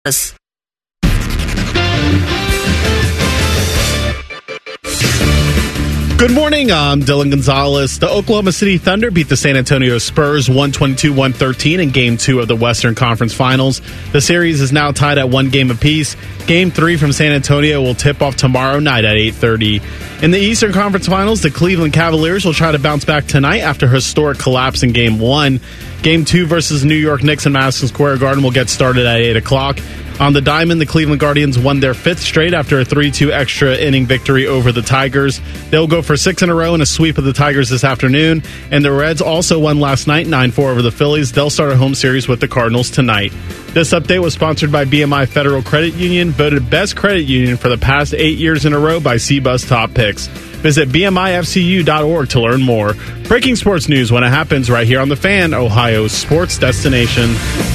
Good morning, I'm Dylan Gonzalez. The Oklahoma City Thunder beat the San Antonio Spurs 122-113 in Game 2 of the Western Conference Finals. The series is now tied at 1 game apiece. Game 3 from San Antonio will tip off tomorrow night at 8:30. In the Eastern Conference Finals, the Cleveland Cavaliers will try to bounce back tonight after a historic collapse in Game 1. Game 2 versus New York Knicks in Madison Square Garden will get started at 8 o'clock. On the diamond, the Cleveland Guardians won their 5th straight after a 3-2 extra inning victory over the Tigers. They'll go for 6 in a row in a sweep of the Tigers this afternoon. And the Reds also won last night, 9-4 over the Phillies. They'll start a home series with the Cardinals tonight. This update was sponsored by BMI Federal Credit Union, voted best credit union for the past 8 years in a row by CBuzz Top Picks. Visit BMIFCU.org to learn more. Breaking sports news when it happens right here on The Fan, Ohio's sports destination.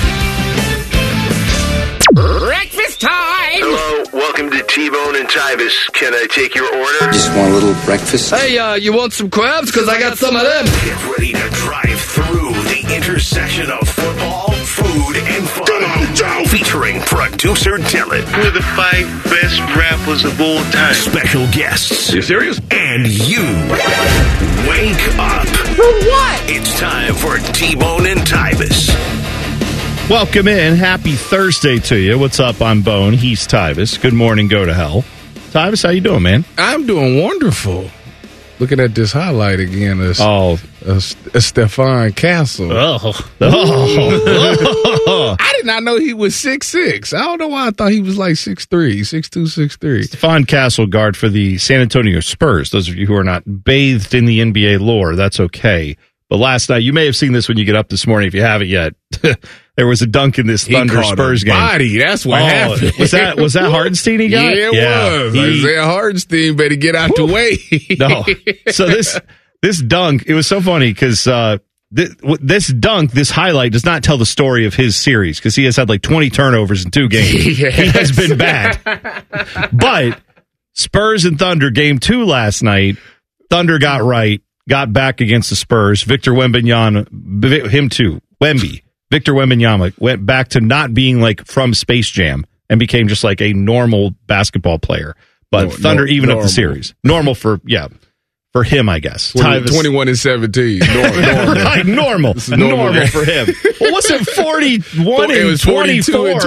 Breakfast time! Hello, welcome to T-Bone and Tybus. Can I take your order? Just want a little breakfast. Hey, you want some crabs? Because I got some of them. Get ready to drive through the intersection of football, food, and fun. Featuring producer Dylan. We're the 5 best rappers of all time. Special guests. You serious? And you. Wake up. For what? It's time for T-Bone and Tybus. Welcome in. Happy Thursday to you. What's up? I'm Bone. He's Tybus. Good morning. Go to hell. Tybus, how you doing, man? I'm doing wonderful. Looking at this highlight again. Stephon Castle. I did not know he was 6'6". I don't know why I thought he was like 6'3", 6'2", 6'3". Stephon Castle, guard for the San Antonio Spurs. Those of you who are not bathed in the NBA lore, that's okay. But last night, you may have seen this when you get up this morning if you haven't yet. There was a dunk in this Thunder Spurs game. Body, that's what happened. Was that Hardenstein he got? Yeah, it was. Isaiah Hardenstein better get out the way. No. So this dunk, it was so funny because this highlight does not tell the story of his series because he has had like 20 turnovers in 2 games. Yes. He has been bad. But Spurs and Thunder, game 2 last night, Thunder got back against the Spurs. Victor Wembanyama went back to not being like from Space Jam and became just like a normal basketball player. But Thunder even up the series. Normal for him, I guess. 21-17. Normal. Normal for him. Well, what's it, 41 it was 24?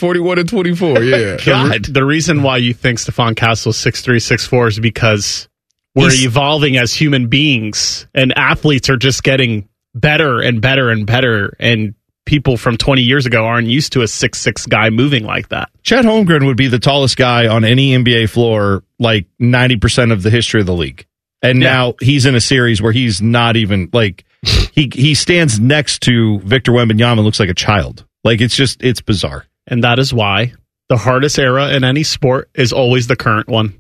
41-24, yeah. God. The reason why you think Stephon Castle is 6'3", 6'4" is because we're evolving as human beings, and athletes are just getting better and better and better, and people from 20 years ago aren't used to a 6'6" guy moving like that. Chet Holmgren would be the tallest guy on any NBA floor like 90% of the history of the league. And now he's in a series where he's not even, like, he stands next to Victor Wembanyama and looks like a child. Like, it's bizarre. And that is why the hardest era in any sport is always the current one.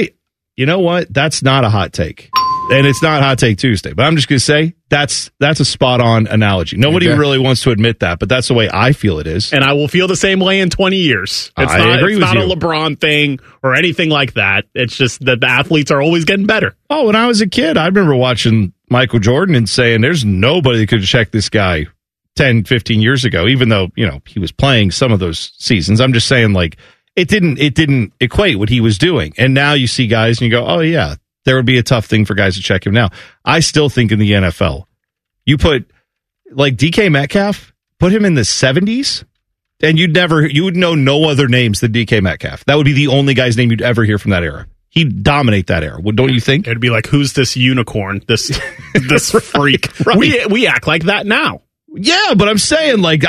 You know what? That's not a hot take. And it's not Hot Take Tuesday. But I'm just going to say that's a spot-on analogy. Nobody really wants to admit that, but that's the way I feel it is. And I will feel the same way in 20 years. It's not a LeBron thing or anything like that. It's just that the athletes are always getting better. Oh, when I was a kid, I remember watching Michael Jordan and saying there's nobody that could check this guy 10, 15 years ago, even though, he was playing some of those seasons. I'm just saying, like, it didn't equate what he was doing. And now you see guys and you go, oh, yeah, there would be a tough thing for guys to check him now. I still think in the NFL, you put, like, DK Metcalf, put him in the 70s, and you would know no other names than DK Metcalf. That would be the only guy's name you'd ever hear from that era. He'd dominate that era. Don't you think? It'd be like, who's this unicorn, this freak? Right. We act like that now. Yeah, but I'm saying, like,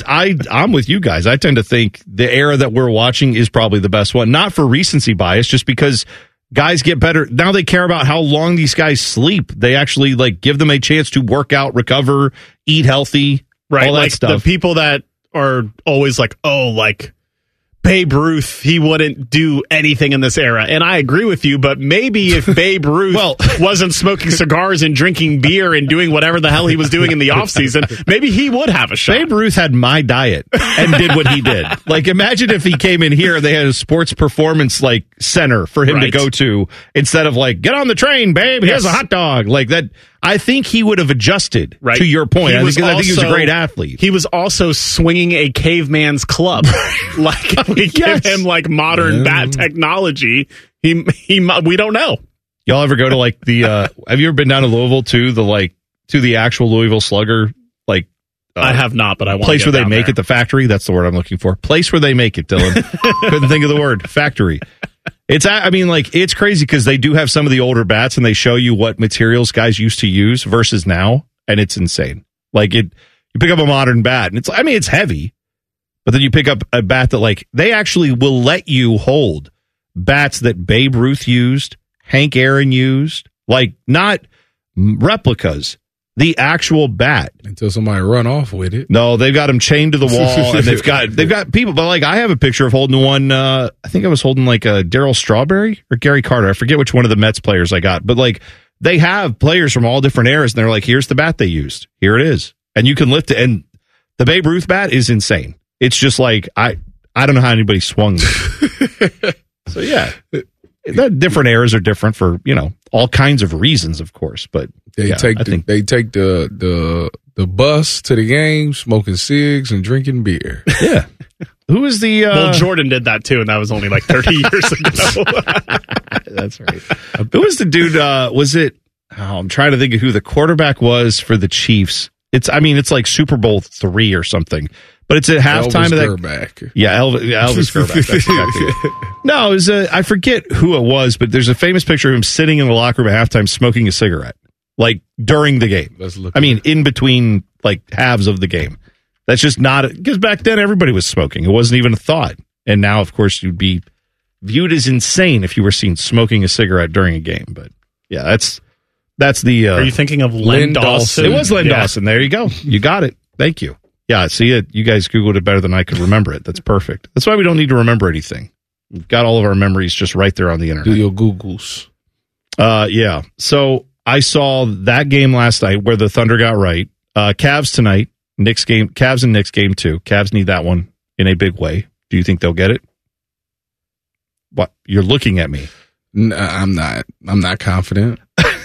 I'm with you guys. I tend to think the era that we're watching is probably the best one. Not for recency bias, just because guys get better. Now they care about how long these guys sleep. They actually, like, give them a chance to work out, recover, eat healthy, right? All that like stuff. The people that are always like, oh, like, Babe Ruth, he wouldn't do anything in this era. And I agree with you, but maybe if Babe Ruth wasn't smoking cigars and drinking beer and doing whatever the hell he was doing in the offseason, maybe he would have a shot. Babe Ruth had my diet and did what he did. Like, imagine if he came in here and they had a sports performance, like, center for him to go to instead of, like, get on the train, babe, here's a hot dog. Like that. I think he would have adjusted, Right. to your point. He I was think he was a also- great athlete. He was also swinging a caveman's club. Like we Yes. give him like modern bat technology. We don't know. Y'all ever go to like the, have you ever been down to Louisville to the actual Louisville Slugger, like, I have not, but I want place to where they make it, the factory? That's the word I'm looking for. Place where they make it, Dylan. Couldn't think of the word. Factory. It's crazy because they do have some of the older bats and they show you what materials guys used to use versus now, and it's insane. You pick up a modern bat and it's heavy, but then you pick up a bat that they actually will let you hold bats that Babe Ruth used, Hank Aaron used, not replicas, the actual bat. Until somebody run off with it. No, they've got them chained to the wall, and they've got people. But I have a picture of holding one. I think I was holding a Darryl Strawberry or Gary Carter. I forget which one of the Mets players I got. But they have players from all different eras, and they're like, here's the bat they used. Here it is, and you can lift it. And the Babe Ruth bat is insane. It's just I don't know how anybody swung it. So yeah. The different eras are different for all kinds of reasons, of course. But They take the bus to the game, smoking cigs and drinking beer. Yeah. Who is the? Well, Jordan did that too, and that was only 30 years ago. That's right. Who was the dude? Was it? Oh, I'm trying to think of who the quarterback was for the Chiefs. It's like Super Bowl III or something. But it's at halftime Elvis of that. Gerback. Yeah, Elvis Gerback. That's exactly it. No, it was I forget who it was, but there's a famous picture of him sitting in the locker room at halftime smoking a cigarette, during the game. Let's look. In between halves of the game. That's just not because back then everybody was smoking. It wasn't even a thought, and now of course you'd be viewed as insane if you were seen smoking a cigarette during a game. But yeah, that's the. Are you thinking of Len Dawson? It was Len Dawson. There you go. You got it. Thank you. Yeah, see it. You guys Googled it better than I could remember it. That's perfect. That's why we don't need to remember anything. We've got all of our memories just right there on the internet. Do your Googles. Yeah. So I saw that game last night where the Thunder got right. Cavs tonight. Knicks game. Cavs and Knicks game too. Cavs need that one in a big way. Do you think they'll get it? What? You're looking at me. I'm not confident.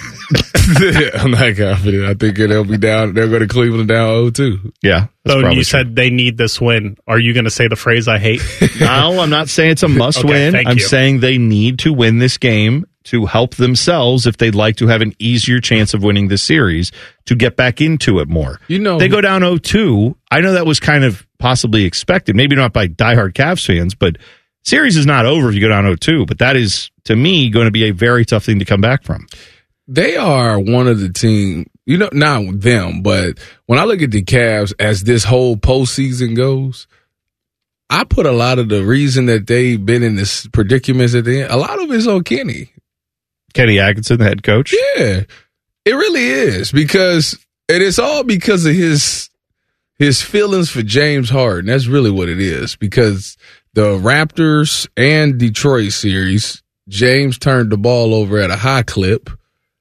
I'm not confident. I think they'll be down. They're going to Cleveland down 0-2. Yeah. So you said they need this win. Are you going to say the phrase I hate? No, I'm not saying it's a must win. I'm saying they need to win this game to help themselves if they'd like to have an easier chance of winning this series to get back into it more. They go down 0-2. I know that was kind of possibly expected. Maybe not by diehard Cavs fans, but series is not over if you go down 0-2. But that is, to me, going to be a very tough thing to come back from. They are one of the team, not them, but when I look at the Cavs as this whole postseason goes, I put a lot of the reason that they've been in this predicaments at the end, a lot of it's on Kenny Atkinson, the head coach. Yeah, it really is it's all because of his feelings for James Harden. That's really what it is, because the Raptors and Detroit series, James turned the ball over at a high clip.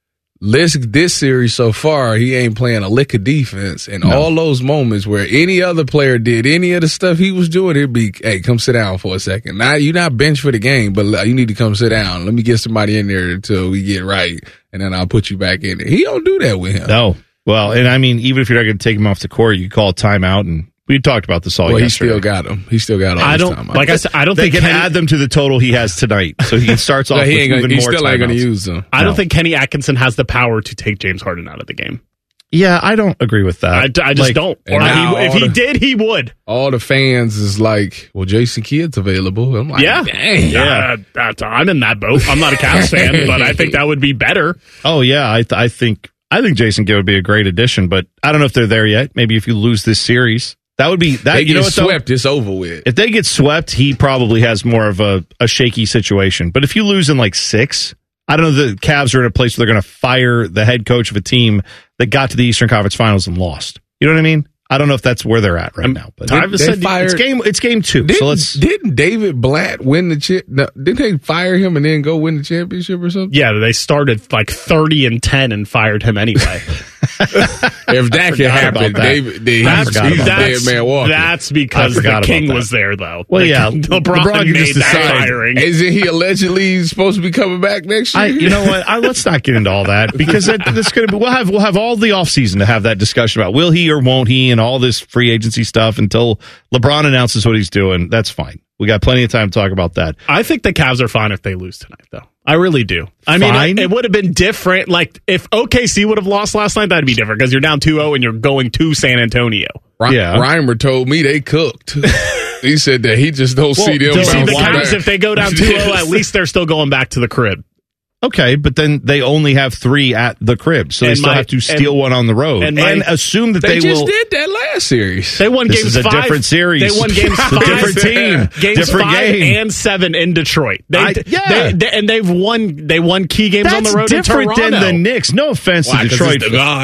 This series so far, he ain't playing a lick of defense. And all those moments where any other player did any of the stuff he was doing, it'd be, hey, come sit down for a second. Now, you're not benched for the game, but you need to come sit down. Let me get somebody in there until we get right, and then I'll put you back in there. He don't do that with him. No. Well, and I mean, even if you're not going to take him off the court, you call a timeout, and we talked about this all yesterday. He still got him. He still got all his time. Like I said, I don't they think can add them to the total he has tonight, so he starts off with even more. He still ain't going to use them. I don't think Kenny Atkinson has the power to take James Harden out of the game. Yeah, I don't agree with that. I just don't. Or if he did, he would. All the fans is like, well, Jason Kidd's available. I'm like, yeah. Dang. Yeah. I'm in that boat. I'm not a Cavs fan, but I think that would be better. Oh, yeah. I think Jason Kidd would be a great addition, but I don't know if they're there yet. Maybe if you lose this series. That would be that. They get swept. It's over with. If they get swept, he probably has more of a shaky situation. But if you lose in 6, I don't know. The Cavs are in a place where they're going to fire the head coach of a team that got to the Eastern Conference Finals and lost. You know what I mean? I don't know if that's where they're at right now. But it's game 2. Didn't David Blatt win the chip? No, didn't they fire him and then go win the championship or something? Yeah, they started 30-10 and fired him anyway. If that can happen, he's a dead man walking. That's because the king was there, though. Well, yeah, LeBron made that hiring. Isn't he allegedly supposed to be coming back next year? You know what? Let's not get into all that because that's going to be. We'll have all the offseason to have that discussion about will he or won't he and all this free agency stuff until LeBron announces what he's doing. That's fine. We got plenty of time to talk about that. I think the Cavs are fine if they lose tonight, though. I really do. I mean, it would have been different. Like, if OKC would have lost last night, that'd be different because you're down 2-0 and you're going to San Antonio. Reimer told me they cooked. He said that he just don't see them. See, the Cavs, if they go down 2-0, at least they're still going back to the crib. Okay, but then they only have 3 at the crib, so they still have to steal one on the road and assume that they just will. did that last series. They won games 5. This is a different series. They won games 5. Different team. Games different 5 game. and 7 in Detroit. And they've won key games on the road in Toronto. Different than the Knicks. No offense to Detroit.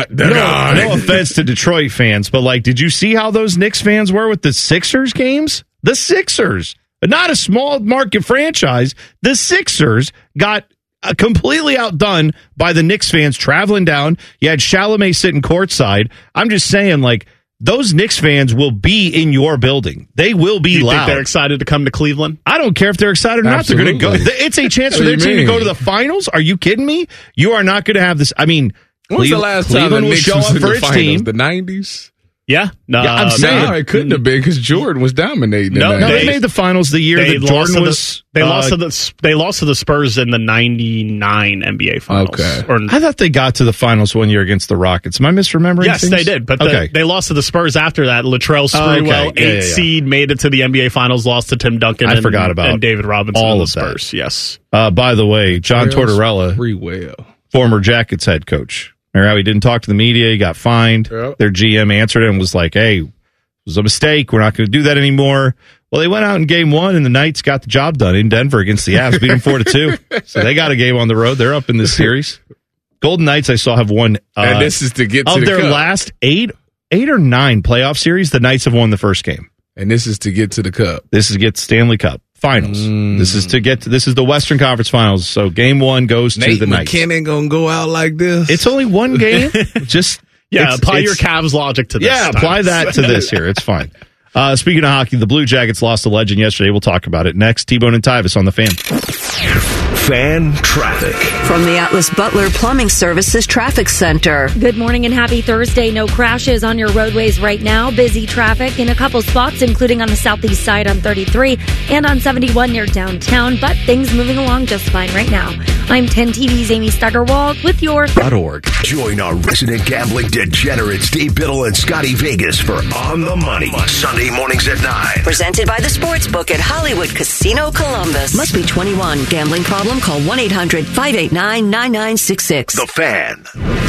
No offense to Detroit fans, but like, did you see how those Knicks fans were with the Sixers games? The Sixers, not a small market franchise. The Sixers got completely outdone by the Knicks fans traveling down. You had Chalamet sitting courtside. I'm just saying, like, those Knicks fans will be in your building. They will be loud. Think they're excited to come to Cleveland? I don't care if they're excited or not. They're going to go. It's a chance for their team to go to the finals. Are you kidding me? You are not going to have this. I mean, when's the last time the Knicks was in the finals? The 90s? Yeah, I'm saying it couldn't have been because Jordan was dominating. No, they made the finals the year that Jordan was. They lost to the Spurs in the '99 NBA Finals. Okay, I thought they got to the finals one year against the Rockets. Am I misremembering? Yes, things? they did. But they lost to the Spurs after that. Latrell Sprewell, 8 seed, made it to the NBA Finals. Lost to Tim Duncan. I forgot about and David Robinson. All of of the Spurs. That. Yes. By the way, John Tortorella, former Jackets head coach. Remember how he didn't talk to the media? He got fined. Yep. Their GM answered and was like, hey, it was a mistake. We're not going to do that anymore. Well, they went out in game 1, and the Knights got the job done in Denver against the Avs, beat them 4-2. So they got a game on the road. They're up in this series. Golden Knights, I saw, have won. And this is to get to of the their cup. last 8 or 9 playoff series, the Knights have won the first game. And this is to get to the cup. This is to get Stanley Cup Finals. This is the Western Conference Finals. So game 1 goes to the Knights. McKinnon gonna go out like this? It's only one game. Just apply your Cavs logic to this. Yeah, apply that to this here. It's fine. Speaking of hockey, the Blue Jackets lost a legend yesterday. We'll talk about it next. T-Bone and Tyvis on the Fan. Fan traffic. From the Atlas Butler Plumbing Services Traffic Center. Good morning and happy Thursday. No crashes on your roadways right now. Busy traffic in a couple spots, including on the southeast side on 33 and on 71 near downtown, but things moving along just fine right now. I'm 10 TV's Amy Steigerwald with your .org. Join our resident gambling degenerates, Dave Biddle and Scotty Vegas for On the Money, Sunday mornings at 9. Presented by the Sportsbook at Hollywood Casino Columbus. Must be 21. Gambling problem? Call 1-800-589-9966. The Fan.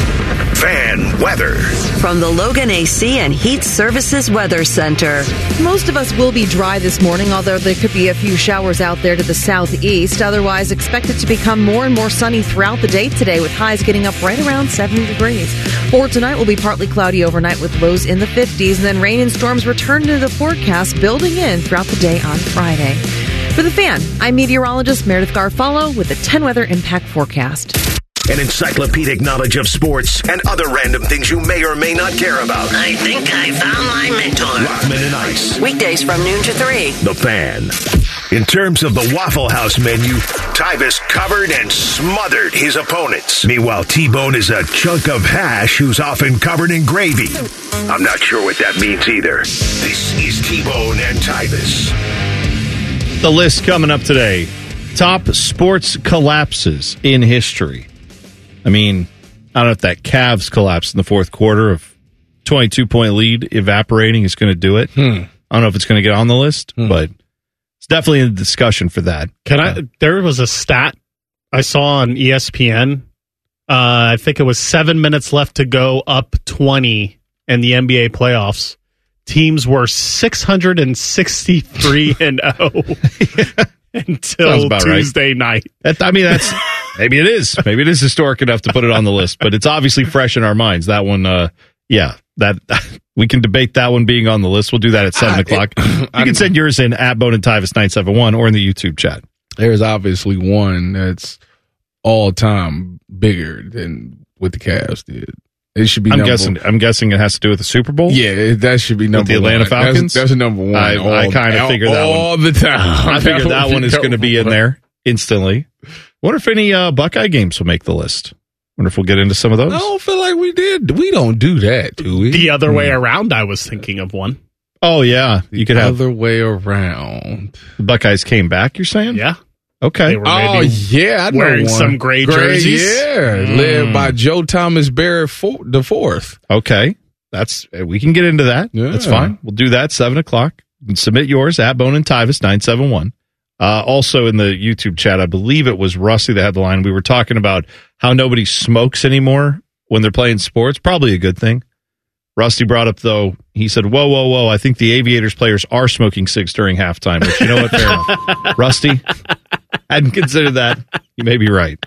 Fan weather. From the Logan AC and Heat Services Weather Center. Most of us will be dry this morning, although there could be a few showers out there to the southeast. Otherwise, expect it to become more and more sunny throughout the day today, with highs getting up right around 70 degrees. For tonight, will be partly cloudy overnight with lows in the 50s, and then rain and storms return to the forecast, building in throughout the day on Friday. For The Fan, I'm meteorologist Meredith Garfalo with the 10 Weather Impact Forecast. An encyclopedic knowledge of sports and other random things you may or may not care about. I think I found my mentor. Rockman and Ice. Weekdays from noon to 3. The Fan. In terms of the Waffle House menu, Tyvis covered and smothered his opponents. Meanwhile, T-Bone is a chunk of hash who's often covered in gravy. I'm not sure what that means either. This is T-Bone and Tyvis. The list coming up today. Top sports collapses in history. I mean, I don't know if that Cavs collapse in the fourth quarter of 22-point lead evaporating is going to do it. I don't know if it's going to get on the list, but it's definitely a discussion for that. There was a stat I saw on ESPN. I think it was 7 minutes left to go, up 20 in the NBA playoffs. Teams were 663-0 until Tuesday night. That's maybe it is. Maybe it is historic enough to put it on the list, but it's obviously fresh in our minds. That one, that we can debate that one being on the list. We'll do that at 7 o'clock. You can send yours in at Bone and Tyvis 971 or in the YouTube chat. There's obviously one that's all time bigger than what the Cavs did. It should be. I'm guessing it has to do with the Super Bowl. Yeah, that should be number with the Atlanta one. Falcons. That's number one. I kind of figured that one all the time. I figured that one is going to be in there instantly. Wonder if any Buckeye games will make the list. Wonder if we'll get into some of those. I don't feel like we did. We don't do that, do we? The other way around, I was thinking of one. Oh yeah, you could have other way around. The Buckeyes came back. You're saying? Yeah. Okay. They were I know wearing one. some gray jerseys. Led by Joe Thomas Barrett the fourth. Okay, we can get into that. Yeah. That's fine. We'll do that 7:00. You can submit yours at Bone and Tyvis 971. Also in the YouTube chat, I believe it was Rusty that had the line. We were talking about how nobody smokes anymore when they're playing sports. Probably a good thing. Rusty brought up, though, he said, whoa, I think the Aviators players are smoking cigs during halftime. But you know what? Fair enough. Rusty, hadn't considered that. You may be right.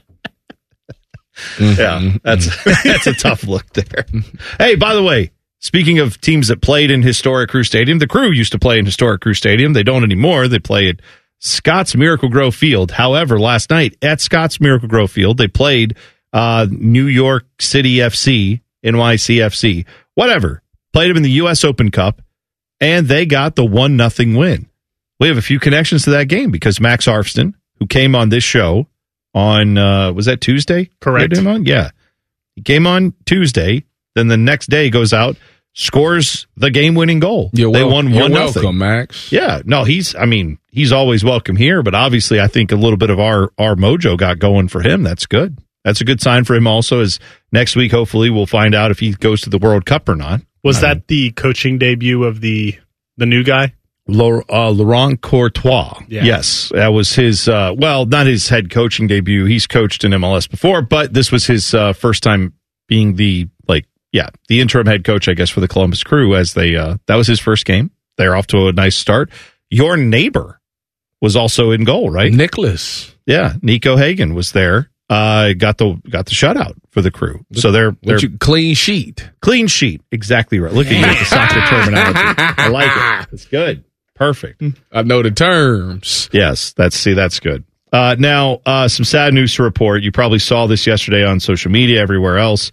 Yeah, that's a tough look there. Hey, by the way, speaking of teams that played in historic Crew Stadium, the Crew used to play in historic Crew Stadium. They don't anymore. They play at Scott's Miracle Grow Field. However, last night at Scott's Miracle Grow Field, they played New York City FC, NYCFC, whatever. Played them in the U.S. Open Cup, and they got the 1-0 win. We have a few connections to that game because Max Arfston, who came on this show on, was that Tuesday? Correct. Yeah. He came on Tuesday, then the next day goes out, scores the game-winning goal. They won 1-0. You're welcome, Max. Yeah. No, he's always welcome here, but obviously I think a little bit of our mojo got going for him. That's good. That's a good sign for him also, as next week, hopefully, we'll find out if he goes to the World Cup or not. Was that the coaching debut of the new guy? Laurent Courtois. Yeah. Yes, that was his, not his head coaching debut. He's coached in MLS before, but this was his first time being the interim head coach, I guess, for the Columbus Crew, as that was his first game. They're off to a nice start. Your neighbor was also in goal, right? Nicholas. Yeah, Nico Hagen was there. Got the shutout for the Crew. So they're clean sheet. Clean sheet. Exactly right. Look at you with the soccer terminology. I like it. It's good. Perfect. I know the terms. Yes, that's good. Now, some sad news to report. You probably saw this yesterday on social media, everywhere else.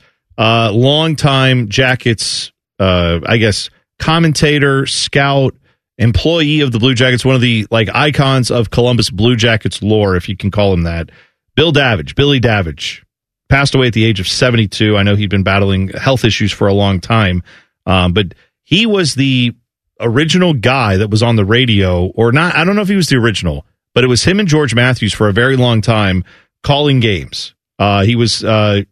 Longtime Jackets, I guess, commentator, scout, employee of the Blue Jackets, one of the icons of Columbus Blue Jackets lore, if you can call him that. Billy Davidge, passed away at the age of 72. I know he'd been battling health issues for a long time, but he was the original guy that was on the radio, or not. I don't know if he was the original, but it was him and George Matthews for a very long time calling games. He was the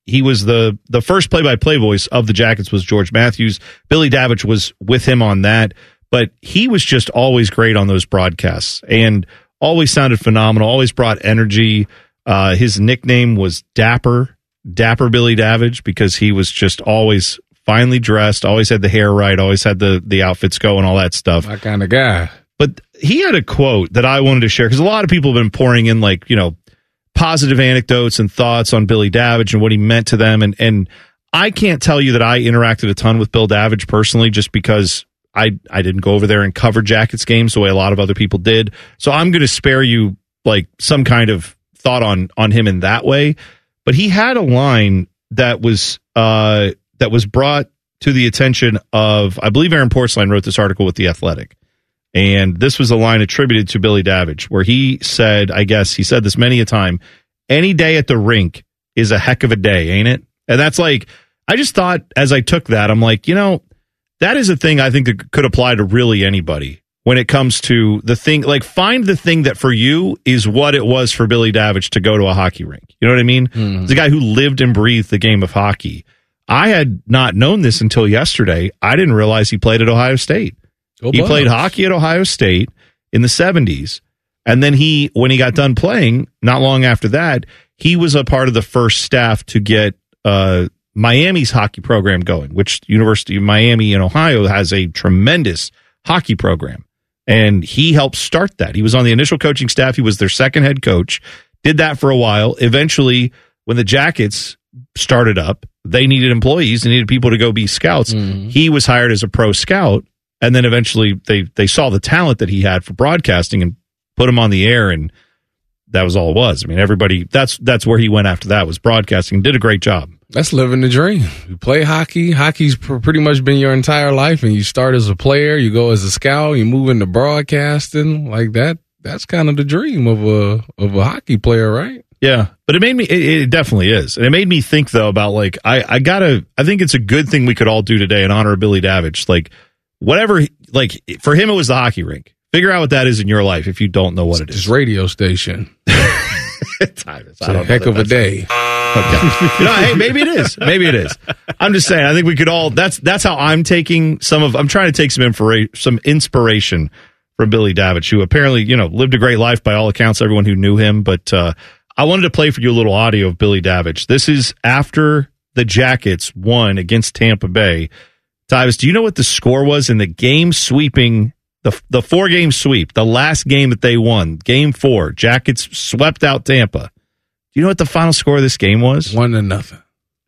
first play-by-play voice of the Jackets was George Matthews. Billy Davidge was with him on that, but he was just always great on those broadcasts and always sounded phenomenal, always brought energy. His nickname was Dapper Billy Davidge, because he was just always finely dressed, always had the hair right, always had the outfits going, all that stuff. My kind of guy. But he had a quote that I wanted to share, because a lot of people have been pouring in positive anecdotes and thoughts on Billy Davidge and what he meant to them. And I can't tell you that I interacted a ton with Bill Davidge personally, just because I didn't go over there and cover Jackets games the way a lot of other people did. So I'm going to spare you some kind of thought on him in that way. But he had a line that was brought to the attention of, I believe Aaron Portzline wrote this article with The Athletic. And this was a line attributed to Billy Davidge, where he said, I guess he said this many a time, any day at the rink is a heck of a day, ain't it? And that's I just thought, as I took that, I'm like, that is a thing I think that could apply to really anybody when it comes to the thing. Find the thing that for you is what it was for Billy Davidge to go to a hockey rink. You know what I mean? Mm-hmm. The guy who lived and breathed the game of hockey. I had not known this until yesterday. I didn't realize he played at Ohio State. He played hockey at Ohio State in the 70s. And then when he got done playing, not long after that, he was a part of the first staff to get Miami's hockey program going, which University of Miami in Ohio has a tremendous hockey program. And he helped start that. He was on the initial coaching staff. He was their second head coach, did that for a while. Eventually, when the Jackets started up, they needed employees. They needed people to go be scouts. Mm-hmm. He was hired as a pro scout. And then eventually they saw the talent that he had for broadcasting and put him on the air. And that was all it was. I mean, everybody, that's where he went after that, was broadcasting. Did a great job. That's living the dream. You play hockey. Hockey's pretty much been your entire life, and you start as a player, you go as a scout, you move into broadcasting like that. That's kind of the dream of a hockey player, right? Yeah, but it made me. It definitely is, and it made me think though about like I think it's a good thing we could all do today in honor of Billy Davidge. Like whatever, like for him it was the hockey rink. Figure out what that is in your life if you don't know what it is. His radio station. It's a heck of a day. Okay. Hey, maybe it is. Maybe it is. I'm just saying. I think we could all. That's how I'm taking I'm trying to take some inspiration from Billy Davidge, who apparently lived a great life by all accounts. Everyone who knew him, but I wanted to play for you a little audio of Billy Davidge. This is after the Jackets won against Tampa Bay. Tyvis, do you know what the score was in the game sweeping? The 4-game sweep, the last game that they won, Game 4, Jackets swept out Tampa. Do you know what the final score of this game was? 1-0.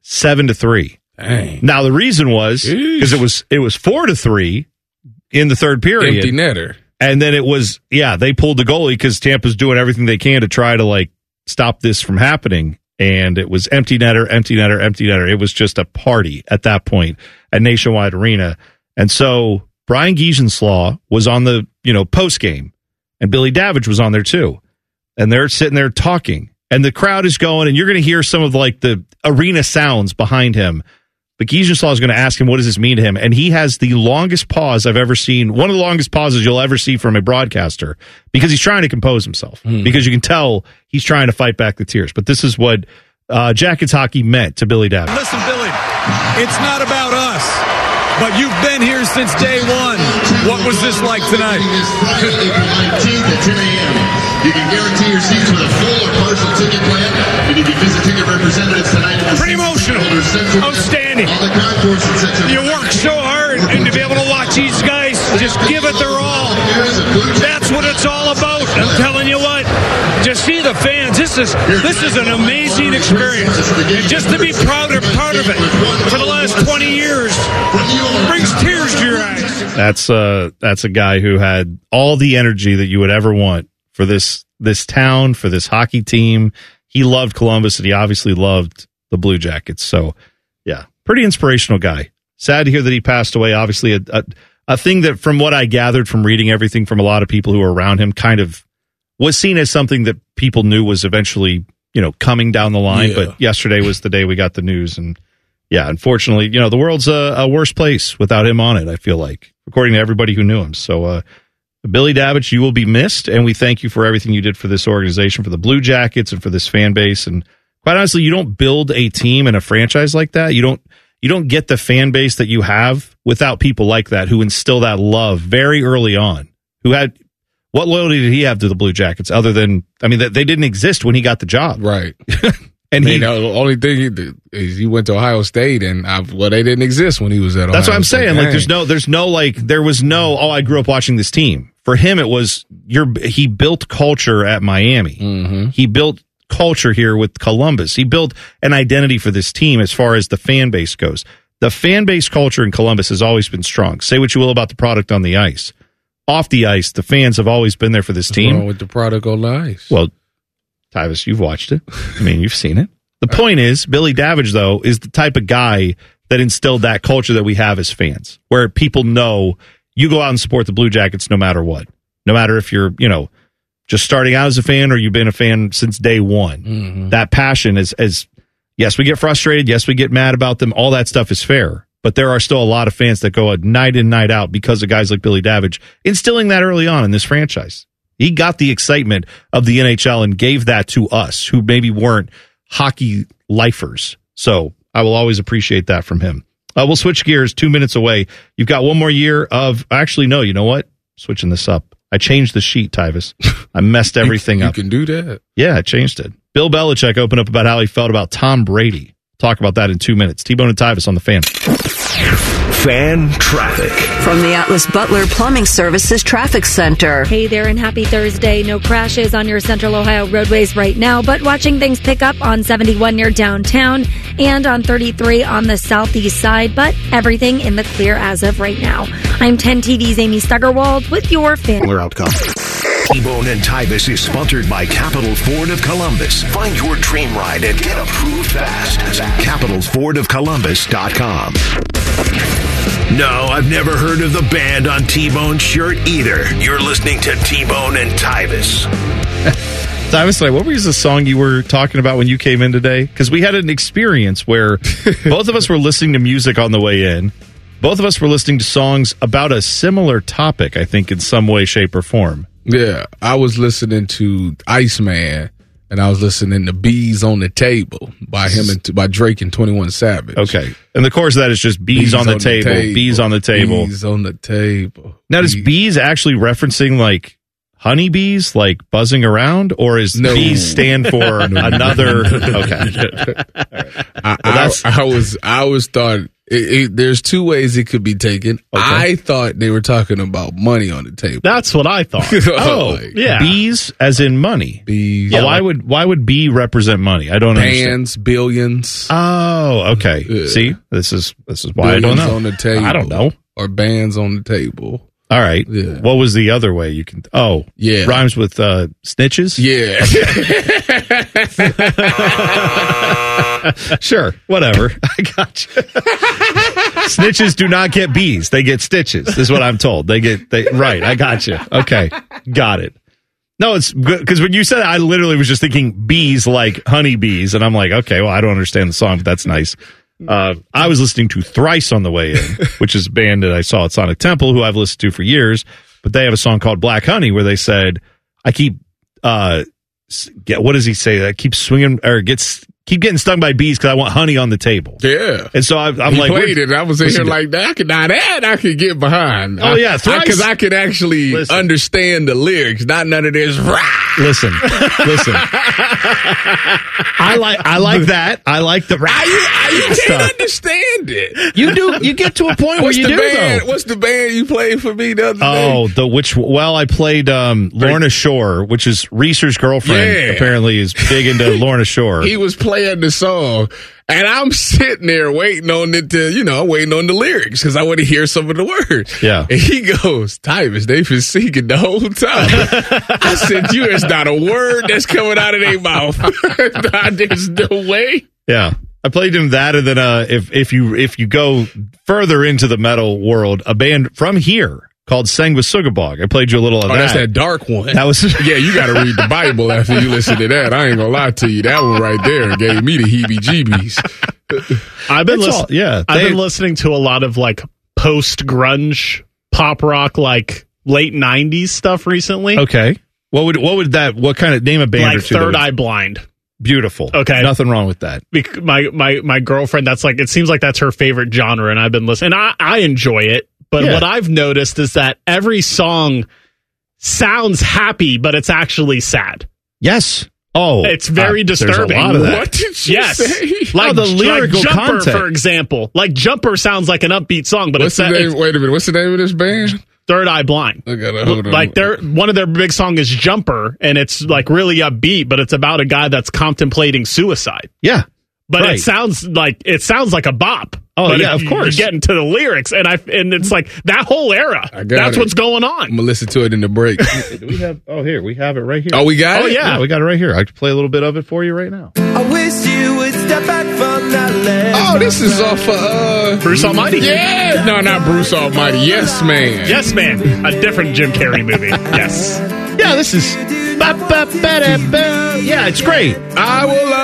7-3. Dang. Now the reason was because it was 4-3 in the third period. Empty netter. And then it was they pulled the goalie because Tampa's doing everything they can to try to stop this from happening. And it was empty netter, empty netter, empty netter. It was just a party at that point at Nationwide Arena. And so Brian Giesenslaw was on the, post game, and Billy Davidge was on there too. And they're sitting there talking, and the crowd is going, and you're going to hear some of the arena sounds behind him. But Giesenslaw is going to ask him, what does this mean to him? And he has the longest pause I've ever seen, one of the longest pauses you'll ever see from a broadcaster, because he's trying to compose himself, because you can tell he's trying to fight back the tears. But this is what Jackets hockey meant to Billy Davidge. Listen, Billy, it's not about us. But you've been here since day one. What was this like tonight? Friday, April 19th at 10 a.m. You can guarantee your seats with a full or partial ticket plan, and you can visit ticket representatives tonight. Pretty emotional. Outstanding. You work so hard, and to be able to watch these guys just give it their all. That's what it's all about. I'm telling you what. Just see the fans. This is an amazing experience. And just to be part of it for the last 20 years brings tears to your eyes. That's a guy who had all the energy that you would ever want for this town, for this hockey team. He loved Columbus, and he obviously loved the Blue Jackets. So, yeah, pretty inspirational guy. Sad to hear that he passed away. Obviously, a thing that, from what I gathered from reading everything from a lot of people who were around him, kind of was seen as something that people knew was eventually, coming down the line. Yeah. But yesterday was the day we got the news, and yeah, unfortunately, the world's a worse place without him on it, I feel like, according to everybody who knew him. So, Billy Davidge, you will be missed, and we thank you for everything you did for this organization, for the Blue Jackets, and for this fan base. And quite honestly, you don't build a team and a franchise like that. You don't get the fan base that you have without people like that who instill that love very early on. What loyalty did he have to the Blue Jackets other than, they didn't exist when he got the job. Right. And the only thing he did is he went to Ohio State, and they didn't exist when he was at Ohio State. That's what I'm saying. There was no, I grew up watching this team. For him, it was, he built culture at Miami. Mm-hmm. He built culture here with Columbus. He built an identity for this team as far as the fan base goes. The fan base culture in Columbus has always been strong. Say what you will about the product on the ice. Off the ice, the fans have always been there for this team. What's wrong with the product on the ice? Well, Tyvis, you've watched it. You've seen it. The point is, Billy Davidge, though, is the type of guy that instilled that culture that we have as fans, where people know you go out and support the Blue Jackets no matter what. No matter if you're, just starting out as a fan or you've been a fan since day one. Mm-hmm. That passion is, yes, we get frustrated. Yes, we get mad about them. All that stuff is fair. But there are still a lot of fans that go night in, night out because of guys like Billy Davidge instilling that early on in this franchise. He got the excitement of the NHL and gave that to us who maybe weren't hockey lifers. So I will always appreciate that from him. We'll switch gears 2 minutes away. You've got one more year of, actually, no, you know what? Switching this up. I changed the sheet, Tyvis. I messed everything up. You can do that. Yeah, I changed it. Bill Belichick opened up about how he felt about Tom Brady. Talk about that in 2 minutes. T-Bone and Tyvis on the Fan. Fan traffic. From the Atlas Butler Plumbing Services Traffic Center. Hey there and happy Thursday. No crashes on your Central Ohio roadways right now, but watching things pick up on 71 near downtown and on 33 on the southeast side, but everything in the clear as of right now. I'm 10 TV's Amy Stuggerwald with your Fan. Outcome. T-Bone and Tyvis is sponsored by Capital Ford of Columbus. Find your dream ride and get approved fast at CapitalFordOfColumbus.com. No, I've never heard of the band on T-Bone's shirt either. You're listening to T-Bone and Tyvis. Tyvis, what was the song you were talking about when you came in today? Because we had an experience where both of us were listening to music on the way in. Both of us were listening to songs about a similar topic, I think, in some way, shape, or form. Yeah, I was listening to Iceman, and I was listening to Bees on the Table by Drake and 21 Savage. Okay. And the chorus of that is just bees on the table, bees on the table. Bees on the table. Now, does bees actually referencing like honeybees, like buzzing around, or is bees stand for another? Okay. I always thought there's two ways it could be taken. Okay. I thought they were talking about money on the table. That's what I thought. Yeah, bees as in money. Bees. Yeah, why would bee represent money? I don't understand. Bands, billions. Oh, okay. Yeah. See, this is why billions I don't know. On the table. I don't know. Or bands on the table. All right. Yeah. What was the other way you can? Oh, yeah. Rhymes with snitches. Yeah. Sure. Whatever. I got you. Snitches do not get bees; they get stitches. Is what I'm told. Right. I got you. Okay. Got it. No, it's good because when you said it, I literally was just thinking bees like honeybees, and I'm like, okay, well, I don't understand the song, but that's nice. I was listening to Thrice on the way in, which is a band that I saw at Sonic Temple, who I've listened to for years. But they have a song called Black Honey, where they said, "I keep what does he say? I keep swinging or keep getting stung by bees because I want honey on the table." Yeah, and so I'm he like, played it. I was in here like that. I could get behind. Oh yeah, because I could actually understand the lyrics, not none of this. Listen. I like that. I like the you can't understand it. You do. You get to a point where you do. Though. What's the band you played for me the other day? Oh, I played Lorna Shore, which is Reese's girlfriend. Yeah. Apparently, is big into Lorna Shore. He was playing the song, and I'm sitting there waiting on it to, waiting on the lyrics because I want to hear some of the words. Yeah. And he goes, Tyvis, they've been singing the whole time. I said, there's not a word that's coming out of their mouth. There's no way. Yeah. I played him that, and then if you go further into the metal world, a band from here called Sanguisugabog. I played you a little of that. That's that dark one. That was yeah. You got to read the Bible after you listen to that. I ain't gonna lie to you. That one right there gave me the heebie-jeebies. I've been listening to a lot of like post grunge pop rock, like late '90s stuff recently. Okay, what kind of name a band? Like or two Third Eye Blind. Beautiful. Okay. Nothing wrong with that. My girlfriend, it seems like that's her favorite genre, and I've been listening. I enjoy it, but what I've noticed is that every song sounds happy, but it's actually sad. Yes. Oh. It's very disturbing. There's a lot of that. What did you say? Like the lyrical like Jumper, content. for example. Like Jumper sounds like an upbeat song, but wait a minute. What's the name of this band? Third Eye Blind. I gotta hold on. Like one of their big songs is Jumper, and it's like really upbeat, but it's about a guy that's contemplating suicide. Yeah, but it sounds like a bop. Oh but yeah, of course. You get into the lyrics, and it's like that whole era. That's what's going on. I'm gonna listen to it in the break. Do we have? Oh, here we have it right here. Oh, we got it. Oh yeah, we got it right here. I can play a little bit of it for you right now. I wish you would step back from that ledge. Oh, this is off Bruce Almighty. Yeah, no, not Bruce Almighty. Yes, Man. Yes, Man. A different Jim Carrey movie. Yes. Yeah, this is. Yeah, it's great. I will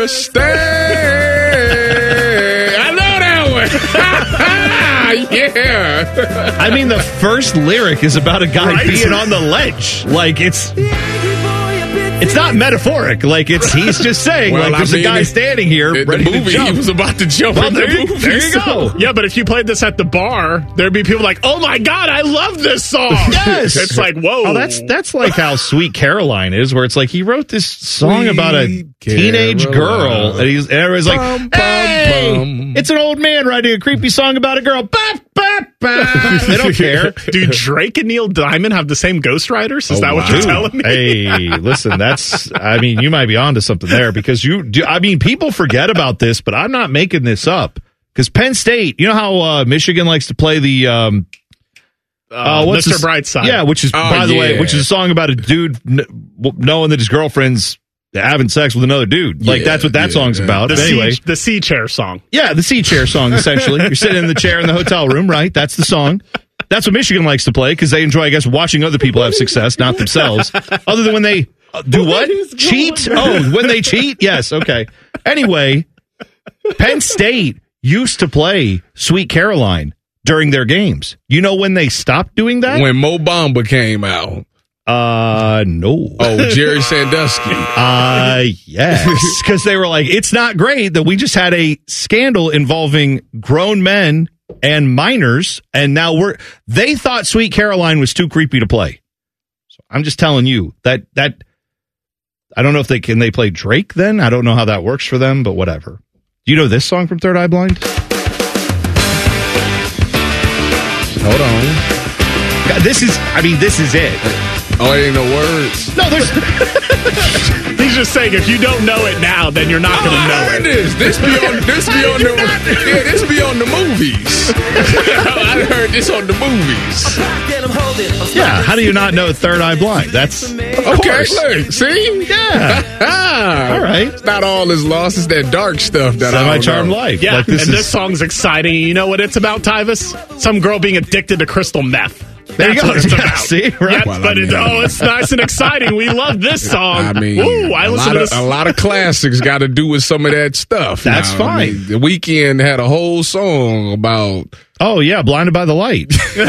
understand. I know that one. Yeah. I mean, the first lyric is about a guy being on the ledge. Like it's not metaphoric. Like he's just saying, there's a guy standing here ready the movie, to jump. He was about to jump in the movie. There you go. Yeah, but if you played this at the bar, there'd be people like, "Oh my God, I love this song." Yes, it's like, whoa. Oh, that's like how Sweet Caroline is, where it's like he wrote this song about a teenage girl, and everybody's like, "Hey, it's an old man writing a creepy song about a girl." They don't care. Do Drake and Neil Diamond have the same ghostwriters? Is that what you're telling me? Hey, listen, you might be onto something there because people forget about this, but I'm not making this up because Penn State, you know how Michigan likes to play the what's Mr. Brightside. Yeah, which is, by the way, which is a song about a dude knowing that his girlfriend's having sex with another dude. Like, that's what that song's about. The But anyway. the C chair song. Yeah, the C chair song, essentially. You're sitting in the chair in the hotel room, right? That's the song. That's what Michigan likes to play because they enjoy, I guess, watching other people have success, not themselves. Other than when they do what? Cheat? Oh, when they cheat? Yes, okay. Anyway, Penn State used to play Sweet Caroline during their games. You know when they stopped doing that? When Mo Bamba came out. No. Oh, Jerry Sandusky. Yes. Because they were like, it's not great that we just had a scandal involving grown men and minors, and now they thought Sweet Caroline was too creepy to play. So I'm just telling you that I don't know if they play Drake then. I don't know how that works for them, but whatever. Do you know this song from Third Eye Blind? Hold on. This is it. Oh, it ain't no words. No, there's. He's just saying if you don't know it now, then you're not going to know it. This be on the movies. I heard this on the movies. Yeah, how do you not know Third Eye Blind? That's okay. Look, see, yeah. All right, it's not all is lost. It's that dark stuff that I don't Semi-Charmed know. Life. Yeah, Like, this song's exciting. You know what it's about, Tyvis? Some girl being addicted to crystal meth. There you That's go. what it's Yeah, about. see? Right. Yes, Well, but I mean, it's nice and exciting. We love this song. I mean, Ooh, I listen to this. a lot of classics got to do with some of that stuff. That's fine. I mean, the Weeknd had a whole song about. Oh yeah, Blinded by the Light.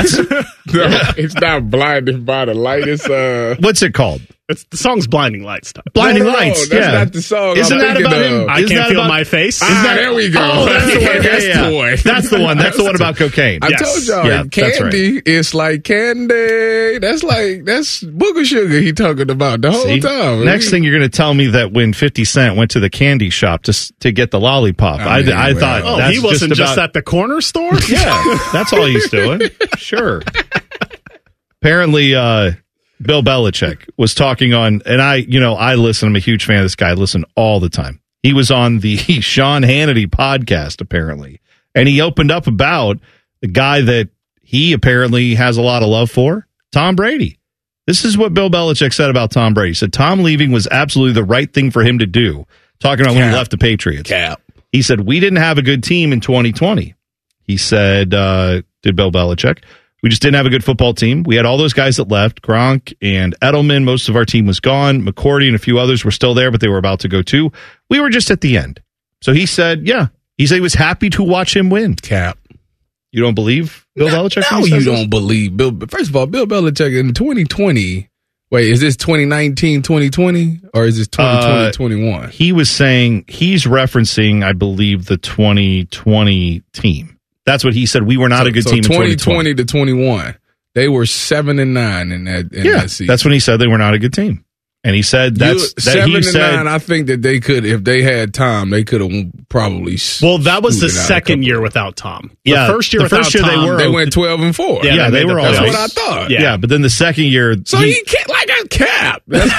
It's not Blinded by the Light. It's What's it called? The song's Blinding Lights. Blinding No, Lights. that's yeah, not the song. Isn't I'm that thinking about of. him? I Isn't can't that feel about- my face. There we go. Oh, that's the one. That's Yeah, the one. That's the one. That's the one about cocaine. I Yes. told y'all, Yeah, that's candy. It's like candy. That's booger sugar. He talking about the whole See? time. Next thing you're going to tell me that when 50 Cent went to the candy shop to get the lollipop, I mean, I thought Oh, that's he wasn't just about, at the corner store? Yeah, that's all he's doing. Sure. Apparently, Bill Belichick was talking on, and I listen. I'm a huge fan of this guy. I listen all the time. He was on the Sean Hannity podcast, apparently, and he opened up about the guy that he apparently has a lot of love for, Tom Brady. This is what Bill Belichick said about Tom Brady. He said Tom leaving was absolutely the right thing for him to do. Talking about when he left the Patriots. He said, we didn't have a good team in 2020. He said, did Bill Belichick. We just didn't have a good football team. We had all those guys that left, Gronk and Edelman. Most of our team was gone. McCourty and a few others were still there, but they were about to go too. We were just at the end. So he said, he said he was happy to watch him win. Cap. You don't believe Bill Belichick? No, you don't believe Bill. First of all, Bill Belichick in 2020. Wait, is this 2019, 2020, or is this 2020, 21? He was saying he's referencing, I believe, the 2020 team. That's what he said. We were not a good team in 2020 to 21. They were 7-9 in that season. That's when he said they were not a good team. And he said that's 7-9. I think that they could, if they had Tom, they could have probably. Well, that was the second year without Tom. The first year without Tom, they went 12-4. Yeah, they were all. That's what I thought. Yeah, but then the second year, so he can't like a cap. That's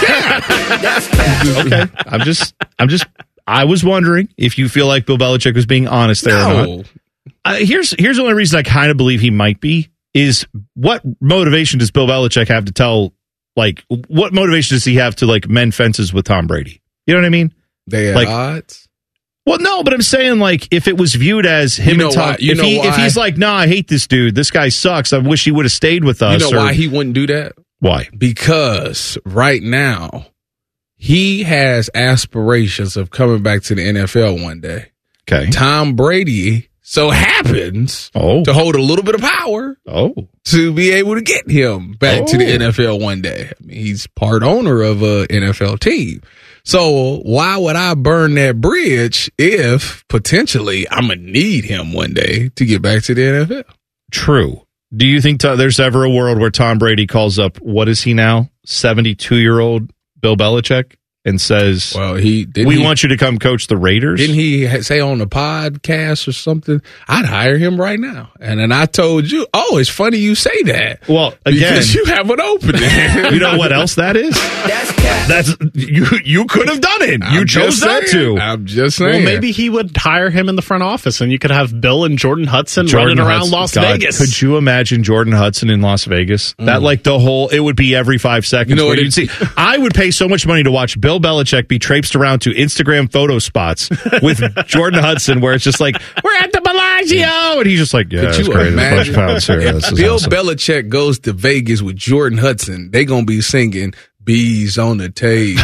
cap. Okay, I was wondering if you feel like Bill Belichick was being honest there or not. Here's the only reason I kind of believe he might be is what motivation does Bill Belichick have to tell? Like, what motivation does he have to mend fences with Tom Brady? You know what I mean? They had odds. Well, no, but I'm saying if it was viewed as him and Tom, if he's like, nah, I hate this dude. This guy sucks. I wish he would have stayed with us. You know why he wouldn't do that? Why? Because right now he has aspirations of coming back to the NFL one day. Okay. Tom Brady so happens to hold a little bit of power to be able to get him back to the NFL one day. I mean, he's part owner of a NFL team. So why would I burn that bridge if potentially I'm going to need him one day to get back to the NFL? True. Do you think there's ever a world where Tom Brady calls up, what is he now, 72-year-old Bill Belichick, and says, "Well, we want you to come coach the Raiders." Didn't he say on the podcast or something? I'd hire him right now. And then I told you, "Oh, it's funny you say that." Well, again, because you have an opening. You know what else that is? That's you could have done it. You chose not to. I'm just saying. Well, maybe he would hire him in the front office, and you could have Bill and Jordan Hudson running around Las Vegas. Could you imagine Jordan Hudson in Las Vegas? That it would be every 5 seconds. You know what you'd see? I would pay so much money to watch Bill Belichick be traipsed around to Instagram photo spots with Jordan Hudson, where it's just like, we're at the Bellagio, and he's just like, yeah, Could you great. There's a bunch of pounds here. if This is Bill awesome. Belichick goes to Vegas with Jordan Hudson, they gonna be singing "Bees on the Table."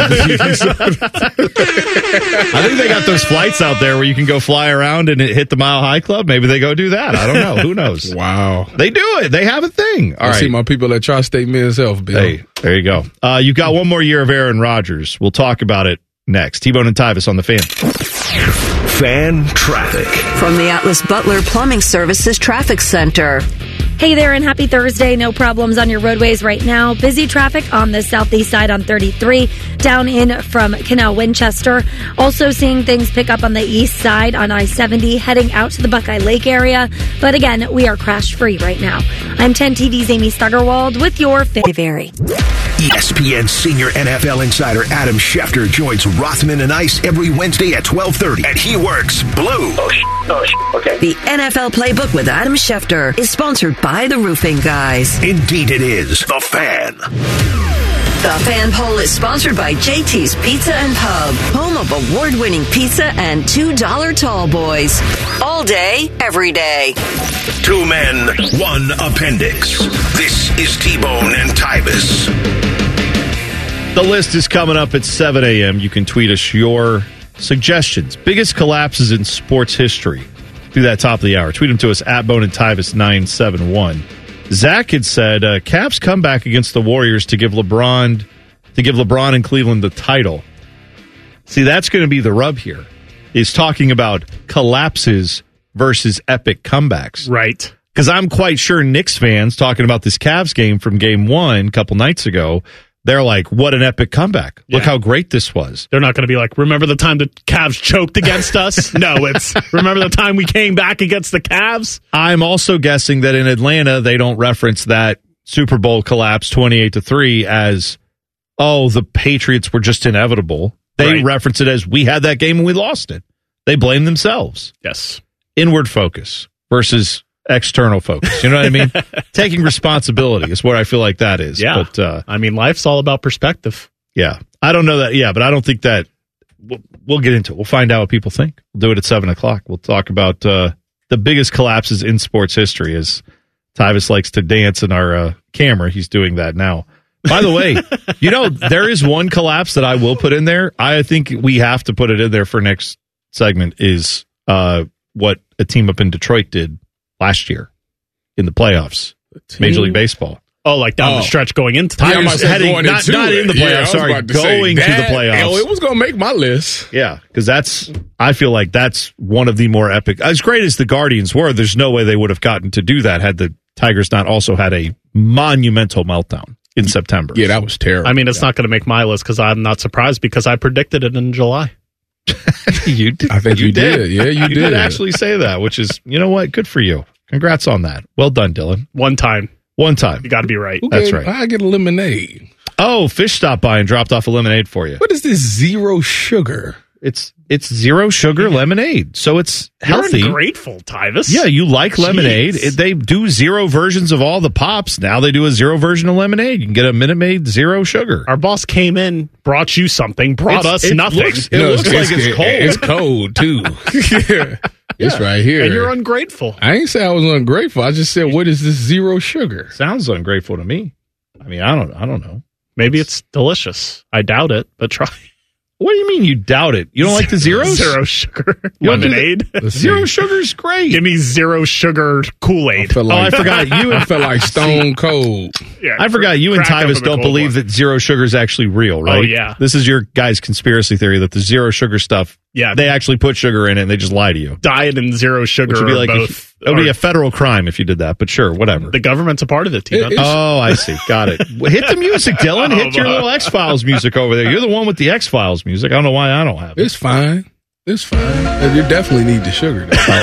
I think they got those flights out there where you can go fly around and hit the Mile High Club. Maybe they go do that. I don't know. Who knows? Wow. They do it. They have a thing. All I right. see my people at Tri-State Men's Health, Bill. Hey, there you go. You've got one more year of Aaron Rodgers. We'll talk about it next. T-Bone and Tyvis on the Fan. Fan traffic. From the Atlas Butler Plumbing Services Traffic Center. Hey there, and happy Thursday. No problems on your roadways right now. Busy traffic on the southeast side on 33, down in from Canal Winchester. Also seeing things pick up on the east side on I-70, heading out to the Buckeye Lake area. But again, we are crash-free right now. I'm 10 TV's Amy Stuggerwald with your Vary. ESPN senior NFL insider Adam Schefter joins Rothman and Ice every Wednesday at 12:30, and he works blue. Okay. The NFL Playbook with Adam Schefter is sponsored by the Roofing Guys. Indeed it is. The Fan. The Fan Poll is sponsored by JT's Pizza and Pub, home of award-winning pizza and $2 tall boys. All day, every day. 2 men, 1 appendix. This is T-Bone and Tyvis. The list is coming up at 7 a.m. You can tweet us your suggestions. Biggest collapses in sports history. Do that top of the hour. Tweet them to us at Bone and Tyvis 971. Zach had said Cavs comeback against the Warriors to give LeBron and Cleveland the title. See, that's going to be the rub here. Is talking about collapses versus epic comebacks. Right. Because I'm quite sure Knicks fans talking about this Cavs game from game 1 a couple nights ago, they're like, what an epic comeback. Look how great this was. They're not going to be like, remember the time the Cavs choked against us? No, it's remember the time we came back against the Cavs? I'm also guessing that in Atlanta, they don't reference that Super Bowl collapse 28-3 as, oh, the Patriots were just inevitable. They reference it as, we had that game and we lost it. They blame themselves. Yes. Inward focus versus external focus. You know what I mean? Taking responsibility is what I feel like that is. Yeah. But, I mean, life's all about perspective. Yeah. I don't know that. Yeah, but I don't think that we'll get into it. We'll find out what people think. We'll do it at 7 o'clock. We'll talk about the biggest collapses in sports history as Tyvis likes to dance in our camera. He's doing that now. By the way, there is one collapse that I will put in there. I think we have to put it in there for next segment is what a team up in Detroit did last year in the playoffs, Major League Baseball. Oh, like down the stretch going into Tigers heading, not in the playoffs, going to the playoffs. It was going to make my list. Yeah, because I feel like that's one of the more epic. As great as the Guardians were, there's no way they would have gotten to do that had the Tigers not also had a monumental meltdown in September. Yeah, that was terrible. I mean, it's not going to make my list because I'm not surprised because I predicted it in July. You did. I think you did. Yeah, you did actually say that, which is, you know what? Good for you. Congrats on that. Well done, Dylan. One time. You got to be right. That's right. I get a lemonade. Oh, Fish stopped by and dropped off a lemonade for you. What is this zero sugar? It's zero sugar lemonade, so it's healthy. You're ungrateful, Tyvis. Yeah, you like lemonade. They do zero versions of all the pops. Now they do a zero version of lemonade. You can get a Minute Maid zero sugar. Our boss came in, brought you something, brought us nothing. It looks like it's cold. It's cold, too. It's right here. And you're ungrateful. I ain't say I was ungrateful. I just said, what is this zero sugar? Sounds ungrateful to me. I mean, I don't know. Maybe it's delicious. I doubt it, but try. What do you mean you doubt it? You don't like the zeros? Zero sugar lemonade. Zero sugar's great. Give me zero sugar Kool-Aid. I forgot you. I felt like Stone Cold. Yeah, I forgot you and Tyvis don't believe that zero sugar is actually real, right? Oh, yeah. This is your guys' conspiracy theory that the zero sugar stuff Yeah. They actually put sugar in it and they just lie to you. Diet and zero sugar Which would be are like both. it would be a federal crime if you did that, but sure, whatever. The government's a part of it, Tina. Oh, I see. Got it. Well, hit the music, Dylan. Hit your little X-Files music over there. You're the one with the X-Files music. I don't know why I don't have it. It's fine. It's fine. You definitely need the sugar.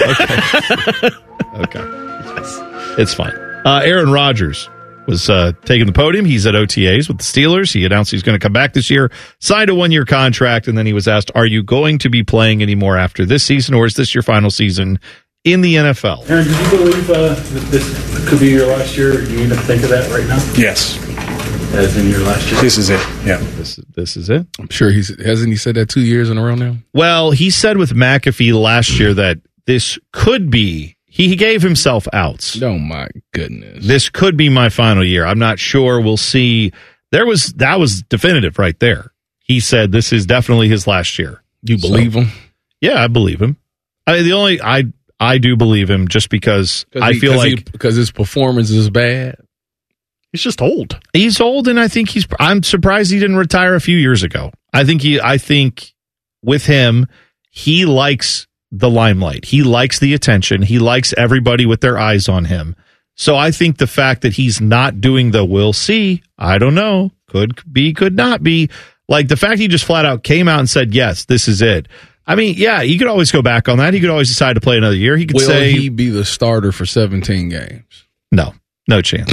Okay. It's fine. Aaron Rodgers was taking the podium. He's at OTAs with the Steelers. He announced he's going to come back this year, signed a 1-year contract, and then he was asked, are you going to be playing anymore after this season, or is this your final season in the NFL? Aaron, do you believe that this could be your last year? Do you even think of that right now? Yes. As in your last year? This is it, yeah. This is it? I'm sure hasn't he said that 2 years in a row now? Well, he said with McAfee last year that this could be, he gave himself outs. Oh, my goodness. This could be my final year. I'm not sure. We'll see. That was definitive right there. He said this is definitely his last year. You believe him? Yeah, I believe him. I do believe him just because I feel like because his performance is bad. He's just old. He's old, and I think I'm surprised he didn't retire a few years ago. I think with him, he likes the limelight. He likes the attention. He likes everybody with their eyes on him. So I think the fact that he's not doing the we'll see, I don't know, could be, could not be. Like the fact he just flat out came out and said, yes, this is it. I mean, yeah, he could always go back on that. He could always decide to play another year. He could say... Will he be the starter for 17 games? No chance.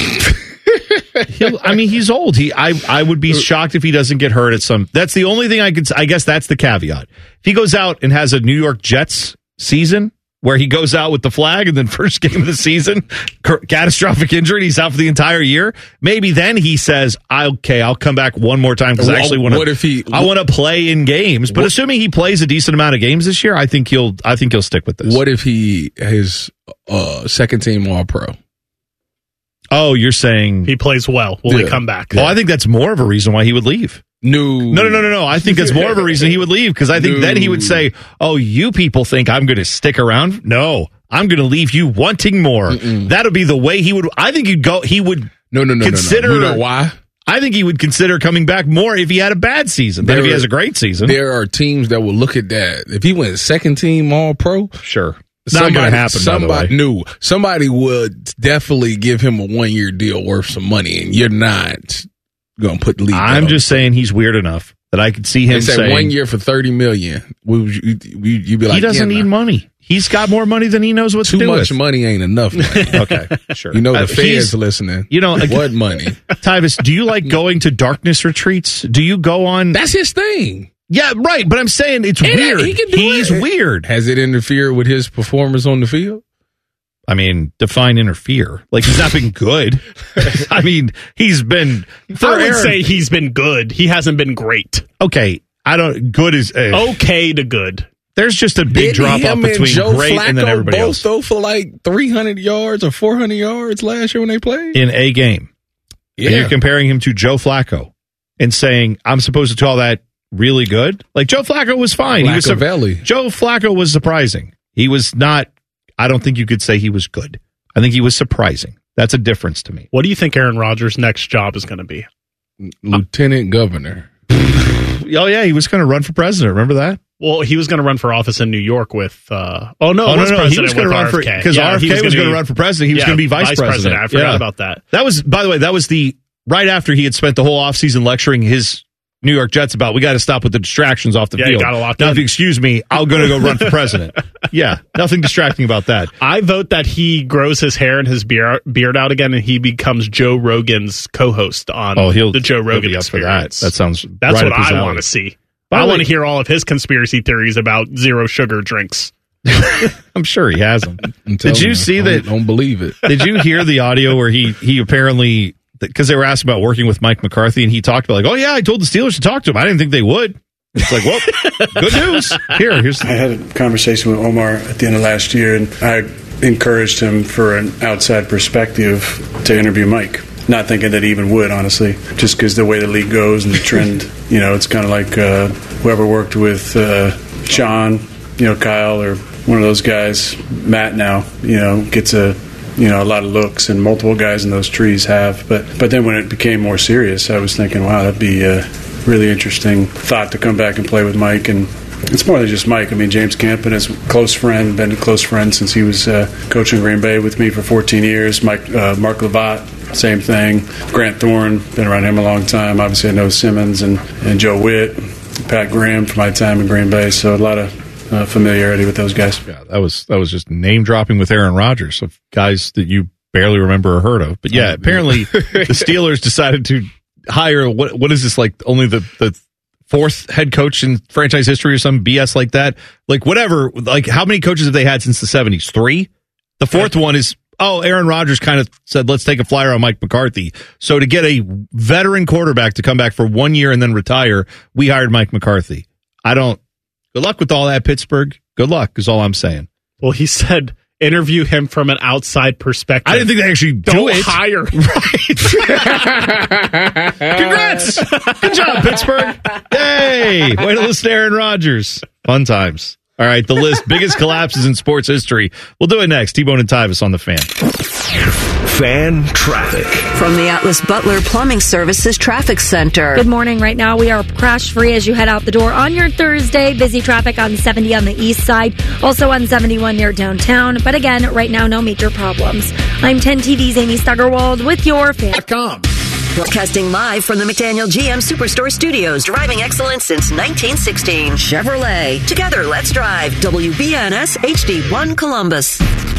He's old. I would be shocked if he doesn't get hurt at some... That's the only thing I guess that's the caveat. If he goes out and has a New York Jets season where he goes out with the flag and then first game of the season, catastrophic injury, and he's out for the entire year, maybe then he says, I'll come back one more time because I actually want to I want to play in games. But assuming he plays a decent amount of games this year, I think he'll stick with this. What if he is second team All-Pro? Oh, you're saying he plays well. Will he come back? Oh, I think that's more of a reason why he would leave. No. I think that's more of a reason he would leave because I think then he would say, "Oh, you people think I'm going to stick around? No, I'm going to leave you wanting more." That'll be the way he would. I think he'd go. He would consider. No. You know why? I think he would consider coming back more if he had a bad season than if he has a great season. There are teams that will look at that. If he went second team All-Pro, sure. Not going to happen. Somebody would definitely give him a 1-year deal worth some money, and you're not going to put the league. I'm just saying he's weird enough that I could see him saying 1 year for $30 million. You'd be like, he doesn't need money. He's got more money than he knows what to do with. Too much money ain't enough. Okay, sure. You know the Fed's listening. You know what money? Tyvis, do you like going to darkness retreats? Do you go on? That's his thing. Yeah, right. But I'm saying it's weird. He's weird. Has it interfered with his performance on the field? I mean, define interfere. Like, he's not been good. I mean, he's been... I would say he's been good. He hasn't been great. Okay. Good is... okay to good. There's just a big drop-off between Joe great Flacco and then everybody else. Both throw for like 300 yards or 400 yards last year when they played? In a game. Yeah. And you're comparing him to Joe Flacco and saying, I'm supposed to call that really good? Like, Joe Flacco was fine. Joe Flacco was surprising. He was not... I don't think you could say he was good. I think he was surprising. That's a difference to me. What do you think Aaron Rodgers' next job is going to be? Lieutenant governor. Oh, yeah, he was going to run for president. Remember that? Well, he was going to run for office in New York with... He was going to run for... Because RFK was going to run for president. He was going to be vice president. I forgot about that. That was, by the way, right after he had spent the whole offseason lecturing his New York Jets about, we got to stop with the distractions off the field. You got to lock now, if you excuse me, I'm going to go run for president. Yeah, nothing distracting about that. I vote that he grows his hair and his beard out again, and he becomes Joe Rogan's co-host on the Joe Rogan Experience. That sounds That's right what I want to see. I want to hear all of his conspiracy theories about zero sugar drinks. I'm sure he has them. Did you see that? Don't believe it. Did you hear the audio where he apparently... Because they were asked about working with Mike McCarthy, and he talked about, like, oh, yeah, I told the Steelers to talk to him. I didn't think they would. It's like, well, good news. Here's I had a conversation with Omar at the end of last year, and I encouraged him for an outside perspective to interview Mike. Not thinking that he even would, honestly, just because the way the league goes and the trend, it's kind of like whoever worked with Sean, Kyle, or one of those guys, Matt now, gets a lot of looks, and multiple guys in those trees have. But then when it became more serious, I was thinking, wow, that'd be a really interesting thought to come back and play with Mike and It's more than just Mike. I mean, James Campen is a close friend, been a close friend since he was coaching Green Bay with me for 14 years. Mark Lavatt, same thing. Grant Thorne, been around him a long time. Obviously, I know Simmons and Joe Witt, Pat Graham from my time in Green Bay. So a lot of familiarity with those guys. Yeah, that was just name dropping with Aaron Rodgers of guys that you barely remember or heard of. But yeah, apparently the Steelers decided to hire what is this, like only the fourth head coach in franchise history or some BS like that? Like whatever. Like how many coaches have they had since the 70s? 3? The fourth one is Aaron Rodgers kind of said, let's take a flyer on Mike McCarthy. So to get a veteran quarterback to come back for 1 year and then retire, we hired Mike McCarthy. Good luck with all that, Pittsburgh. Good luck is all I'm saying. Well, he said interview him from an outside perspective. I didn't think they actually Don't hire. Right. Congrats. Good job, Pittsburgh. Yay. Way to listen to Aaron Rodgers. Fun times. All right, the list. Biggest collapses in sports history. We'll do it next. T-Bone and Tyvis on the Fan. Fan traffic. From the Atlas Butler Plumbing Services Traffic Center. Good morning. Right now, we are crash-free as you head out the door on your Thursday. Busy traffic on 70 on the east side, also on 71 near downtown. But again, right now, no major problems. I'm 10 TV's Amy Stuggerwald with your Fan.com. Broadcasting live from the McDaniel GM Superstore Studios. Driving excellence since 1916. Chevrolet. Together, let's drive. WBNS HD1 Columbus.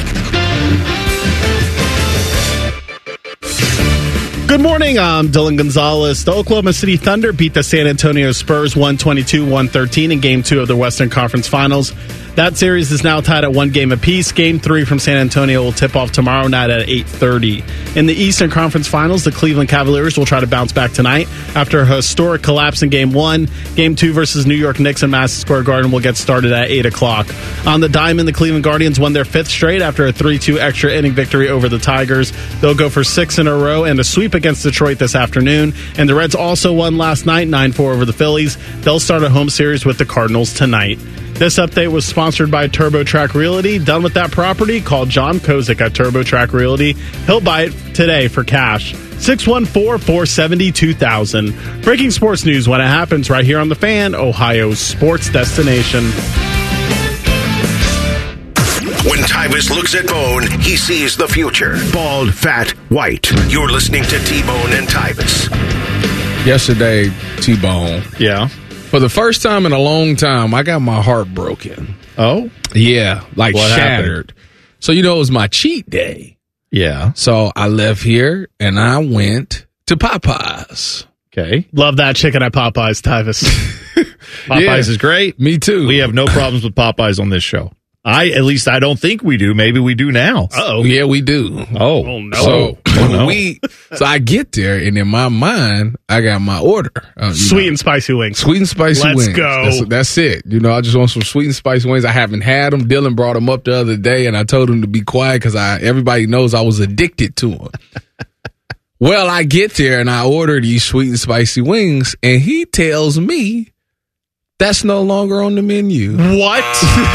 Good morning, I'm Dylan Gonzalez. The Oklahoma City Thunder beat the San Antonio Spurs 122-113 in Game 2 of the Western Conference Finals. That series is now tied at 1 game apiece. Game 3 from San Antonio will tip off tomorrow night at 8:30. In the Eastern Conference Finals, the Cleveland Cavaliers will try to bounce back tonight after a historic collapse in Game 1. Game 2 versus New York Knicks in Madison Square Garden will get started at 8 o'clock. On the diamond, the Cleveland Guardians won their 5th straight after a 3-2 extra inning victory over the Tigers. They'll go for 6 in a row and a sweep against Detroit this afternoon. And the Reds also won last night, 9-4 over the Phillies. They'll start a home series with the Cardinals tonight. This update was sponsored by TurboTrack Realty. Done with that property? Call John Kozik at TurboTrack Realty. He'll buy it today for cash. 614-470-2000. Breaking sports news when it happens right here on The Fan, Ohio's sports destination. When Tyvis looks at Bone, he sees the future. Bald, fat, white. You're listening to T-Bone and Tyvis. Yesterday, T-Bone. Yeah. For the first time in a long time, I got my heart broken. Oh? Yeah, like What shattered. happened? So, it was my cheat day. Yeah. So I left here and I went to Popeyes. Okay. Love that chicken at Popeyes, Tyvis. Popeyes is great. Me too. We have no problems with Popeyes on this show. At least I don't think we do. Maybe we do now. Uh-oh. Yeah, we do. Oh no. no. So I get there, and in my mind, I got my order. Sweet and spicy wings. Sweet and spicy Let's wings. go. That's it. I just want some sweet and spicy wings. I haven't had them. Dylan brought them up the other day, and I told him to be quiet because everybody knows I was addicted to them. Well, I get there, and I order these sweet and spicy wings, and he tells me that's no longer on the menu. What?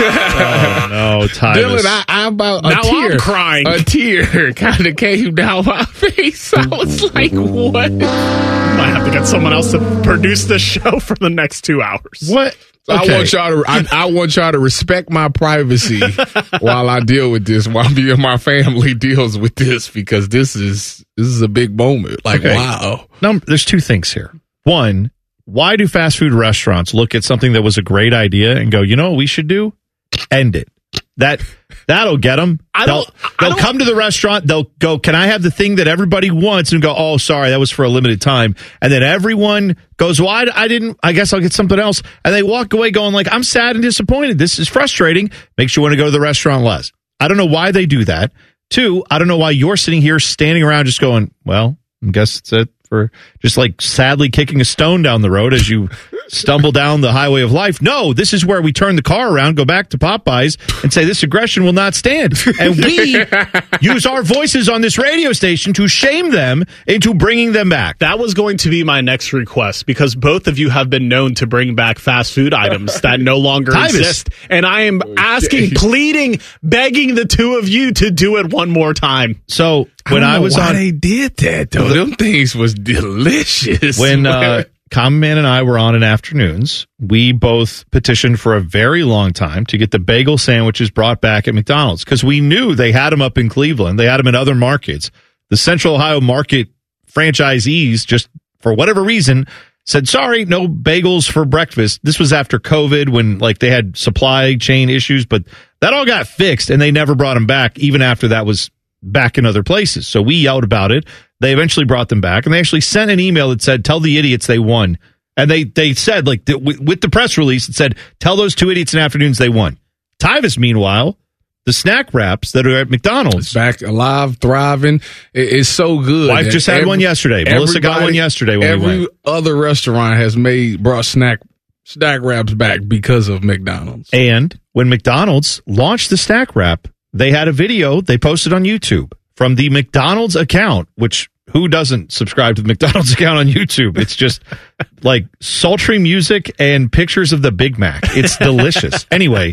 Oh, no, Tyvis. Dylan, I'm about now a tear. I'm crying. A tear kind of came down my face. I was like, what? Might have to get someone else to produce this show for the next 2 hours. What? Okay. I want y'all to respect my privacy while I deal with this, while me and my family deals with this, because this is a big moment. Like, wow. No, there's 2 things here. One, why do fast food restaurants look at something that was a great idea and go, you know what we should do? End it. That'll get them. They'll come to the restaurant. They'll go, can I have the thing that everybody wants? And go, oh, sorry, that was for a limited time. And then everyone goes, well, I guess I'll get something else. And they walk away going like, I'm sad and disappointed. This is frustrating. Makes you want to go to the restaurant less. I don't know why they do that. 2, I don't know why you're sitting here standing around just going, well, I guess it's it for just like sadly kicking a stone down the road as you stumble down the highway of life. No, this is where we turn the car around, go back to Popeyes, and say this aggression will not stand. And we use our voices on this radio station to shame them into bringing them back. That was going to be my next request, because both of you have been known to bring back fast food items that no longer exist. And I am asking, pleading, begging the 2 of you to do it one more time. So when I was why on, they did that though. Them things was delicious. When Common Man and I were on in afternoons. We both petitioned for a very long time to get the bagel sandwiches brought back at McDonald's because we knew they had them up in Cleveland. They had them in other markets. The Central Ohio market franchisees, just for whatever reason, said, sorry, no bagels for breakfast. This was after COVID when like they had supply chain issues, but that all got fixed and they never brought them back even after that was back in other places. So we yelled about it. They eventually brought them back, and they actually sent an email that said, tell the idiots they won. And they said, like, with the press release, it said, tell those two idiots in afternoons they won. Tyvis, meanwhile, the snack wraps that are at McDonald's. It's back alive, thriving. It's so good. Wife just had one yesterday. Melissa got one yesterday when we went. Every other restaurant has brought snack wraps back because of McDonald's. And when McDonald's launched the snack wrap, they had a video they posted on YouTube from the McDonald's account, which who doesn't subscribe to the McDonald's account on YouTube? It's just like sultry music and pictures of the Big Mac. It's delicious. Anyway,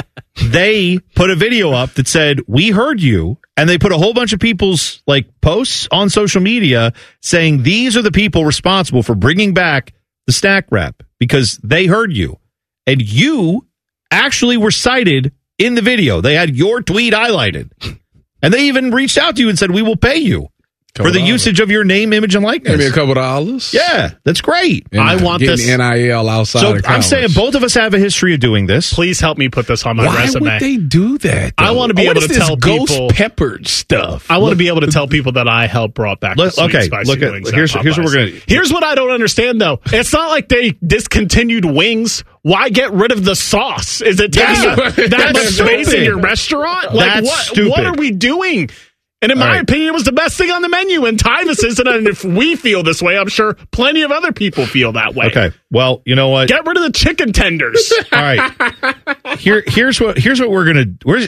they put a video up that said, we heard you. And they put a whole bunch of people's like posts on social media saying these are the people responsible for bringing back the snack wrap because they heard you. And you actually were cited in the video. They had your tweet highlighted. And they even reached out to you and said, we will pay you for the usage of your name, image, and likeness. Maybe a couple of dollars. Yeah, that's great. And I want this NIL outside So of college. I'm saying both of us have a history of doing this. Please help me put this on my resume. Why would they do that, though? I want to be able to tell ghost people peppered stuff. I want to be able to tell people that I helped brought back the sweet spicy wings. Here's what we're going to. Here's what I don't understand though. It's not like they discontinued wings. Why get rid of the sauce? Is it taking up that much space in your restaurant? Like what are we doing? And in my opinion, it was the best thing on the menu. And Tyvis isn't. And if we feel this way, I'm sure plenty of other people feel that way. Okay. Well, you know what? Get rid of the chicken tenders. All right. Here's what we're gonna.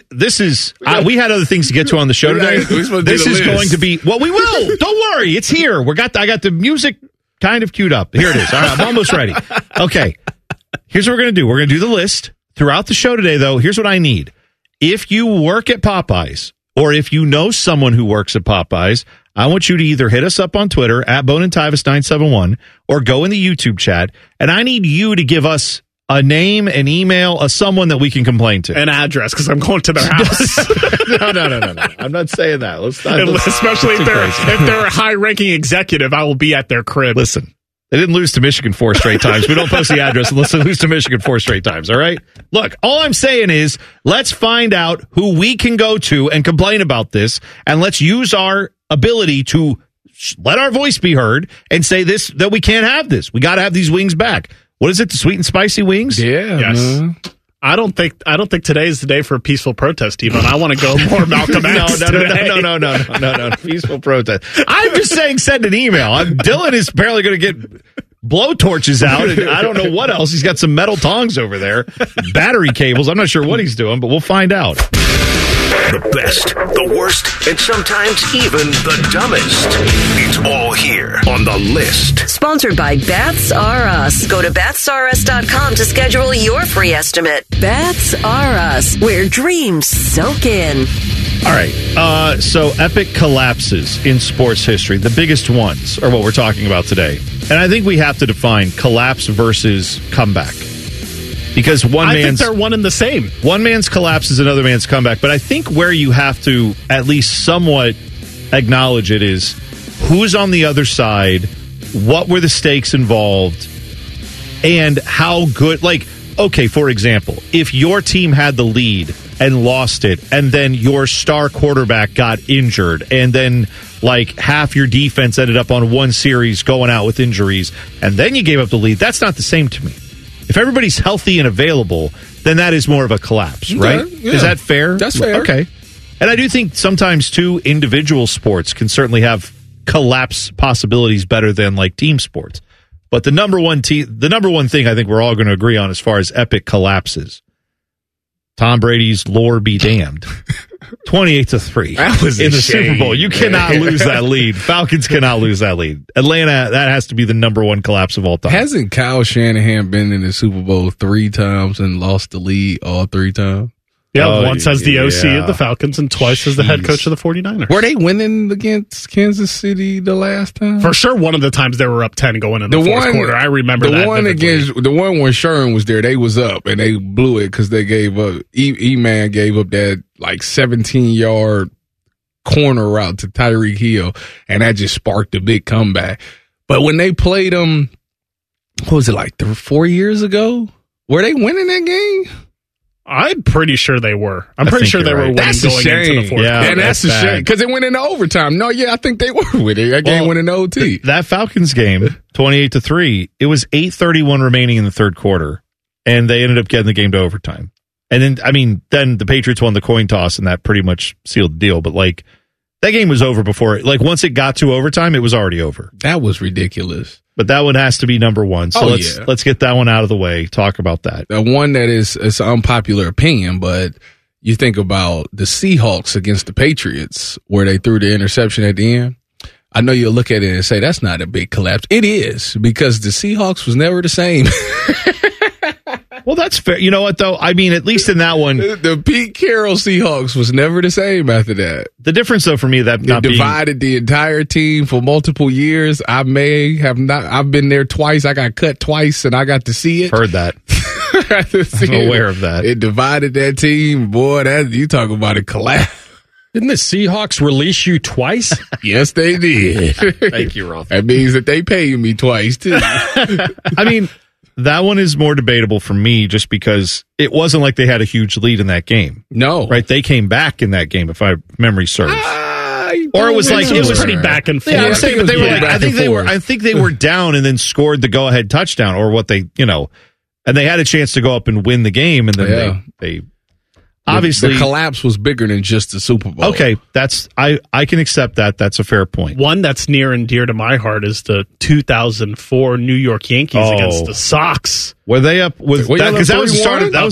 We had other things to get to on the show today. This is going to be. Well, we will. Don't worry. It's here. I got the music kind of queued up. Here it is. All right. I'm almost ready. Okay. Here's what we're gonna do. We're gonna do the list throughout the show today. Though, here's what I need. If you work at Popeyes, or if you know someone who works at Popeyes, I want you to either hit us up on Twitter at Bone and Tyvis 971 or go in the YouTube chat, and I need you to give us a name, an email, someone that we can complain to. An address, because I'm going to their house. No. I'm not saying that. Especially if they're a high-ranking executive, I will be at their crib. Listen. They didn't lose to Michigan 4 straight times. We don't post the address unless they lose to Michigan 4 straight times, all right? Look, all I'm saying is let's find out who we can go to and complain about this, and let's use our ability to let our voice be heard and say this, that we can't have this. We got to have these wings back. What is it, the sweet and spicy wings? Yeah. Yes. Man. I don't think today is the day for a peaceful protest, T-Bone. I want to go more Malcolm X. No. Peaceful protest. I'm just saying send an email. Dylan is apparently going to get blowtorches out, and I don't know what else. He's got some metal tongs over there, battery cables. I'm not sure what he's doing, but we'll find out. The best, the worst, and sometimes even the dumbest. It's all here on The List. Sponsored by Baths R Us. Go to bathsrus.com to schedule your free estimate. Baths R Us, where dreams soak in. All right. So epic collapses in sports history. The biggest ones are what we're talking about today. And I think we have to define collapse versus comeback. Because I think they're one and the same. One man's collapse is another man's comeback. But I think where you have to at least somewhat acknowledge it is who's on the other side, what were the stakes involved, and how good. Like, okay, for example, if your team had the lead and lost it, and then your star quarterback got injured, and then like half your defense ended up on one series going out with injuries, and then you gave up the lead, that's not the same to me. If everybody's healthy and available, then that is more of a collapse, right? Yeah. Is that fair? That's fair. Okay. And I do think sometimes, too, individual sports can certainly have collapse possibilities better than, like, team sports. But the number one thing I think we're all going to agree on as far as epic collapses, Tom Brady's lore be damned. 28-3 that was in the Super Bowl. You cannot lose that lead. Falcons cannot lose that lead. Atlanta, that has to be the number one collapse of all time. Hasn't Kyle Shanahan been in the Super Bowl 3 times and lost the lead all 3 times? Yeah, once as the OC of the Falcons and twice as the head coach of the 49ers. Were they winning against Kansas City the last time? For sure, one of the times they were up 10 going into the fourth quarter. I remember that vividly. The one when Sherman was there, they was up and they blew it because they gave up. E-Man gave up that like 17-yard corner route to Tyreek Hill, and that just sparked a big comeback. But when they played them, what was it, like 4 years ago? Were they winning that game? I'm pretty sure they were. I'm pretty sure they were winning going into the fourth quarter. And that's a shame because it went into overtime. No, I think they were winning. That game went into OT. That Falcons game, 28-3, it was 8:31 remaining in the third quarter, and they ended up getting the game to overtime. And then the Patriots won the coin toss, and that pretty much sealed the deal. But like that game was over before it. Like once it got to overtime, it was already over. That was ridiculous. But that one has to be number one. So let's get that one out of the way. Talk about that. The one that is an unpopular opinion, but you think about the Seahawks against the Patriots where they threw the interception at the end. I know you'll look at it and say that's not a big collapse. It is, because the Seahawks was never the same. Well, that's fair. You know what, though? I mean, at least in that one, the Pete Carroll Seahawks was never the same after that. The difference, though, for me, that not divided the entire team for multiple years. I may have not. I've been there twice. I got cut twice, and I got to see it. Heard that. I'm aware of that. It divided that team, boy. That you talk about a collapse. Didn't the Seahawks release you twice? Yes, they did. Thank you, Ralph. That means that they paid me twice too. I mean, that one is more debatable for me just because it wasn't like they had a huge lead in that game. No. Right? They came back in that game, if my memory serves. Or it was like it was pretty back and forth. Yeah, I'm saying, but they were like, I think they were down and then scored the go-ahead touchdown, or what they, and they had a chance to go up and win the game, and then they obviously the collapse was bigger than just the Super Bowl. Okay, I can accept that. That's a fair point. One that's near and dear to my heart is the 2004 New York Yankees against the Sox. Were they up with that? Because that was the start of the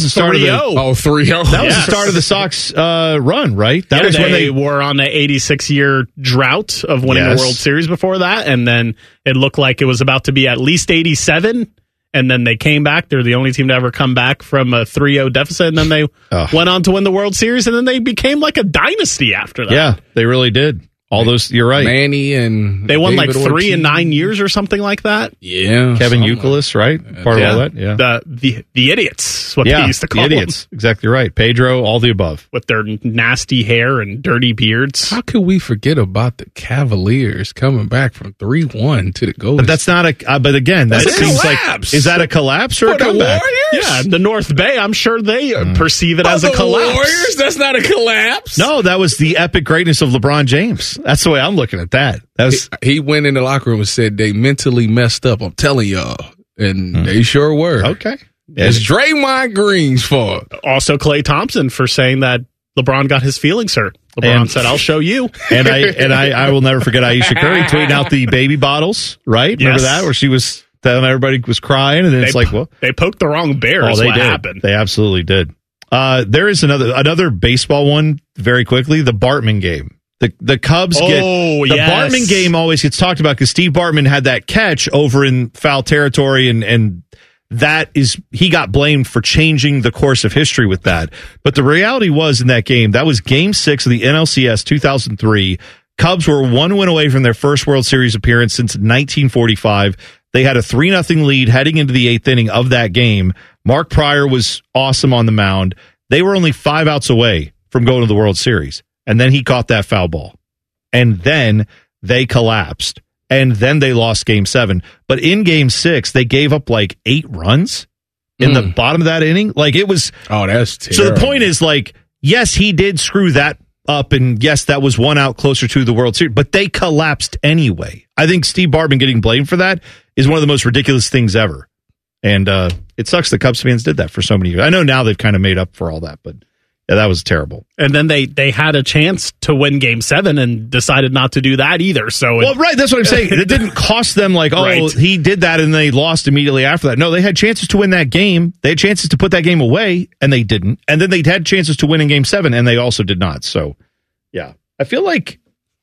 3-0. That was the start of the Sox run, right? That was when they were on an 86-year drought of winning the World Series before that, and then it looked like it was about to be at least 87. And then they came back. They're the only team to ever come back from a 3-0 deficit. And then they went on to win the World Series. And then they became like a dynasty after that. Yeah, they really did. All those, you're right. Manny and they won like 3 in 9 years or something like that. Yeah, Kevin Youkilis, right? Part of all that. Yeah, the idiots. Is what they used to call the idiots. Them. Exactly right. Pedro, all the above, with their nasty hair and dirty beards. How could we forget about the Cavaliers coming back from 3-1 to the goal? But that's not a. But again, that seems like, is that a collapse or a comeback? Yeah, the North Bay. I'm sure they perceive it as a collapse. Warriors. That's not a collapse. No, that was the epic greatness of LeBron James. That's the way I'm looking at that. He went in the locker room and said they mentally messed up. I'm telling y'all. And they sure were. Okay. It's Draymond Green's fault. Also Klay Thompson for saying that LeBron got his feelings hurt. LeBron said, I'll show you. And I will never forget Aisha Curry tweeting out the baby bottles, right? Yes. Remember that? Where she was telling everybody was crying, and then it's like, well, they poked the wrong bear. Oh, is they what did. happened. They absolutely did. There is another baseball one very quickly, the Bartman game. The Cubs Bartman game always gets talked about because Steve Bartman had that catch over in foul territory, and that is, he got blamed for changing the course of history with that. But the reality was in that game, that was Game 6 of the NLCS 2003. Cubs were 1 win away from their first World Series appearance since 1945. They had a 3-0 lead heading into the 8th inning of that game. Mark Pryor was awesome on the mound. They were only 5 outs away from going to the World Series. And then he caught that foul ball. And then they collapsed. And then they lost Game 7. But in Game 6, they gave up like 8 runs in the bottom of that inning. Like it was. Oh, that's terrible. So the point is, like, yes, he did screw that up. And yes, that was 1 out closer to the World Series. But they collapsed anyway. I think Steve Bartman getting blamed for that is one of the most ridiculous things ever. And it sucks the Cubs fans did that for so many years. I know now they've kind of made up for all that, but yeah, that was terrible. And then they had a chance to win Game 7 and decided not to do that either. So right, that's what I'm saying. It didn't cost them like, he did that and they lost immediately after that. No, they had chances to win that game. They had chances to put that game away, and they didn't. And then they had chances to win in Game 7, and they also did not. So, yeah, I feel like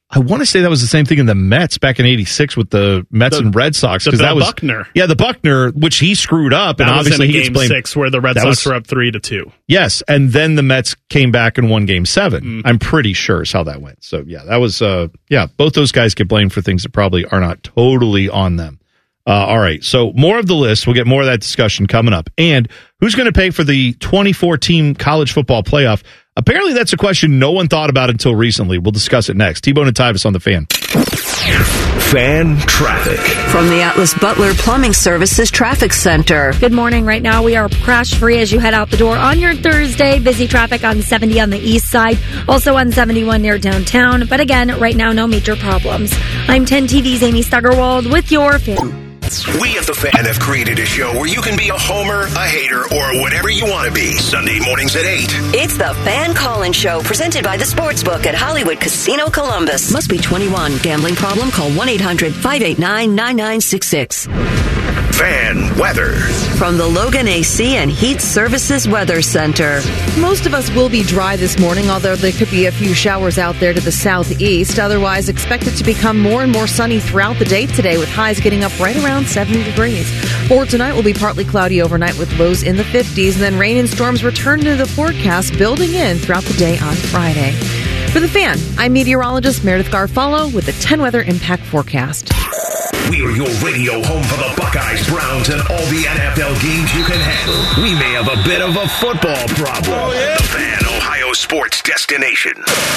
I want to say that was the same thing in the Mets back in '86 with the Mets and Red Sox, because that was Buckner. Yeah, the Buckner, which he screwed up, and That was obviously in he Game explained 6 where the Red Sox were up 3-2. Yes, and then the Mets came back and won Game 7. I'm pretty sure is how that went. So yeah, that was both those guys get blamed for things that probably are not totally on them. All right, so more of the list. We'll get more of that discussion coming up. And who's going to pay for the 24-team college football playoff? Apparently, that's a question no one thought about until recently. We'll discuss it next. T-Bone and Tyvis on the Fan. Fan traffic. From the Atlas Butler Plumbing Services Traffic Center. Good morning. Right now, we are crash-free as you head out the door on your Thursday. Busy traffic on 70 on the east side, also on 71 near downtown. But again, right now, no major problems. I'm 10 TV's Amy Stuggerwald with your Fan. We at The Fan have created a show where you can be a homer, a hater, or whatever you want to be. Sunday mornings at 8. It's the Fan Call-In Show, presented by the Sportsbook at Hollywood Casino Columbus. Must be 21. Gambling problem? Call 1-800-589-9966. Fan weather. From the Logan AC and Heat Services Weather Center. Most of us will be dry this morning, although there could be a few showers out there to the southeast. Otherwise, expect it to become more and more sunny throughout the day today, with highs getting up right around 70 degrees. For tonight, will be partly cloudy overnight with lows in the 50s, and then rain and storms return to the forecast, building in throughout the day on Friday. For The Fan, I'm meteorologist Meredith Garfalo with the 10 Weather Impact Forecast. We are your radio home for the Buckeyes, Browns, and all the NFL games you can handle. We may have a bit of a football problem. Oh, yeah. The Fan, Ohio sports destination.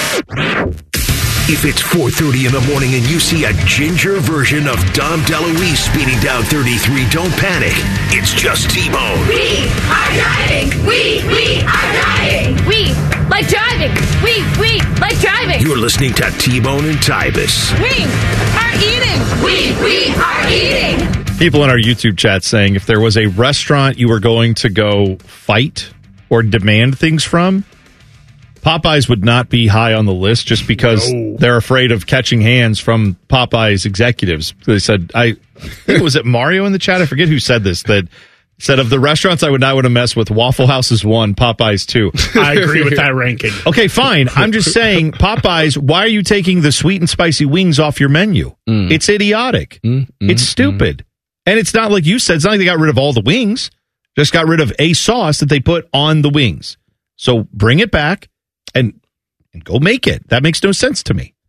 If it's 4:30 in the morning and you see a ginger version of Dom DeLuise speeding down 33, don't panic. It's just T-Bone. We are driving. We are driving. We like driving. We like driving. You're listening to T-Bone and Tybus. We are eating. We are eating. People in our YouTube chat saying if there was a restaurant you were going to go fight or demand things from, Popeyes would not be high on the list just because they're afraid of catching hands from Popeyes executives. They said, I think was it Mario in the chat? I forget who said this, that said of the restaurants I would not want to mess with, Waffle House is 1, Popeyes 2. I agree with that ranking. Okay, fine. I'm just saying, Popeyes, why are you taking the sweet and spicy wings off your menu? It's idiotic. It's stupid. And it's not like you said, it's not like they got rid of all the wings, just got rid of a sauce that they put on the wings. So bring it back. And go make it. That makes no sense to me.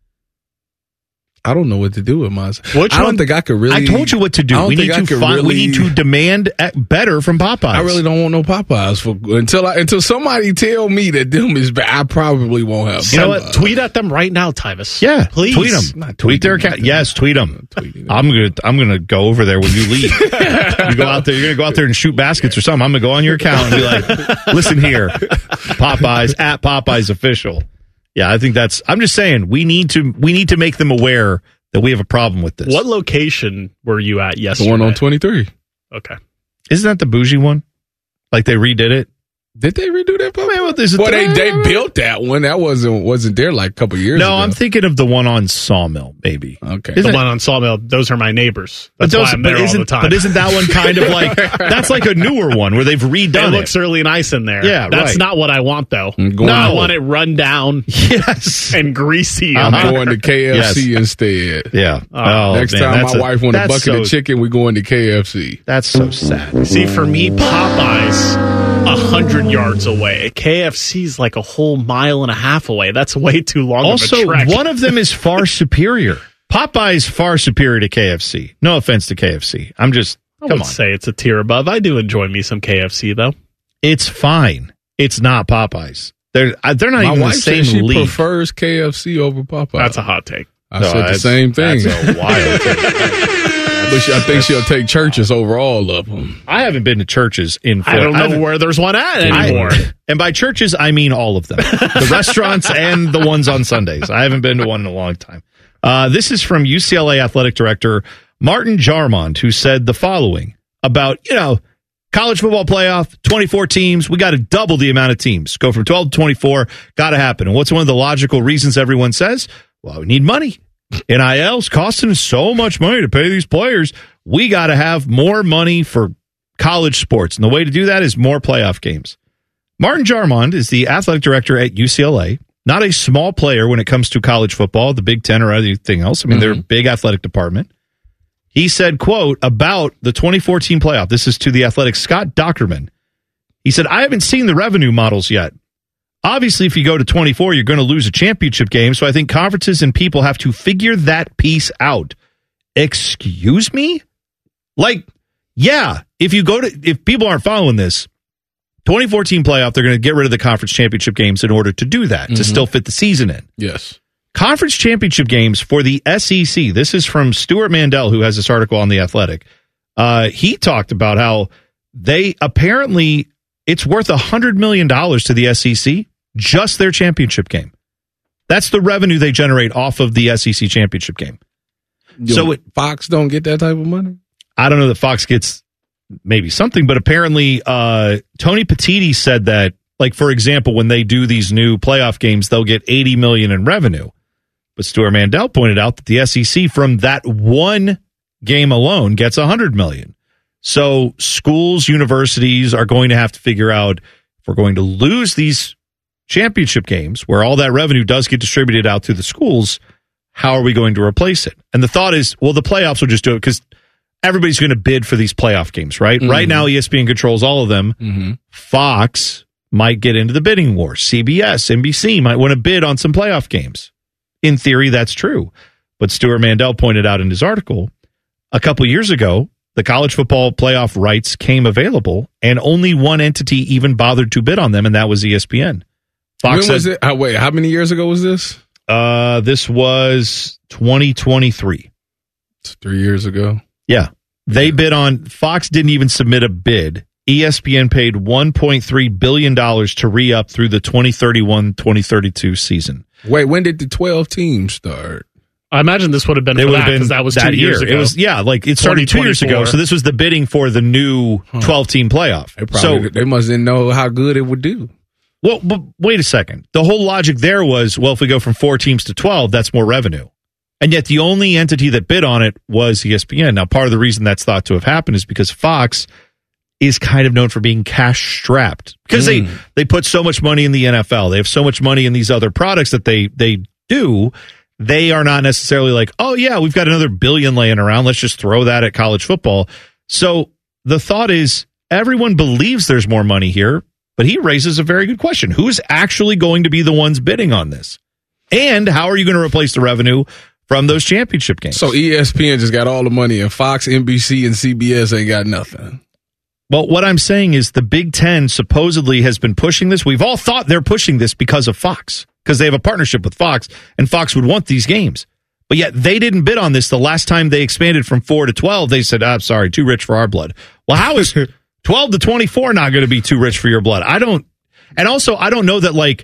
I don't know what to do with myself. I don't think I could really. I told you what to do. We need to demand better from Popeyes. I really don't want no Popeyes until somebody tell me that them is bad. I probably won't have. You know what? Tweet at them right now, Tyvis. Yeah, please tweet them. Tweet their account. Yes, tweet them. I'm gonna go over there when you leave. You go out there. You're gonna go out there and shoot baskets or something. I'm gonna go on your account and be like, "Listen here, Popeyes at Popeyes official." Yeah, I think I'm just saying we need to make them aware that we have a problem with this. What location were you at yesterday? The one on 23. Okay. Isn't that the bougie one? Like they redid it? Did they redo that? They built that one. That wasn't there like a couple years ago. No, I'm thinking of the one on Sawmill, maybe. Okay. The one on Sawmill, those are my neighbors. That's why I'm there all the time. But isn't that one kind of like, that's like a newer one where they've redone it? It looks really nice in there. Yeah, That's not what I want, though. I want it run down and greasy. I'm going to KFC instead. Yeah. Next time my wife wants a bucket of chicken, we going to KFC. That's so sad. See, for me, Popeyes 100 yards away. KFC's like a whole mile and a half away. That's way too long of a trek. One of them is far superior. Popeye's far superior to KFC. No offense to KFC. I would say it's a tier above. I do enjoy me some KFC, though. It's fine. It's not Popeyes. They're not My even wife the same says she league. prefers KFC over Popeyes. That's a hot take. I said the same thing. That's a wild take. But I think she'll take churches over all of them. I haven't been to churches in I don't know where there's one at anymore. And by churches, I mean all of them. The restaurants and the ones on Sundays. I haven't been to one in a long time. This is from UCLA athletic director Martin Jarmond, who said the following about, college football playoff, 24 teams. We got to double the amount of teams. Go from 12 to 24. Got to happen. And what's one of the logical reasons everyone says? Well, we need money. NIL's costing us so much money to pay these players. We got to have more money for college sports. And the way to do that is more playoff games. Martin Jarmond is the athletic director at UCLA. not a small player when it comes to college football, the Big Ten or anything else. I mean, they're a big athletic department. He said, quote, about the 2014 playoff. This is to the Athletic Scott Dockerman. He said, I haven't seen the revenue models yet. Obviously, if you go to 24, you're going to lose a championship game. So I think conferences and people have to figure that piece out. Excuse me? Like, yeah, if people aren't following this, 2014 playoff, they're going to get rid of the conference championship games in order to do that, to still fit the season in. Yes. Conference championship games for the SEC. This is from Stuart Mandel, who has this article on The Athletic. He talked about how they apparently, it's worth $100 million to the SEC, just their championship game. That's the revenue they generate off of the SEC championship game. Fox don't get that type of money? I don't know that Fox gets maybe something, but apparently Tony Petitti said that, like, for example, when they do these new playoff games, they'll get $80 million in revenue. But Stuart Mandel pointed out that the SEC from that one game alone gets $100 million. So schools, universities are going to have to figure out, if we're going to lose these championship games where all that revenue does get distributed out to the schools, how are we going to replace it? And the thought is, well, the playoffs will just do it because everybody's going to bid for these playoff games, right? Right now, ESPN controls all of them. Fox might get into the bidding war. CBS, NBC might want to bid on some playoff games. In theory, that's true. But Stuart Mandel pointed out in his article, a couple years ago, the college football playoff rights came available, and only one entity even bothered to bid on them, and that was ESPN. Fox when was it? Wait, how many years ago was this? This was 2023. It's 3 years ago. Yeah. They bid on, Fox didn't even submit a bid. ESPN paid $1.3 billion to re-up through the 2031-2032 season. Wait, when did the 12 teams start? I imagine this would have been because that was 2 years ago. It was, it started 2 years ago, so this was the bidding for the new 12-team playoff. They must didn't know how good it would do. Well, but wait a second. The whole logic there was, well, if we go from 4 teams to 12, that's more revenue. And yet the only entity that bid on it was ESPN. Now, part of the reason that's thought to have happened is because Fox is kind of known for being cash strapped because they put so much money in the NFL. They have so much money in these other products that they do. They are not necessarily like, oh, yeah, we've got another $1 billion laying around. Let's just throw that at college football. So the thought is everyone believes there's more money here, but he raises a very good question. Who's actually going to be the ones bidding on this? And how are you going to replace the revenue from those championship games? So ESPN just got all the money and Fox, NBC, and CBS ain't got nothing. Well, what I'm saying is the Big Ten supposedly has been pushing this. We've all thought they're pushing this because of Fox, because they have a partnership with Fox, and Fox would want these games. But yet they didn't bid on this. The last time they expanded from 4 to 12, they said, I'm sorry, too rich for our blood. Well, how is 12 to 24 not going to be too rich for your blood? I don't know that, like,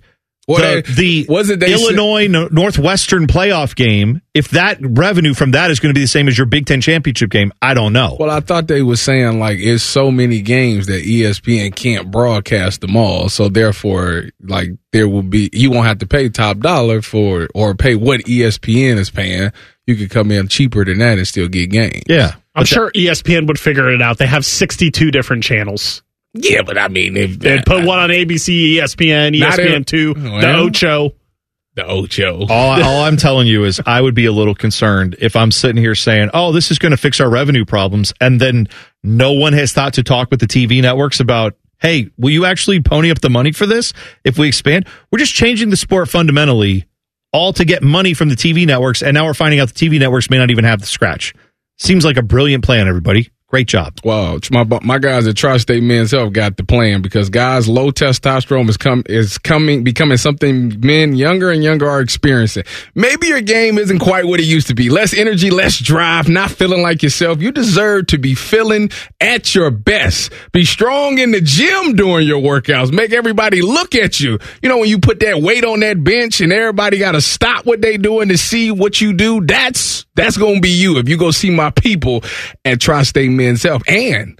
the Illinois Northwestern playoff game, if that revenue from that is going to be the same as your Big Ten championship game, I don't know. Well, I thought they were saying, like, it's so many games that ESPN can't broadcast them all. So therefore, like, you won't have to pay top dollar for, or pay what ESPN is paying. You could come in cheaper than that and still get games. Yeah. I'm sure ESPN would figure it out. They have 62 different channels. Yeah, but I mean, if they'd put one on ABC, ESPN, ESPN2, the Ocho. The Ocho. All I'm telling you is I would be a little concerned if I'm sitting here saying, oh, this is going to fix our revenue problems, and then no one has thought to talk with the TV networks about, hey, will you actually pony up the money for this if we expand? We're just changing the sport fundamentally, all to get money from the TV networks, and now we're finding out the TV networks may not even have the scratch. Seems like a brilliant plan, everybody. Great job. Wow. My guys at Tri-State Men's Health got the plan because guys' low testosterone is becoming something men younger and younger are experiencing. Maybe your game isn't quite what it used to be. Less energy, less drive, not feeling like yourself. You deserve to be feeling at your best. Be strong in the gym during your workouts. Make everybody look at you. You know, when you put that weight on that bench and everybody got to stop what they doing to see what you do, that's going to be you if you go see my people at Tri-State Men's Health. And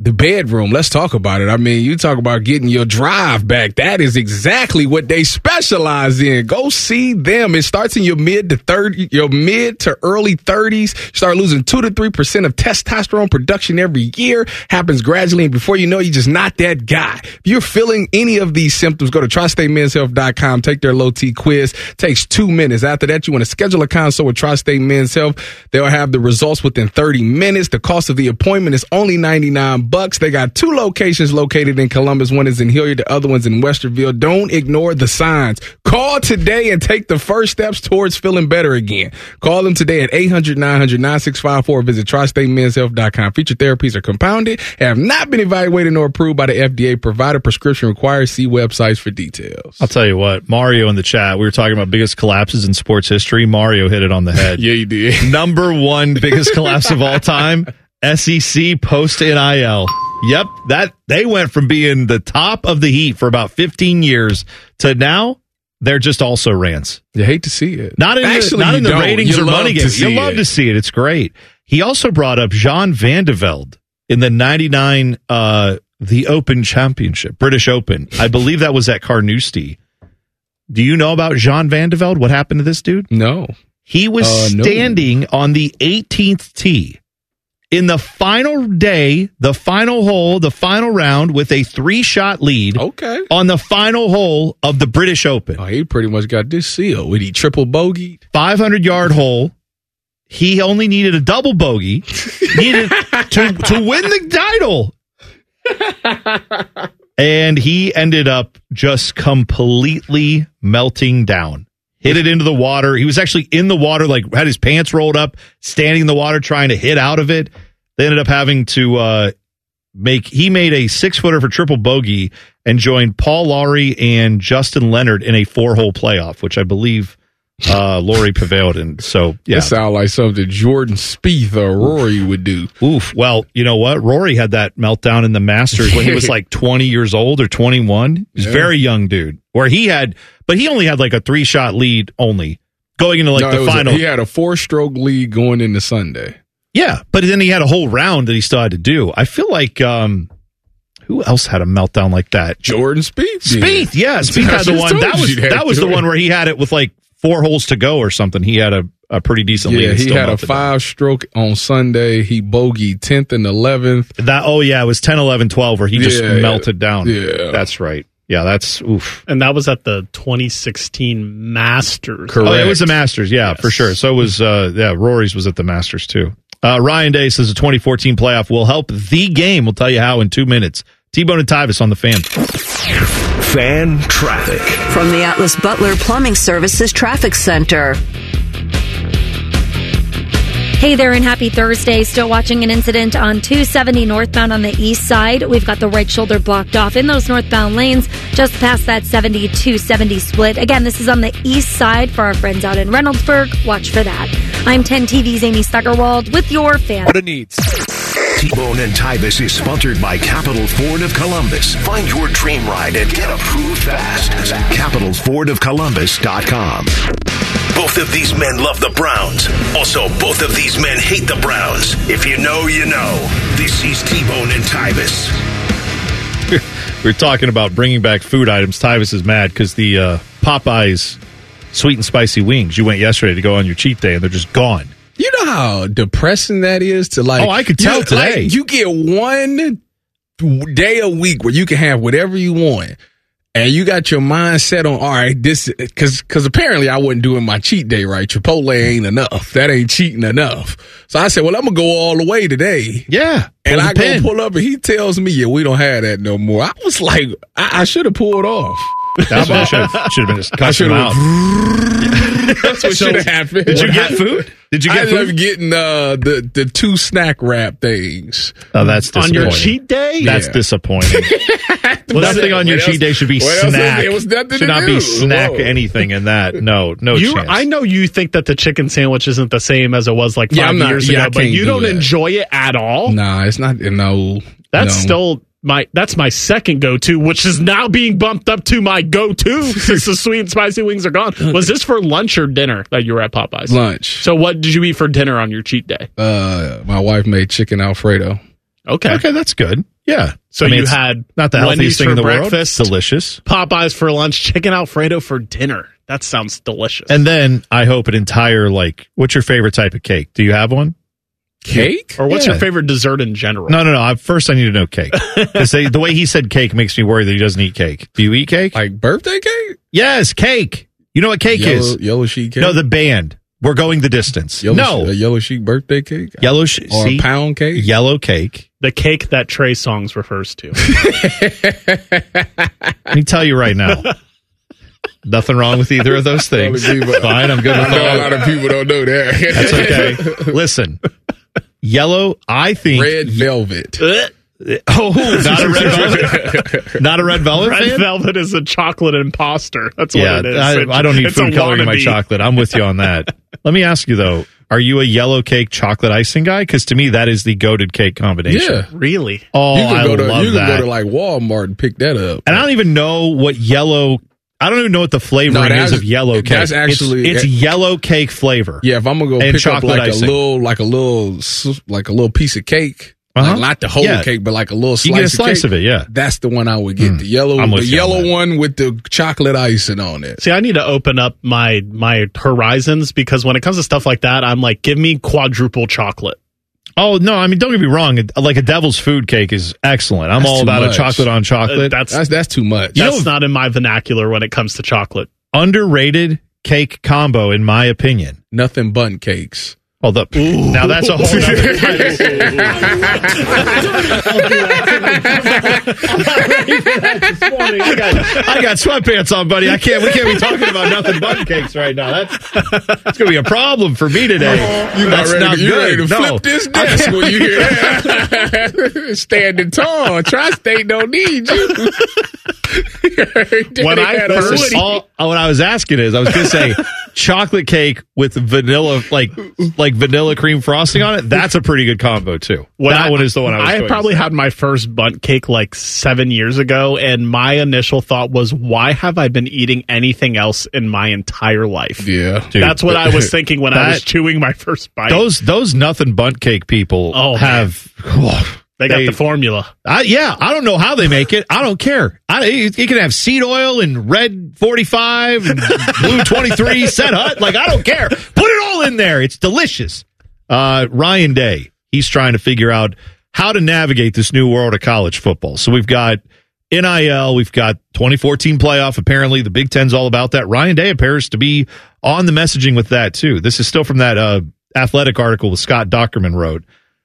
the bedroom. Let's talk about it. I mean, you talk about getting your drive back. That is exactly what they specialize in. Go see them. It starts in your mid to early 30s. You start losing 2 to 3% of testosterone production every year. Happens gradually, and before you know it, you're just not that guy. If you're feeling any of these symptoms, go to TriStateMen'sHealth.com. Take their low T quiz. Takes 2 minutes. After that, you want to schedule a consult with Tri-State Men's Health. They'll have the results within 30 minutes. The cost of the appointment is only $99. They got 2 locations located in Columbus. One is in Hilliard, the other one's in Westerville. Don't ignore the signs. Call today and take the first steps towards feeling better again. Call them today at 800-900-9654. Visit TriStateMen'sHealth.com. Featured therapies are compounded, have not been evaluated nor approved by the FDA. Provider prescription required. See websites for details. I'll tell you what, Mario in the chat, we were talking about biggest collapses in sports history. Mario hit it on the head. Yeah, he did. Number 1 biggest collapse of all time. SEC post NIL. Yep, that they went from being the top of the heat for about 15 years to now they're just also rants. You hate to see it. Not in the ratings or money game. You love to see it. It's great. He also brought up Jean Van de Velde in the 99 the Open Championship, British Open. I believe that was at Carnoustie. Do you know about Jean Van de Velde? What happened to this dude? No. He was standing on the 18th tee. In the final day, the final hole, the final round with a 3-shot lead on the final hole of the British Open. Oh, he pretty much got this seal. When he triple bogeyed. 500-yard hole. He only needed a double bogey needed to win the title. And he ended up just completely melting down. Hit it into the water. He was actually in the water, like had his pants rolled up, standing in the water, trying to hit out of it. They ended up having to he made a 6-footer for triple bogey and joined Paul Lawrie and Justin Leonard in a 4-hole playoff, which I believe Lawrie prevailed in. So, yeah. That sounds like something Jordan Spieth or Rory would do. Oof. Well, you know what? Rory had that meltdown in the Masters when he was like 20 years old or 21. He was a very young dude. Where he only had like a 3-shot lead only going into the final. He had a 4-stroke lead going into Sunday. Yeah, but then he had a whole round that he still had to do. I feel like who else had a meltdown like that? Jordan Spieth. Spieth, yeah. Spieth had the one. That was the one where he had it with like 4 holes to go or something. He had a pretty decent lead. Yeah, he had a 5-stroke on Sunday. He bogeyed 10th and 11th. It was 10, 11, 12 where he just melted down. Yeah. That's right. Yeah, that's oof. And that was at the 2016 Masters. Correct. Oh, it was the Masters, yeah, for sure. So it was, Rory's was at the Masters too. Ryan Day says the 2014 playoff will help the game. We'll tell you how in 2 minutes. T-Bone and Tyvis on the Fan. Fan traffic. From the Atlas Butler Plumbing Services Traffic Center. Hey there and happy Thursday. Still watching an incident on 270 northbound on the east side. We've got the right shoulder blocked off in those northbound lanes just past that 70-270 split. Again, this is on the east side for our friends out in Reynoldsburg. Watch for that. I'm 10 TV's Amy Stuggerwald with your Fan. What it needs. T-Bone and Tyvis is sponsored by Capital Ford of Columbus. Find your dream ride and get approved fast. CapitalFordOfColumbus.com. Both of these men love the Browns. Also, both of these men hate the Browns. If you know, you know. This is T-Bone and Tyvis. We're talking about bringing back food items. Tyvis is mad because the Popeyes sweet and spicy wings, you went yesterday to go on your cheat day, and they're just gone. You know how depressing that is to like... Oh, I could tell today. Like, you get one day a week where you can have whatever you want. And you got your mind set on, all right, this, because apparently I wasn't doing my cheat day right. Chipotle ain't enough. That ain't cheating enough. So I said, well, I'm going to go all the way today. Yeah. And I go pull up and he tells me, yeah, we don't have that no more. I was like, I should have pulled off. That's what should have been just cut him out. That's what should have happened. Did you get food? Did you get food? I ended up getting the 2 snack wrap things. Oh, that's disappointing. On your cheat day? That's disappointing. Nothing on your cheat day should be snack. It was nothing should not be snack anything in that. No chance. I know you think that the chicken sandwich isn't the same as it was like 5 years ago, but you don't enjoy it at all? Nah, it's not. No. That's still... That's my second go-to, which is now being bumped up to my go-to since the sweet and spicy wings are gone. Was this for lunch or dinner that you were at Popeyes? Lunch. So what did you eat for dinner on your cheat day? My wife made chicken Alfredo. Okay, that's good. Yeah. So you had not the Wendy's healthiest thing for in the breakfast, world. Delicious. Popeyes for lunch, chicken Alfredo for dinner. That sounds delicious. And then I hope an entire, like, what's your favorite type of cake? Do you have one? Cake? Or what's Yeah. your favorite dessert in general? No. First, I need to know cake. Because the way he said cake makes me worry that he doesn't eat cake. Do you eat cake? Like birthday cake? Yes, cake. You know what cake is? Yellow sheet cake? No, the band. We're going the distance. A No. yellow sheet birthday cake? Yellow sheet. Or a pound cake? Yellow cake. The cake that Trey Songz refers to. Let me tell you right now. Nothing wrong with either of those things. Fine, I'm good with I know all. a lot of people don't know that. That's okay. Listen, yellow, I think. Red velvet. Oh, not a red velvet? Not a red velvet Red fan? velvet is a chocolate imposter. That's what Yeah, it is. I don't need It's food a coloring in my wannabe. chocolate. I'm with you on that. Let me ask you, though. Are you a yellow cake chocolate icing guy? Because to me, that is the goated cake combination. Yeah. Really? Oh, You can I go to love you that. can go to like Walmart and pick that up. And I don't even know what yellow. I don't even know what the flavoring that's- is of yellow cake. that's actually- it's yellow cake flavor. Yeah, if I'm gonna go And pick up chocolate like icing. a little piece of cake, Uh-huh. like not the whole Yeah. cake, but like a little You get a slice, slice of it, yeah. That's the one I would get. The yellow, I'm the with you on yellow that. one with the chocolate icing on it. See, I need to open up my horizons because when it comes to stuff like that, I'm like, give me quadruple chocolate. Oh no! I mean, don't get me wrong. Like a devil's food cake is excellent. I'm That's all too about much. a chocolate on chocolate. That's too much. That's not in my vernacular when it comes to chocolate. Underrated cake combo, in my opinion. Nothing bun cakes. Hold up. Now that's a whole other I got sweatpants on, buddy. We can't be talking about nothing bun cakes right now. That's going to be a problem for me today. That's not you ready good. to No. flip this desk when you hear that. Standing tall. Tri-State don't need you. When I first what I was asking is, I was going to say chocolate cake with vanilla, like vanilla cream frosting on it. That's a pretty good combo too. That one is the one I was. I probably had my first bundt cake like 7 years ago, and my initial thought was, why have I been eating anything else in my entire life? Yeah, Dude, that's what I was thinking when I was chewing my first bite. Those nothing bundt cake people have. They got the formula. I don't know how they make it. I don't care. You can have seed oil and red 45 and blue 23 set hut. Like, I don't care. Put it all in there. It's delicious. Ryan Day, he's trying to figure out how to navigate this new world of college football. So we've got NIL, we've got 2014 playoff. Apparently, the Big Ten's all about that. Ryan Day appears to be on the messaging with that, too. This is still from that Athletic article that Scott Dockerman wrote.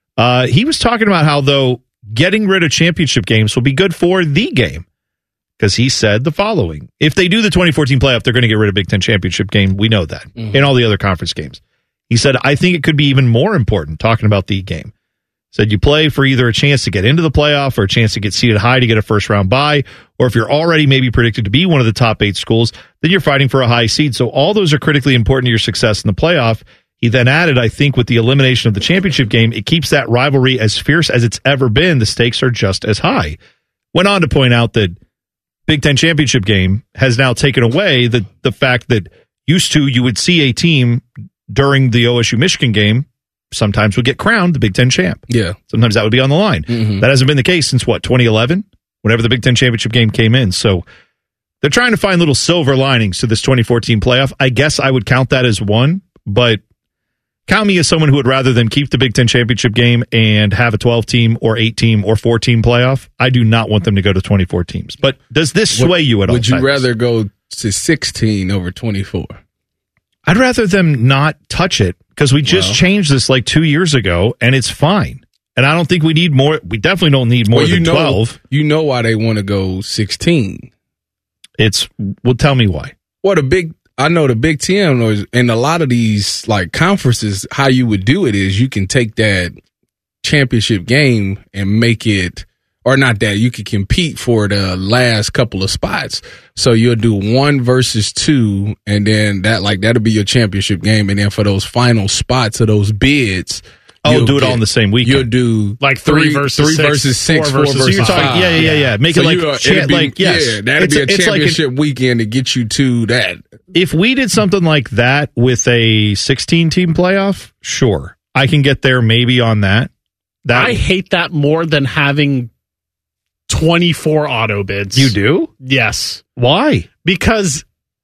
He was talking about how, though, getting rid of championship games will be good for the game. Because he said the following. If they do the 2014 playoff, they're going to get rid of Big Ten championship game. We know that. And all the other conference games. He said, I think it could be even more important, talking about the game. Said you play for either a chance to get into the playoff or a chance to get seated high to get a first round bye. Or if you're already maybe predicted to be one of the top 8 schools, then you're fighting for a high seed. So all those are critically important to your success in the playoff. He then added, I think with the elimination of the championship game, it keeps that rivalry as fierce as it's ever been. The stakes are just as high. Went on to point out that Big Ten championship game has now taken away the fact that used to you would see a team during the OSU Michigan game sometimes would get crowned the Big Ten champ. Yeah. Sometimes that would be on the line. That hasn't been the case since 2011, whenever the Big Ten championship game came in. So they're trying to find little silver linings to this 2014 playoff. I guess I would count that as one, but count me as someone who would rather than keep the Big Ten championship game and have a 12-team or 8-team or 4-team playoff. I do not want them to go to 24 teams. But does this sway you at all? Would you Titus? rather go to 16 over 24? I'd rather them not touch it because we just changed this like 2 years ago and it's fine. And I don't think we need more. We definitely don't need more than 12. You know why they want to go 16. Tell me why. I know the Big Ten knows, and a lot of these like conferences, how you would do it is you can take that championship game and make it, or not that, you could compete for the last couple of spots. So you'll do 1 versus 2, and then that'll be your championship game. And then for those final spots of those bids, do it all in the same weekend. You'll do like 3 versus 6, 4 versus so you're talking, 5. Yeah. Make so it like, that'd be a championship weekend to get you to that. If we did something like that with a 16-team playoff, sure. I can get there maybe on that. I hate that more than having 24 auto bids. You do? Yes. Why? Because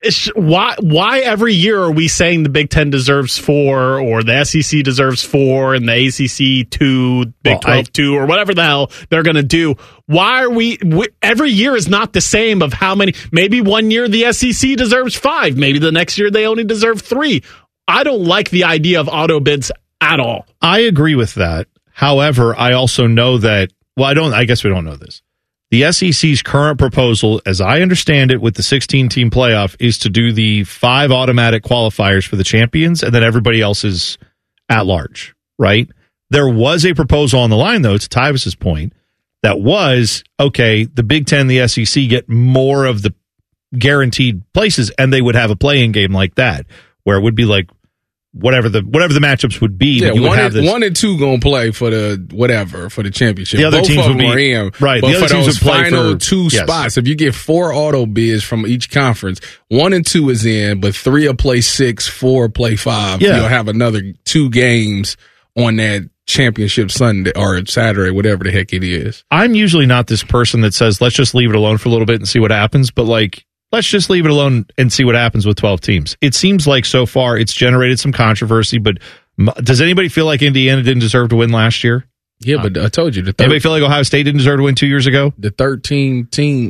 why every year are we saying the Big Ten deserves 4 or the SEC deserves 4 and the ACC 2, Big 12 2 or whatever the hell they're going to do? Why are we every year is not the same of how many? Maybe one year the SEC deserves 5. Maybe the next year they only deserve 3. I don't like the idea of auto bids at all. I agree with that. However, I also know that, I guess we don't know this. The SEC's current proposal, as I understand it, with the 16-team playoff, is to do the 5 automatic qualifiers for the champions, and then everybody else is at large, right? There was a proposal on the line, though, to Tyvis's point, that was, okay, the Big Ten and the SEC get more of the guaranteed places, and they would have a play-in game like that, where it would be like, whatever the matchups would be. Yeah, but you would have 1 and 2 gonna play for the championship. The other Both teams of would them be are in, right. But The other for teams those would play final for 2 yes. spots, if you get 4 auto bids from each conference, 1 and 2 is in, but 3 will play 6, 4 will play 5. Yeah. You'll have another 2 games on that championship Sunday or Saturday, whatever the heck it is. I'm usually not this person that says let's just leave it alone for a little bit and see what happens, but like, let's just leave it alone and see what happens with 12 teams. It seems like so far it's generated some controversy, but does anybody feel like Indiana didn't deserve to win last year? Yeah, but I told you. Anybody feel like Ohio State didn't deserve to win 2 years ago? The 13th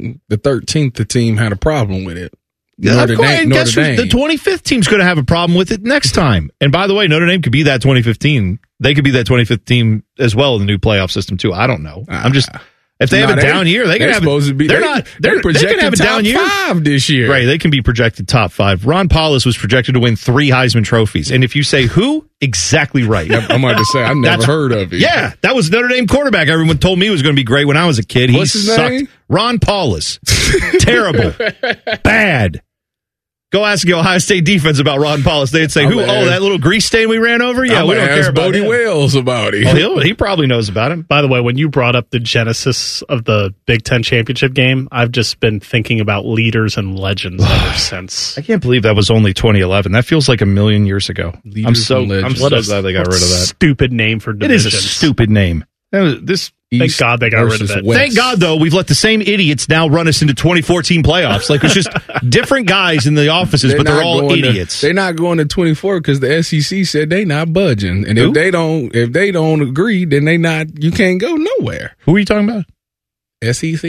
team had a problem with it. Notre Dame. The 25th team's going to have a problem with it next time. And by the way, Notre Dame could be that 2015. They could be that 25th team as well in the new playoff system too. I don't know. I'm just. If they have a down year, they can have supposed to be. They're projected have a down year. 5 this year, right? They can be projected top 5. Ron Paulus was projected to win 3 Heisman trophies, and if you say who, exactly right. I'm about to say I never heard of it. Yeah, that was Notre Dame quarterback. Everyone told me he was going to be great when I was a kid. What's his name? Ron Paulus. Terrible, bad. Go ask the Ohio State defense about Ron Paulus. They'd say, "Who? Oh, that little grease stain we ran over? Yeah, we don't care about Bodie Wells about it. Oh, he probably knows about him." By the way, when you brought up the genesis of the Big Ten championship game, I've just been thinking about leaders and legends ever since. I can't believe that was only 2011. That feels like a million years ago. I'm so glad they got rid of that. Stupid name for divisions. It is a stupid name. Thank God they got rid of it. West. Thank God, though, we've let the same idiots now run us into 2014 playoffs. Like, it's just different guys in the offices, but they're all idiots. They're not going to 24 because the SEC said they not budging, and if they don't agree, then you can't go nowhere. Who are you talking about? SEC.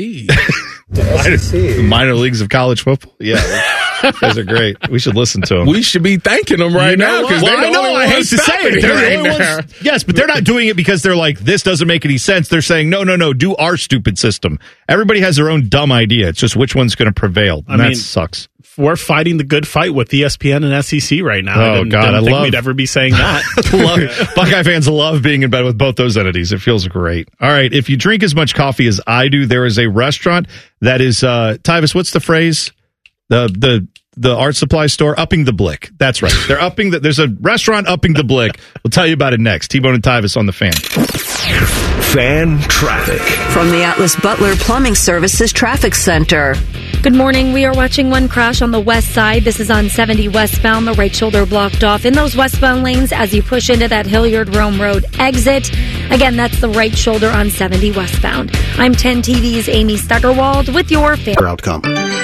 The minor leagues of college football. Yeah. Those are great. We should listen to them. We should be thanking them right now because I hate to say it. They're the only ones. Yes, but they're not doing it because they're like, this doesn't make any sense. They're saying, no, do our stupid system. Everybody has their own dumb idea. It's just which one's going to prevail. And that sucks. We're fighting the good fight with ESPN and SEC right now. Oh, God, I think we'd ever be saying that. Buckeye fans love being in bed with both those entities. It feels great. All right, if you drink as much coffee as I do, there is a restaurant that is, Tyvis, what's the phrase? The art supply store, upping the blick. That's right. There's a restaurant upping the blick. We'll tell you about it next. T-Bone and Tyvis on the Fan. Fan traffic. From the Atlas Butler Plumbing Services Traffic Center. Good morning. We are watching one crash on the west side. This is on 70 westbound. The right shoulder blocked off in those westbound lanes as you push into that Hilliard-Rome Road exit. Again, that's the right shoulder on 70 westbound. I'm 10 TV's Amy Steckerwald with your Fan outcome.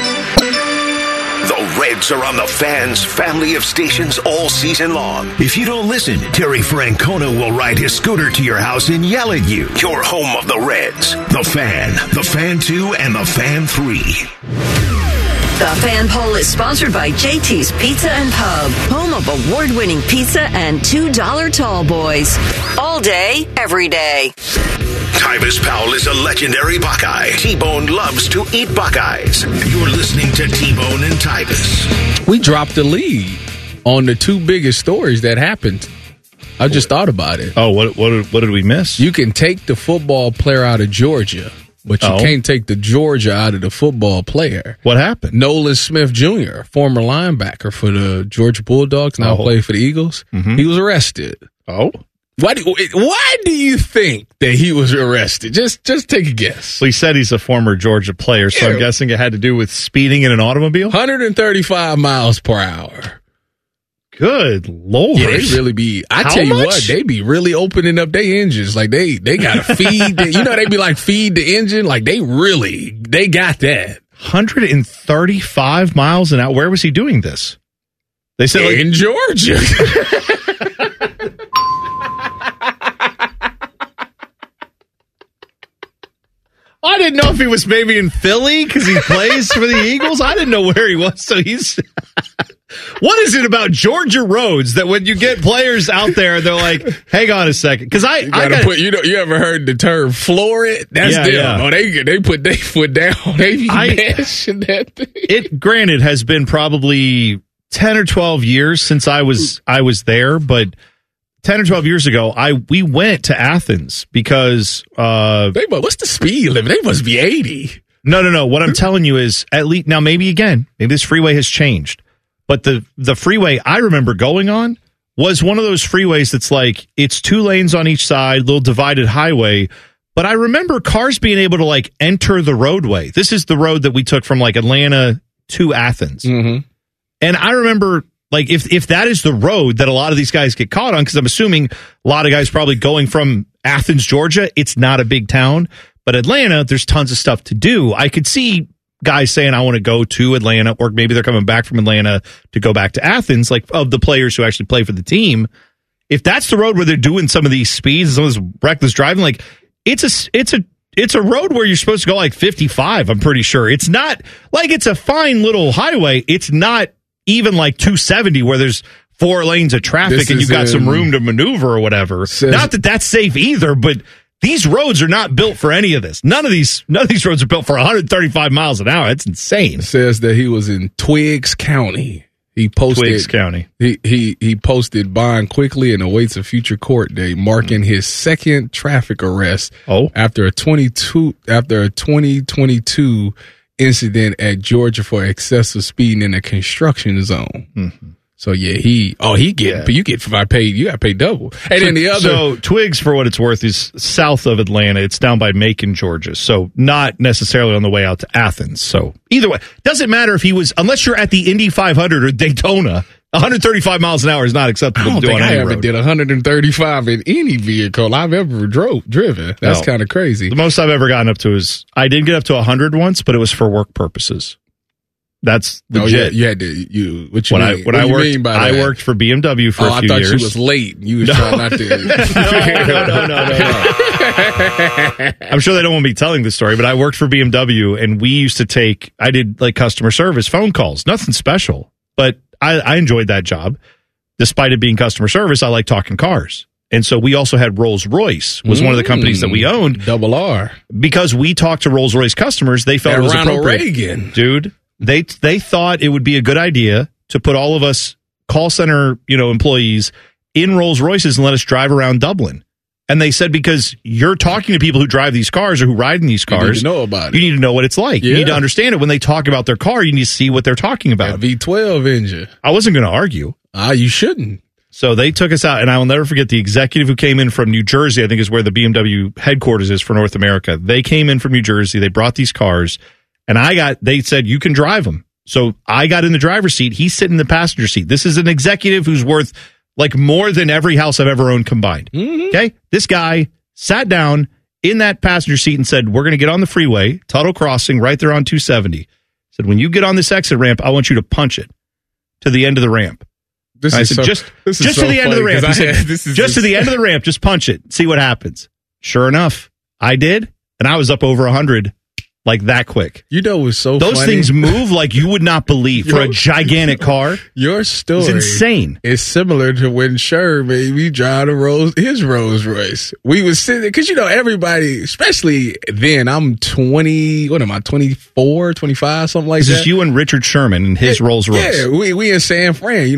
The Reds are on the Fan's family of stations all season long. If you don't listen, Terry Francona will ride his scooter to your house and yell at you. Your home of the Reds. The Fan, the Fan 2, and the Fan 3. The Fan Poll is sponsored by JT's Pizza and Pub, home of award-winning pizza and $2 tall boys. All day, every day. Tyvis Powell is a legendary Buckeye. T-Bone loves to eat Buckeyes. You're listening to T-Bone and Tyvis. We dropped the lead on the 2 biggest stories that happened. I just thought about it. Oh, what did we miss? You can take the football player out of Georgia, but you can't take the Georgia out of the football player. What happened? Nolan Smith Jr., former linebacker for the Georgia Bulldogs, now played for the Eagles. Mm-hmm. He was arrested. Oh. Why do you think that he was arrested? Just take a guess. Well, he said he's a former Georgia player, so I'm guessing it had to do with speeding in an automobile? 135 miles per hour. Good Lord. Yeah, they really be. I How tell you much? what, they be really opening up their engines. Like they got to feed. They be like feed the engine. Like they got that. 135 miles an hour. Where was he doing this? They said in Georgia. I didn't know if he was maybe in Philly because he plays for the Eagles. I didn't know where he was. So he's. What is it about Georgia roads that when you get players out there, they're like, "Hang on a second," because I gotta put. You ever heard the term "floor it"? That's them. Yeah. Oh, they put their foot down. They be mashing that thing. It granted has been probably 10 or 12 years since I was there, but 10 or 12 years ago, we went to Athens because what's the speed limit? They must be 80. No. What I'm telling you is at least now maybe this freeway has changed, but the freeway I remember going on was one of those freeways that's like it's 2 lanes on each side, little divided highway. But I remember cars being able to like enter the roadway. This is the road that we took from like Atlanta to Athens. Mm-hmm. And I remember, like, if that is the road that a lot of these guys get caught on, because I'm assuming a lot of guys probably going from Athens, Georgia, it's not a big town. But Atlanta, there's tons of stuff to do. I could see guys saying, I want to go to Atlanta, or maybe they're coming back from Atlanta to go back to Athens, like of the players who actually play for the team. If that's the road where they're doing some of these speeds, some of this reckless driving, like, it's a road where you're supposed to go like 55, I'm pretty sure. It's not like it's a fine little highway. It's not even like 270 where there's 4 lanes of traffic and you got some room to maneuver or whatever. Not that that's safe either, but these roads are not built for any of this. None of these roads are built for 135 miles an hour. That's insane. It says that he was in Twiggs County. He posted Twiggs County. He posted bond quickly and awaits a future court date, marking his second traffic arrest after a 2022 incident at Georgia for excessive speeding in a construction zone. Mm-hmm. So yeah, you got paid double. And then the other, so Twiggs, for what it's worth, is south of Atlanta. It's down by Macon, Georgia. So not necessarily on the way out to Athens. So either way, doesn't matter if he was, unless you're at the Indy 500 or Daytona. 135 miles an hour is not acceptable to do on any road. I ever did 135 in any vehicle I've ever driven. That's kind of crazy. The most I've ever gotten up to is, I did get up to 100 once, but it was for work purposes. That's legit. You had to. What you mean? When I worked for BMW for a few years. I thought you was late. You was trying not to. No. I'm sure they don't want me telling this story, but I worked for BMW, and we used to I did like customer service phone calls. Nothing special, but I enjoyed that job. Despite it being customer service, I like talking cars. And so we also had Rolls-Royce was one of the companies that we owned. Double R. Because we talked to Rolls-Royce customers, they felt it was Ronald appropriate. Reagan. Dude. They thought it would be a good idea to put all of us call center, employees in Rolls Royces and let us drive around Dublin. And they said, because you're talking to people who drive these cars or who ride in these cars, you need to know about it. You need to know what it's like. Yeah. You need to understand it. When they talk about their car, you need to see what they're talking about. That V12 engine. I wasn't going to argue. You shouldn't. So they took us out, and I will never forget the executive who came in from New Jersey, I think is where the BMW headquarters is for North America. They came in from New Jersey. They brought these cars, and they said, you can drive them. So I got in the driver's seat. He's sitting in the passenger seat. This is an executive who's worth like more than every house I've ever owned combined. Mm-hmm. Okay. This guy sat down in that passenger seat and said, we're going to get on the freeway, Tuttle Crossing, right there on 270. Said, when you get on this exit ramp, I want you to punch it to the end of the ramp. I said, just to the end of the ramp. He said, just to the end of the ramp, just punch it. See what happens. Sure enough, I did. And I was up over 100. Like that quick. It's so Those funny. things move like you would not believe for a gigantic car. Your story is insane. It's similar to when Sher made me drive his Rolls Royce. We was sitting there, because everybody, especially then, I'm 20, what am I, 24, 25, something like that. This is you and Richard Sherman and his Rolls Royce. Yeah, we in San Fran.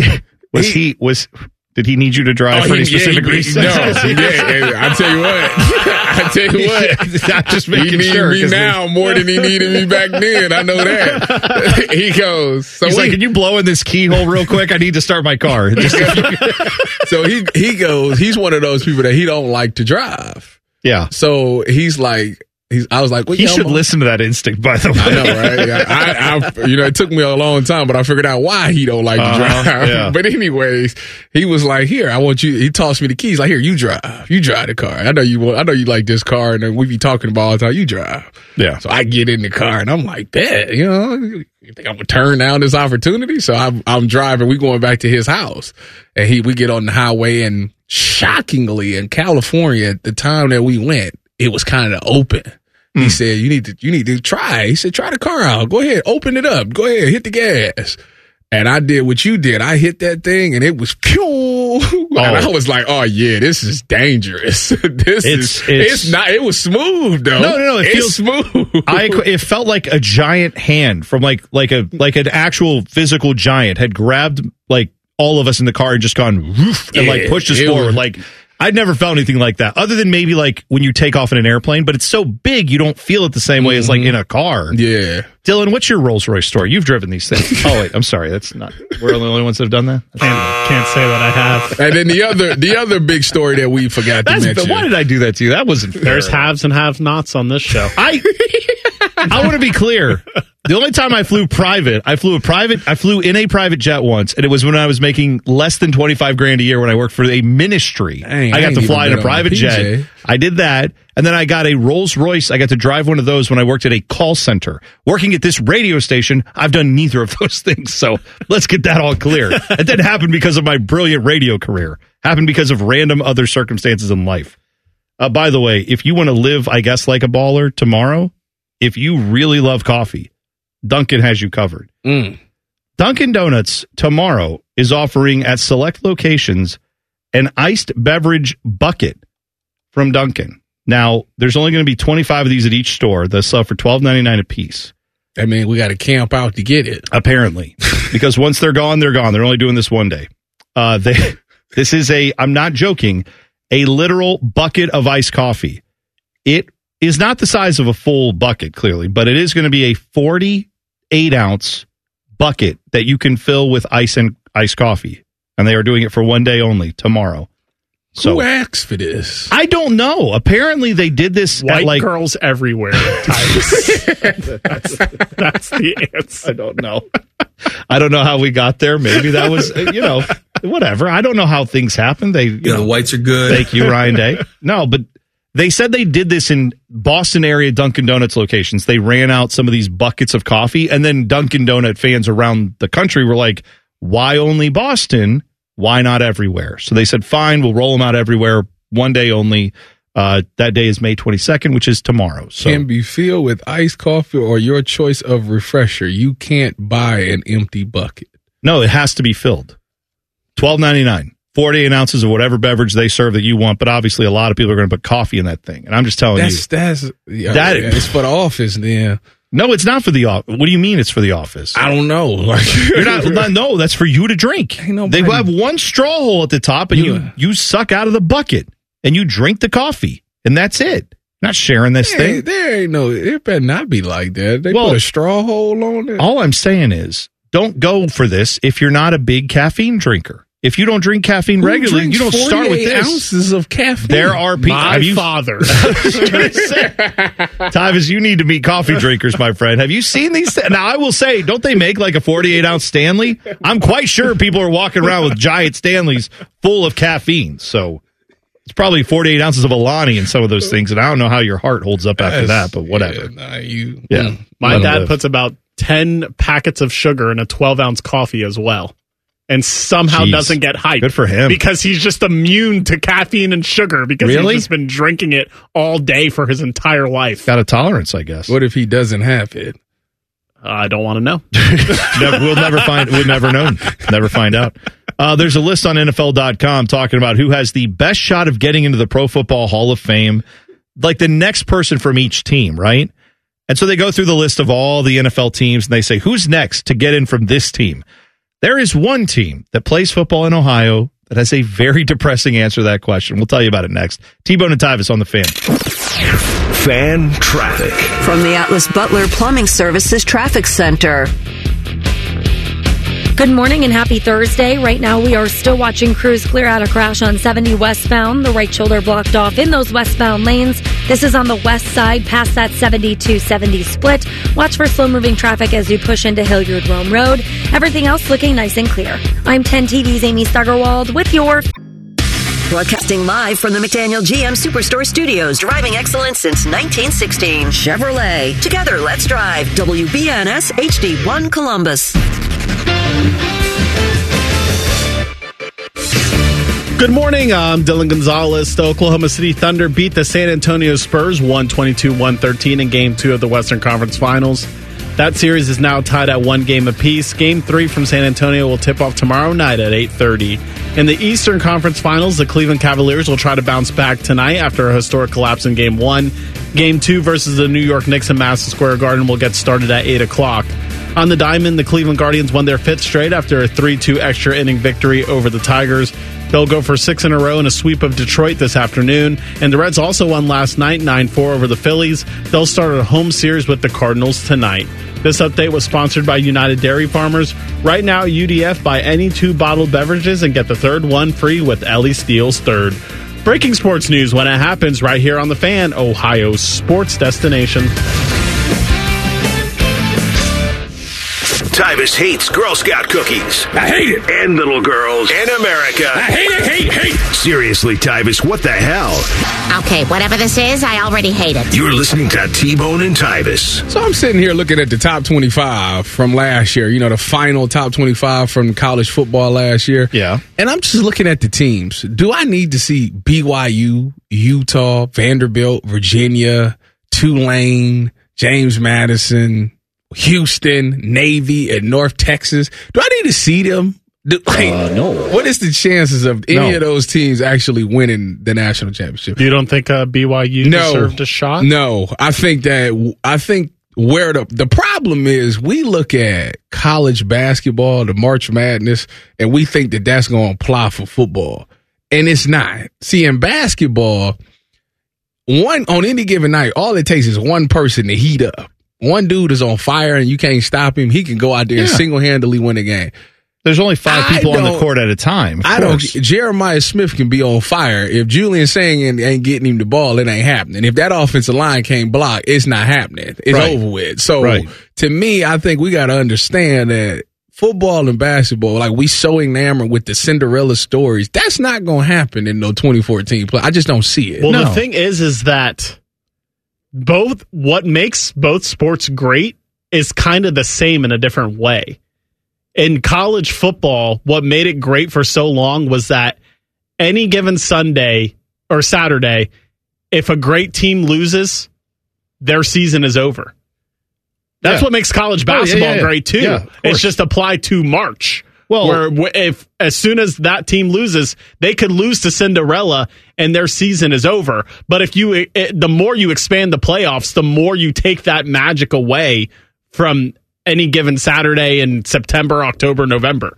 Did he need you to drive for any specific reason? No, I tell you what. I'm just making he sure. He needed me now more than he needed me back then. I know that. He goes. He's like, can you blow in this keyhole real quick? I need to start my car. So he goes. He's one of those people that he don't like to drive. Yeah. So he's like, I was like, well, he should listen to that instinct, by the way. I know, right? Yeah, it took me a long time, but I figured out why he don't like to drive. Yeah. But anyways, he was like, here, I want you. He tossed me the keys. Like, here, you drive the car. I know you like this car, and then we be talking about all the time. You drive. Yeah. So I get in the car, and I'm like, bet, you think I'm gonna turn down this opportunity? So I'm driving. We going back to his house, and we get on the highway, and shockingly, in California, at the time that we went, it was kind of open. He said, you need to try. He said, try the car out. Go ahead. Open it up. Go ahead. Hit the gas. And I did what you did. I hit that thing and it was pew. And I was like, oh yeah, this is dangerous. It's not, it was smooth though. No. It feels smooth. It felt like a giant hand from like an actual physical giant had grabbed like all of us in the car and just gone woof and like pushed us forward. Like, I'd never felt anything like that, other than maybe like when you take off in an airplane, but it's so big you don't feel it the same way as like in a car. Yeah. Dylan, what's your Rolls Royce story? You've driven these things. Oh wait, I'm sorry. That's not. We're the only ones that have done that. Can't say that I have. And then the other big story that we forgot to mention. Why did I do that to you? That wasn't fair. There's haves and have-nots on this show. I want to be clear. The only time I flew private, I flew in a private jet once, and it was when I was making less than $25,000 a year when I worked for a ministry. Dang, I got to fly in a private jet. I did that, and then I got a Rolls Royce. I got to drive one of those when I worked at a call center. Working at this radio station, I've done neither of those things, so let's get that all clear. It didn't happen because of my brilliant radio career. It happened because of random other circumstances in life. By the way, if you want to live, I guess, like a baller tomorrow, if you really love coffee, Dunkin' has you covered. Dunkin' Donuts tomorrow is offering at select locations an iced beverage bucket from Dunkin'. Now, there's only going to be 25 of these at each store. They'll sell for $12.99 a piece. I mean, we got to camp out to get it. Apparently. Because once they're gone, they're gone. They're only doing this one day. This is I'm not joking, a literal bucket of iced coffee. It is not the size of a full bucket, clearly, but it is going to be a 48-ounce bucket that you can fill with ice and iced coffee. And they are doing it for one day only, tomorrow. So, who asked for this? I don't know. Apparently, they did this White at like girls everywhere. That's the answer. I don't know. I don't know how we got there. Maybe that was, whatever. I don't know how things happen. The whites are good. Thank you, Ryan Day. No, but they said they did this in Boston area Dunkin' Donuts locations. They ran out some of these buckets of coffee, and then Dunkin' Donut fans around the country were like, why only Boston? Why not everywhere? So they said, fine, we'll roll them out everywhere. One day only. That day is May 22nd, which is tomorrow. So can be filled with iced coffee or your choice of refresher. You can't buy an empty bucket. No, it has to be filled. $12.99. 48 ounces of whatever beverage they serve that you want, but obviously a lot of people are going to put coffee in that thing. And I'm just telling it's for the office then. No, it's not for the office. What do you mean it's for the office? I don't know. You're not. No, that's for you to drink. They have one straw hole at the top, and you suck out of the bucket, and you drink the coffee, and that's it. Not sharing this thing. There ain't no. It better not be like that. They put a straw hole on it. All I'm saying is, don't go for this if you're not a big caffeine drinker. If you don't drink caffeine regularly, you don't start with this. Ounces of caffeine. There are people. My father. Tyvis, you need to meet coffee drinkers, my friend. Have you seen these? Now, I will say, don't they make like a 48-ounce Stanley? I'm quite sure people are walking around with giant Stanleys full of caffeine. So it's probably 48 ounces of Alani in some of those things. And I don't know how your heart holds up after that, but whatever. My dad puts about 10 packets of sugar in a 12-ounce coffee as well. And somehow doesn't get hyped. Good for him. Because he's just immune to caffeine and sugar because he's just been drinking it all day for his entire life. Got a tolerance, I guess. What if he doesn't have it? I don't want to know. We'll never find. We'll never know. Never find out. There's a list on NFL.com talking about who has the best shot of getting into the Pro Football Hall of Fame, like the next person from each team, right? And so they go through the list of all the NFL teams and they say, who's next to get in from this team? There is one team that plays football in Ohio that has a very depressing answer to that question. We'll tell you about it next. T-Bone and Tyvis on the Fan. Fan traffic. From the Atlas Butler Plumbing Services Traffic Center. Good morning and happy Thursday. Right now we are still watching crews clear out a crash on 70 westbound. The right shoulder blocked off in those westbound lanes. This is on the west side, past that 70-70 split. Watch for slow-moving traffic as you push into Hilliard Rome Road. Everything else looking nice and clear. I'm 10 TV's Amy Stuggerwald with your... Broadcasting live from the McDaniel GM Superstore Studios, driving excellence since 1916. Chevrolet. Together, let's drive. WBNS HD1 Columbus. Good morning. I'm Dylan Gonzalez. The Oklahoma City Thunder beat the San Antonio Spurs 122-113 in Game 2 of the Western Conference Finals. That series is now tied at 1 game apiece. Game 3 from San Antonio will tip off tomorrow night at 8:30. In the Eastern Conference Finals, the Cleveland Cavaliers will try to bounce back tonight after a historic collapse in Game 1. Game 2 versus the New York Knicks in Madison Square Garden will get started at 8 o'clock. On the diamond, the Cleveland Guardians won their 5th straight after a 3-2 extra inning victory over the Tigers. They'll go for 6 in a row in a sweep of Detroit this afternoon. And the Reds also won last night 9-4 over the Phillies. They'll start a home series with the Cardinals tonight. This update was sponsored by United Dairy Farmers. Right now, UDF, buy any 2 bottled beverages and get the third one free with Ellie Steele's third. Breaking sports news when it happens right here on The Fan, Ohio's sports destination. Tyvus hates Girl Scout cookies. I hate it. And little girls. And America. I hate it, hate. Seriously, Tyvus, what the hell? Okay, whatever this is, I already hate it. You're listening to T-Bone and Tyvus. So I'm sitting here looking at the top 25 from last year, the final top 25 from college football last year. Yeah. And I'm just looking at the teams. Do I need to see BYU, Utah, Vanderbilt, Virginia, Tulane, James Madison, Houston, Navy, and North Texas? Do I need to see them? No. What is the chances of any of those teams actually winning the national championship? You don't think BYU deserved a shot? No. I think where the problem is, we look at college basketball, the March Madness, and we think that that's going to apply for football. And it's not. See, in basketball, on any given night, all it takes is one person to heat up. One dude is on fire and you can't stop him. He can go out there and single-handedly win a game. There's only 5 people on the court at a time. Jeremiah Smith can be on fire. If Julian Singh ain't getting him the ball, it ain't happening. If that offensive line can't block, it's not happening. It's over with. So to me, I think we got to understand that football and basketball, like we so enamored with the Cinderella stories, that's not going to happen in no 2014 play. I just don't see it. Well, the thing is that what makes both sports great is kind of the same in a different way. In college football, what made it great for so long was that any given Sunday or Saturday, if a great team loses, their season is over. That's what makes college basketball great too. Yeah, it's just applied to March. Well, where if as soon as that team loses, they could lose to Cinderella and their season is over. But the more you expand the playoffs, the more you take that magic away from any given Saturday in September, October, November.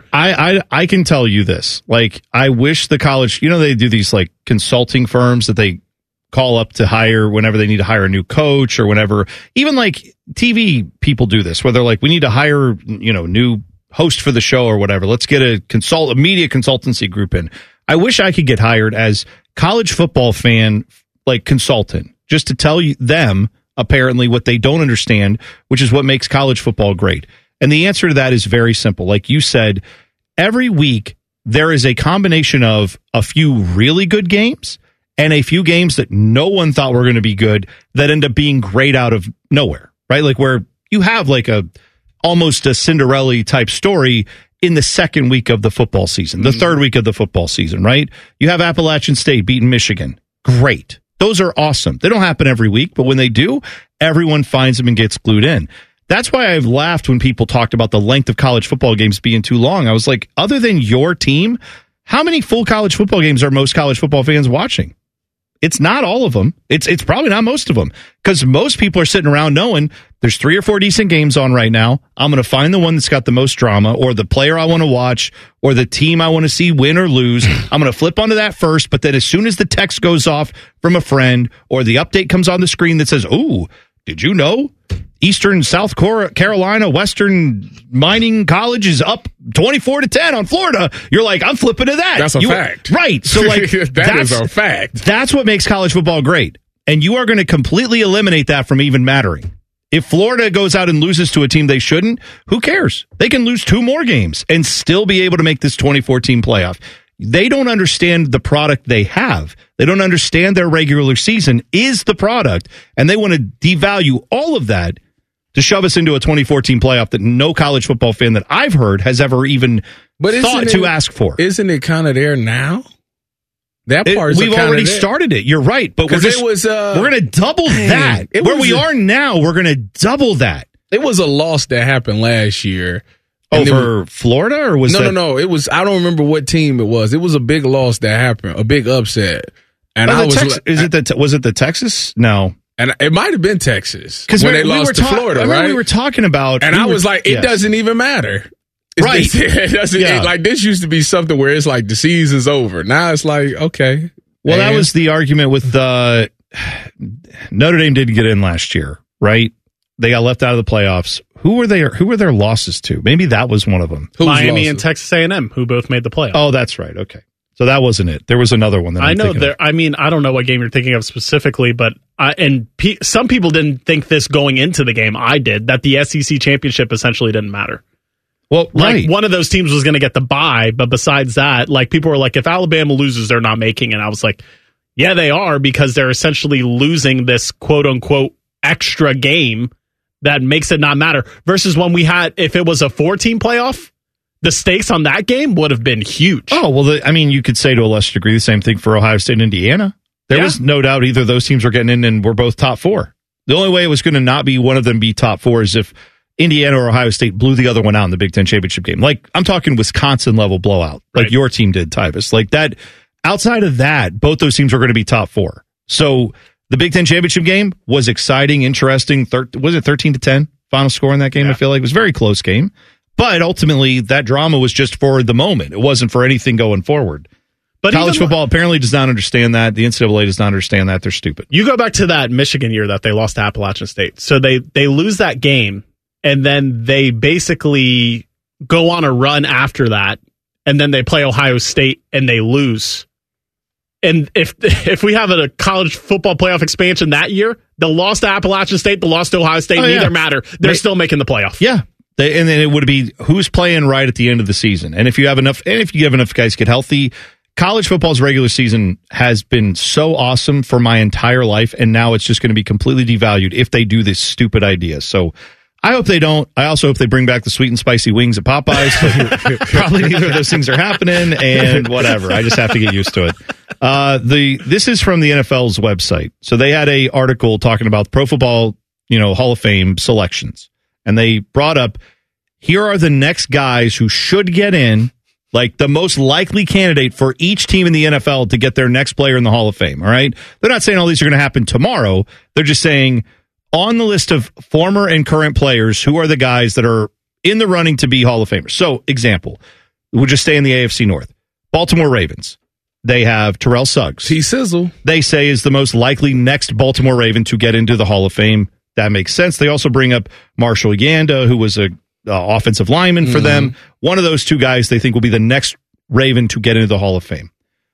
I can tell you this. Like, I wish the college, they do these like consulting firms that they call up to hire whenever they need to hire a new coach or whenever, even like TV people do this, where they're like, we need to hire, new host for the show or whatever. Let's get a media consultancy group in. I wish I could get hired as college football fan, like consultant, just to tell them apparently what they don't understand, which is what makes college football great. And the answer to that is very simple. Like you said, every week there is a combination of a few really good games and a few games that no one thought were going to be good that end up being great out of nowhere, right? Like where you have like almost a Cinderella type story in the second week of the football season, the third week of the football season, right? You have Appalachian State beating Michigan. Great. Those are awesome. They don't happen every week, but when they do, everyone finds them and gets glued in. That's why I've laughed when people talked about the length of college football games being too long. I was like, other than your team, how many full college football games are most college football fans watching? It's not all of them. It's probably not most of them, because most people are sitting around knowing there's 3 or 4 decent games on right now. I'm going to find the one that's got the most drama, or the player I want to watch, or the team I want to see win or lose. I'm going to flip onto that first, but then as soon as the text goes off from a friend or the update comes on the screen that says, "Ooh, did you know Eastern South Carolina Western Mining College is up 24-10 on Florida," you're like, I'm flipping to that. That's a fact. Right. So like that is a fact. That's what makes college football great. And you are going to completely eliminate that from even mattering. If Florida goes out and loses to a team they shouldn't, who cares? They can lose 2 more games and still be able to make this 2014 playoff. They don't understand the product they have. They don't understand their regular season is the product, and they want to devalue all of that to shove us into a 2014 playoff that no college football fan that I've heard has ever even thought to ask for. Isn't it kind of there now? That part we've already started it. You're right, but we're going to double that. Where we are now, we're going to double that. It was a loss that happened last year. Over Florida, or was no? It was. I don't remember what team it was. It was a big loss that happened, a big upset. And was it the Texas? No, and it might have been Texas because when they lost to Florida, right? We were talking about, and I was like, it doesn't even matter. Right. Like this used to be something where it's like the season's over. Now it's like, okay. Well, that was the argument with Notre Dame didn't get in last year, right? They got left out of the playoffs. Who were their losses to? Maybe that was one of them. Miami and Texas A&M, who both made the playoffs. Oh, that's right. Okay. So that wasn't it. There was another one. I know there. I mean, I don't know what game you're thinking of specifically, but some people didn't think this going into the game. I did, that the SEC championship essentially didn't matter. Well, like one of those teams was going to get the bye, but besides that, like people were like, if Alabama loses, they're not making. And I was like, yeah, they are, because they're essentially losing this quote unquote extra game that makes it not matter. Versus when we had, if it was a 4-team playoff, the stakes on that game would have been huge. Oh, well, you could say to a lesser degree the same thing for Ohio State and Indiana. There was no doubt either of those teams were getting in and were both top 4. The only way it was going to not be one of them be top 4 is if Indiana or Ohio State blew the other one out in the Big Ten championship game. Like, I'm talking Wisconsin level blowout, like your team did, Tyvis. Like that. Outside of that, both those teams were going to be top 4. So the Big Ten championship game was exciting, interesting. Was it 13-10 final score in that game? I feel like it was a very close game, but ultimately that drama was just for the moment. It wasn't for anything going forward. But college football apparently does not understand that. The NCAA does not understand that. They're stupid. You go back to that Michigan year that they lost to Appalachian State. So they lose that game, and then they basically go on a run after that, and then they play Ohio State and they lose. And if we have a college football playoff expansion that year, the loss to Appalachian State, the loss to Ohio State, neither matter. They're still making the playoff. Yeah. And then it would be who's playing right at the end of the season. And if you have enough guys get healthy, college football's regular season has been so awesome for my entire life. And now it's just going to be completely devalued if they do this stupid idea. So I hope they don't. I also hope they bring back the sweet and spicy wings at Popeyes. Probably neither of those things are happening, and whatever. I just have to get used to it. This is from the NFL's website. So they had a article talking about Pro Football, Hall of Fame selections, and they brought up, here are the next guys who should get in, like the most likely candidate for each team in the NFL to get their next player in the Hall of Fame. All right, they're not saying all these are going to happen tomorrow. They're just saying, on the list of former and current players, who are the guys that are in the running to be Hall of Famers? So, example, we'll just stay in the AFC North. Baltimore Ravens. They have Terrell Suggs. T-Sizzle. They say is the most likely next Baltimore Raven to get into the Hall of Fame. That makes sense. They also bring up Marshall Yanda, who was a offensive lineman for them. One of those two guys they think will be the next Raven to get into the Hall of Fame.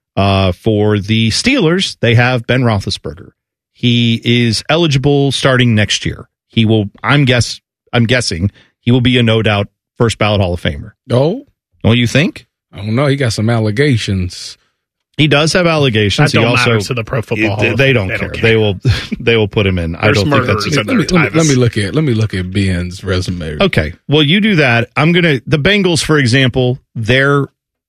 For the Steelers, they have Ben Roethlisberger. He is eligible starting next year. He will. I'm guessing he will be a no doubt first ballot Hall of Famer. Oh, don't you think? I don't know. He got some allegations. He does have allegations. That don't he also matter to the Pro Football Hall. They don't care. They will put him in. There's I don't think that's. Let me look at Ben's resume. Okay. Well, you do that. The Bengals, for example, their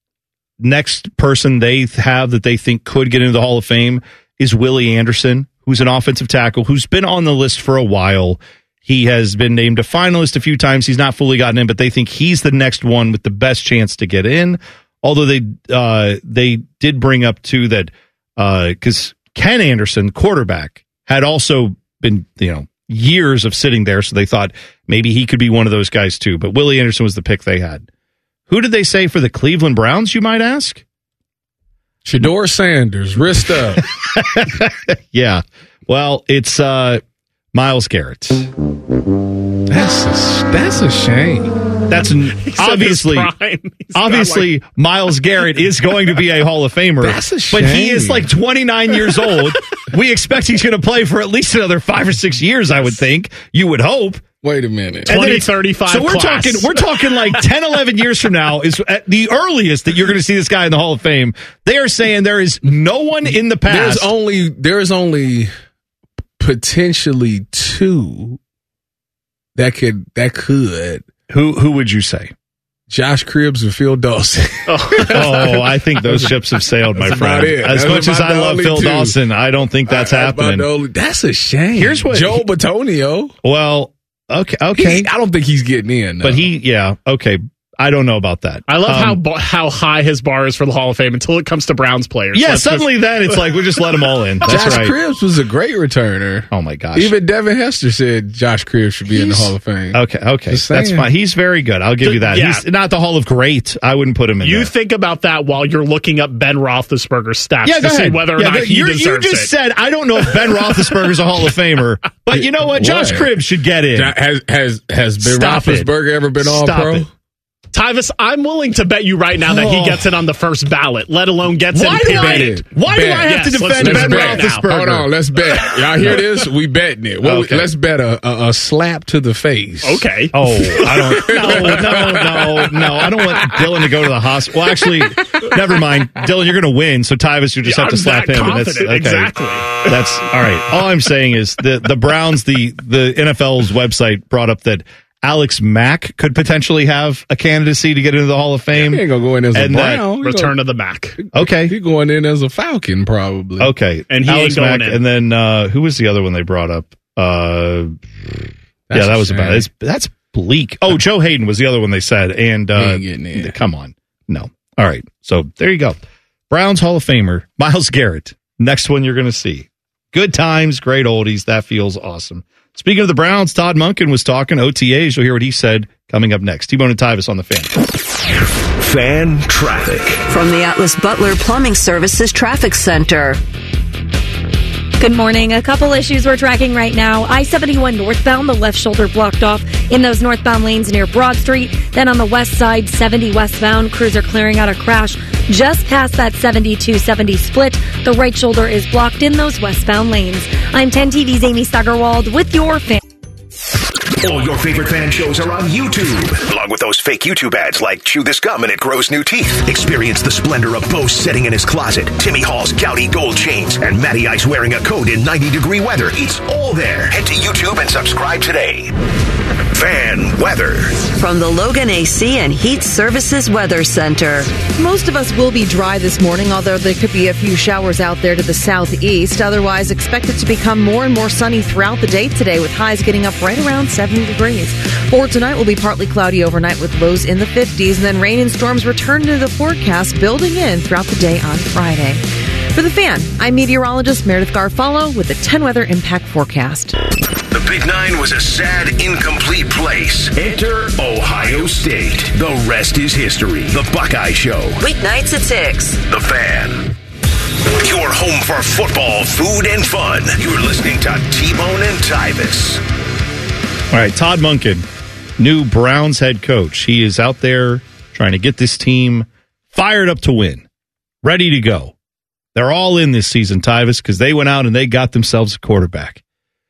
next person they have that they think could get into the Hall of Fame is Willie Anderson, who's an offensive tackle who's been on the list for a while. He has been named a finalist a few times. He's not fully gotten in, but they think he's the next one with the best chance to get in. Although they did bring up too that because Ken Anderson, quarterback, had also been years of sitting there, so they thought maybe he could be one of those guys too. But Willie Anderson was the pick they had. Who did they say for the Cleveland Browns, you might ask? Shedeur Sanders, wrist up. Yeah. Well, it's Myles Garrett. That's a shame. That's obviously Myles Garrett is going to be a Hall of Famer. That's a shame. But he is like 29 years old. We expect he's going to play for at least another 5 or 6 years, I would think. You would hope. Wait a minute. 2035 So we're talking like 10, 11 years from now is at the earliest that you're going to see this guy in the Hall of Fame. They are saying there is no one in the past. There's only potentially 2 that could. Who would you say? Josh Cribbs and Phil Dawson. Oh, I think those ships have sailed, my friend. As much as I love Phil Dawson, I don't think that's happening. That's a shame. Here's what Joe Bitonio. Well, okay. I don't think he's getting in. No. But okay. I don't know about that. I love how high his bar is for the Hall of Fame until it comes to Browns players. Yeah, suddenly then it's like we just let them all in. That's Josh right. Cribbs was a great returner. Oh my gosh! Even Devin Hester said Josh Cribbs should be in the Hall of Fame. Okay, that's fine. He's very good. I'll give you that. Yeah. He's not the Hall of Great. I wouldn't put him in. You think about that while you're looking up Ben Roethlisberger's stats to see whether or not he deserves You just said I don't know if Ben Roethlisberger's a Hall of Famer, but you know what? Josh Cribbs should get in. Has Ben Roethlisberger ever been All Pro? Tyvis, I'm willing to bet you right now that he gets it on the first ballot, let alone gets it. Why do I have to defend Ben Roethlisberger? Hold on, let's bet. Y'all hear this? We betting it. Let's bet a slap to the face. Okay. Oh, I don't. No. I don't want Dylan to go to the hospital. Well, actually, never mind. Dylan, you're going to win, so Tyvis, you just have to slap him. Exactly. That's all right. All I'm saying is the Browns, the NFL's website brought up that Alex Mack could potentially have a candidacy to get into the Hall of Fame. He ain't going to go in as a Brown. Return of the Mack. Okay. He's going in as a Falcon, probably. Okay. And he Alex ain't going Mack, in. and then who was the other one they brought up? That was about it. That's bleak. Oh, Joe Hayden was the other one they said. And come on. No. All right. So there you go. Browns Hall of Famer, Myles Garrett. Next one you're going to see. Good times, great oldies. That feels awesome. Speaking of the Browns, Todd Monken was talking OTAs. You'll hear what he said coming up next. T-Bone and Tyvis on the Fan. Fan traffic. From the Atlas Butler Plumbing Services Traffic Center. Good morning. A couple issues we're tracking right now. I-71 northbound, the left shoulder blocked off in those northbound lanes near Broad Street. Then on the west side, 70 westbound, crews are clearing out a crash just past that 72-70 split. The right shoulder is blocked in those westbound lanes. I'm 10 TV's Amy Stuggerwald with your Fan. All your favorite fan shows are on YouTube, along with those fake YouTube ads like Chew This Gum and It Grows New Teeth. Experience the splendor of Bo sitting in his closet, Timmy Hall's gouty gold chains, and Matty Ice wearing a coat in 90-degree weather. It's all there. Head to YouTube and subscribe today. Fan weather. From the Logan AC and Heat Services Weather Center. Most of us will be dry this morning, although there could be a few showers out there to the southeast. Otherwise, expect it to become more and more sunny throughout the day today, with highs getting up right around 70 degrees. For tonight, will be partly cloudy overnight with lows in the 50s, and then rain and storms return to the forecast, building in throughout the day on Friday. For the Fan, I'm meteorologist Meredith Garfalo with the 10 Weather Impact Forecast. The Big Nine was a sad, incomplete place. Enter Ohio State. The rest is history. The Buckeye Show. Weeknights at 6. The Fan. Your home for football, food, and fun. You're listening to T-Bone and Tyvis. All right, Todd Monken, new Browns head coach. He is out there trying to get this team fired up to win, ready to go. They're all in this season, Tyvis, because they went out and they got themselves a quarterback.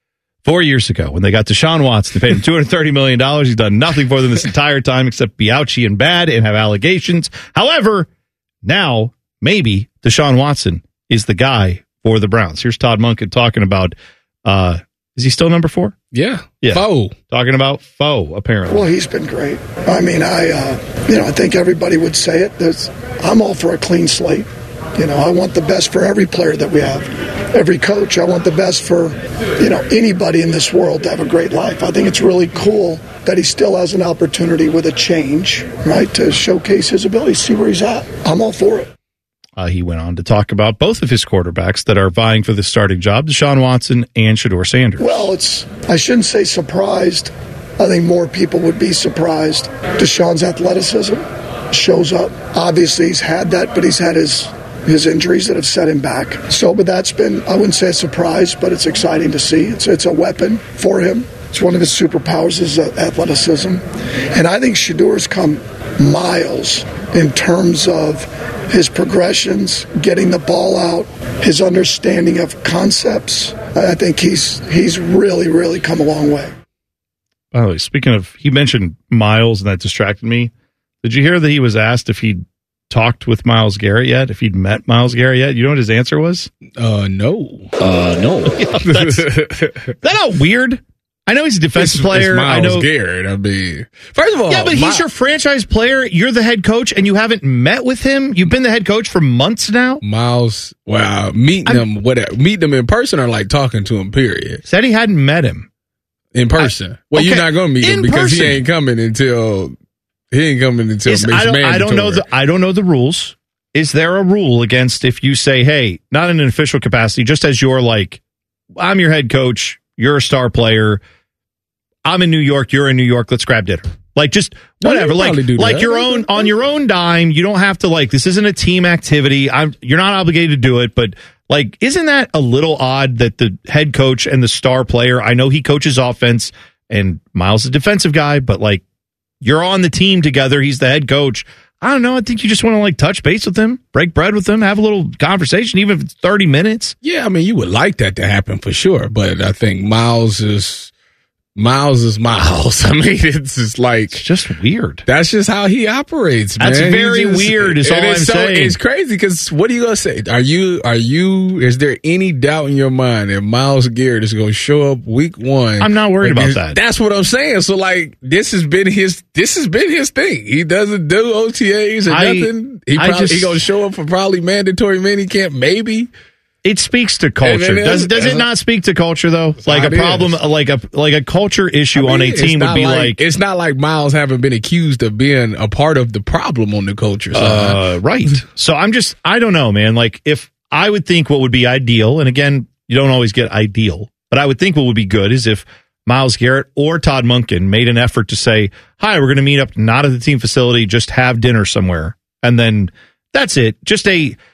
4 years ago, when they got Deshaun Watson, they paid him $230 million. He's done nothing for them this entire time except be ouchy and bad and have allegations. However, now maybe Deshaun Watson is the guy for the Browns. Here's Todd Monken talking about, is he still number 4? Yeah. Foe. Talking about Foe, apparently. Well, he's been great. I mean, I think everybody would say it. I'm all for a clean slate. I want the best for every player that we have, every coach. I want the best for, anybody in this world to have a great life. I think it's really cool that he still has an opportunity with a change, right, to showcase his ability, see where he's at. I'm all for it. He went on to talk about both of his quarterbacks that are vying for the starting job, Deshaun Watson and Shedeur Sanders. Well, I shouldn't say surprised. I think more people would be surprised. Deshaun's athleticism shows up. Obviously, he's had that, but he's had his injuries that have set him back. But that's been, I wouldn't say a surprise, but it's exciting to see. It's a weapon for him. It's one of his superpowers is athleticism. And I think Shedeur's come miles in terms of his progressions, getting the ball out, his understanding of concepts. I think he's really, really come a long way. By the way, speaking of, he mentioned Miles, and that distracted me. Did you hear that he was asked if he'd talked with Myles Garrett yet? If he'd met Myles Garrett yet? You know what his answer was? No. No. That not weird? I know he's a defensive player. It's I know Garrett. I mean, first of all, yeah, but he's your franchise player. You're the head coach, and you haven't met with him. You've been the head coach for months now. Miles, wow, meeting him in person or like talking to him. Period. Said he hadn't met him in person. You're not going to meet him because he ain't coming until mixed mandatory. I don't know the rules. Is there a rule against if you say, hey, not in an official capacity, just as you're like, I'm your head coach, you're a star player, I'm in New York, you're in New York, let's grab dinner. Like, just whatever. Like your own, on your own dime. You don't have to, like, this isn't a team activity. You're not obligated to do it, but like, isn't that a little odd that the head coach and the star player, I know he coaches offense and Miles is a defensive guy, but like, you're on the team together. He's the head coach. I don't know. I think you just want to like touch base with him, break bread with him, have a little conversation, even if it's 30 minutes. Yeah, I mean, you would like that to happen for sure, but I think Miles is Miles. I mean, it's just like, it's just weird. That's just how he operates, man. That's very weird is all I'm saying. It's crazy because what are you going to say? Is there any doubt in your mind that Myles Garrett is going to show up week one? I'm not worried about that. That's what I'm saying. So like, this has been his thing. He doesn't do OTAs or nothing. He going to show up for probably mandatory minicamp, maybe. It speaks to culture. Does it not speak to culture though? Like a problem, like a culture issue on a team would be like it's not like Miles haven't been accused of being a part of the problem on the culture side. Right. So I don't know, man. Like if I would think what would be ideal, and again, you don't always get ideal, but I would think what would be good is if Myles Garrett or Todd Monken made an effort to say, hi, we're going to meet up not at the team facility, just have dinner somewhere. And then that's it. Just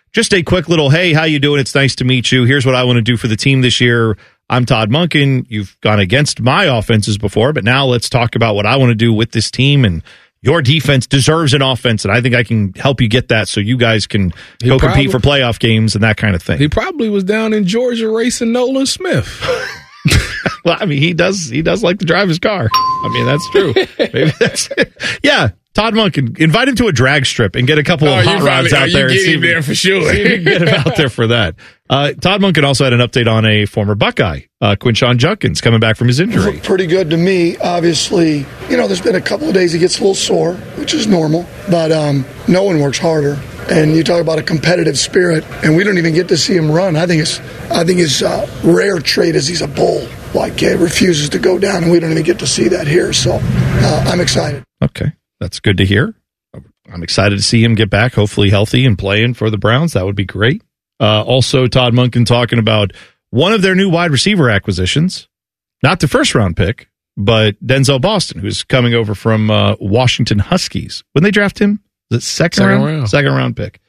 a quick little, hey, how you doing? It's nice to meet you. Here's what I want to do for the team this year. I'm Todd Monken. You've gone against my offenses before, but now let's talk about what I want to do with this team. And your defense deserves an offense, and I think I can help you get that so you guys can go compete for playoff games and that kind of thing. He probably was down in Georgia racing Nolan Smith. Well, I mean, he does like to drive his car. I mean, that's true. Maybe that's it. Yeah. Todd Monken, invite him to a drag strip and get a couple of hot rods out there. Get him there for sure. See if you can get him out there for that. Todd Monken also had an update on a former Buckeye, Quinshon Judkins, coming back from his injury. Pretty good to me. Obviously, there's been a couple of days he gets a little sore, which is normal, but no one works harder. And you talk about a competitive spirit, and we don't even get to see him run. I think his rare trait is he's a bull. Like, he refuses to go down, and we don't even get to see that here. So I'm excited. Okay. That's good to hear. I'm excited to see him get back, hopefully healthy and playing for the Browns. That would be great. Also, Todd Monken talking about one of their new wide receiver acquisitions, not the first round pick, but Denzel Boston, who's coming over from Washington Huskies. When they draft him, was it second round? Second round pick.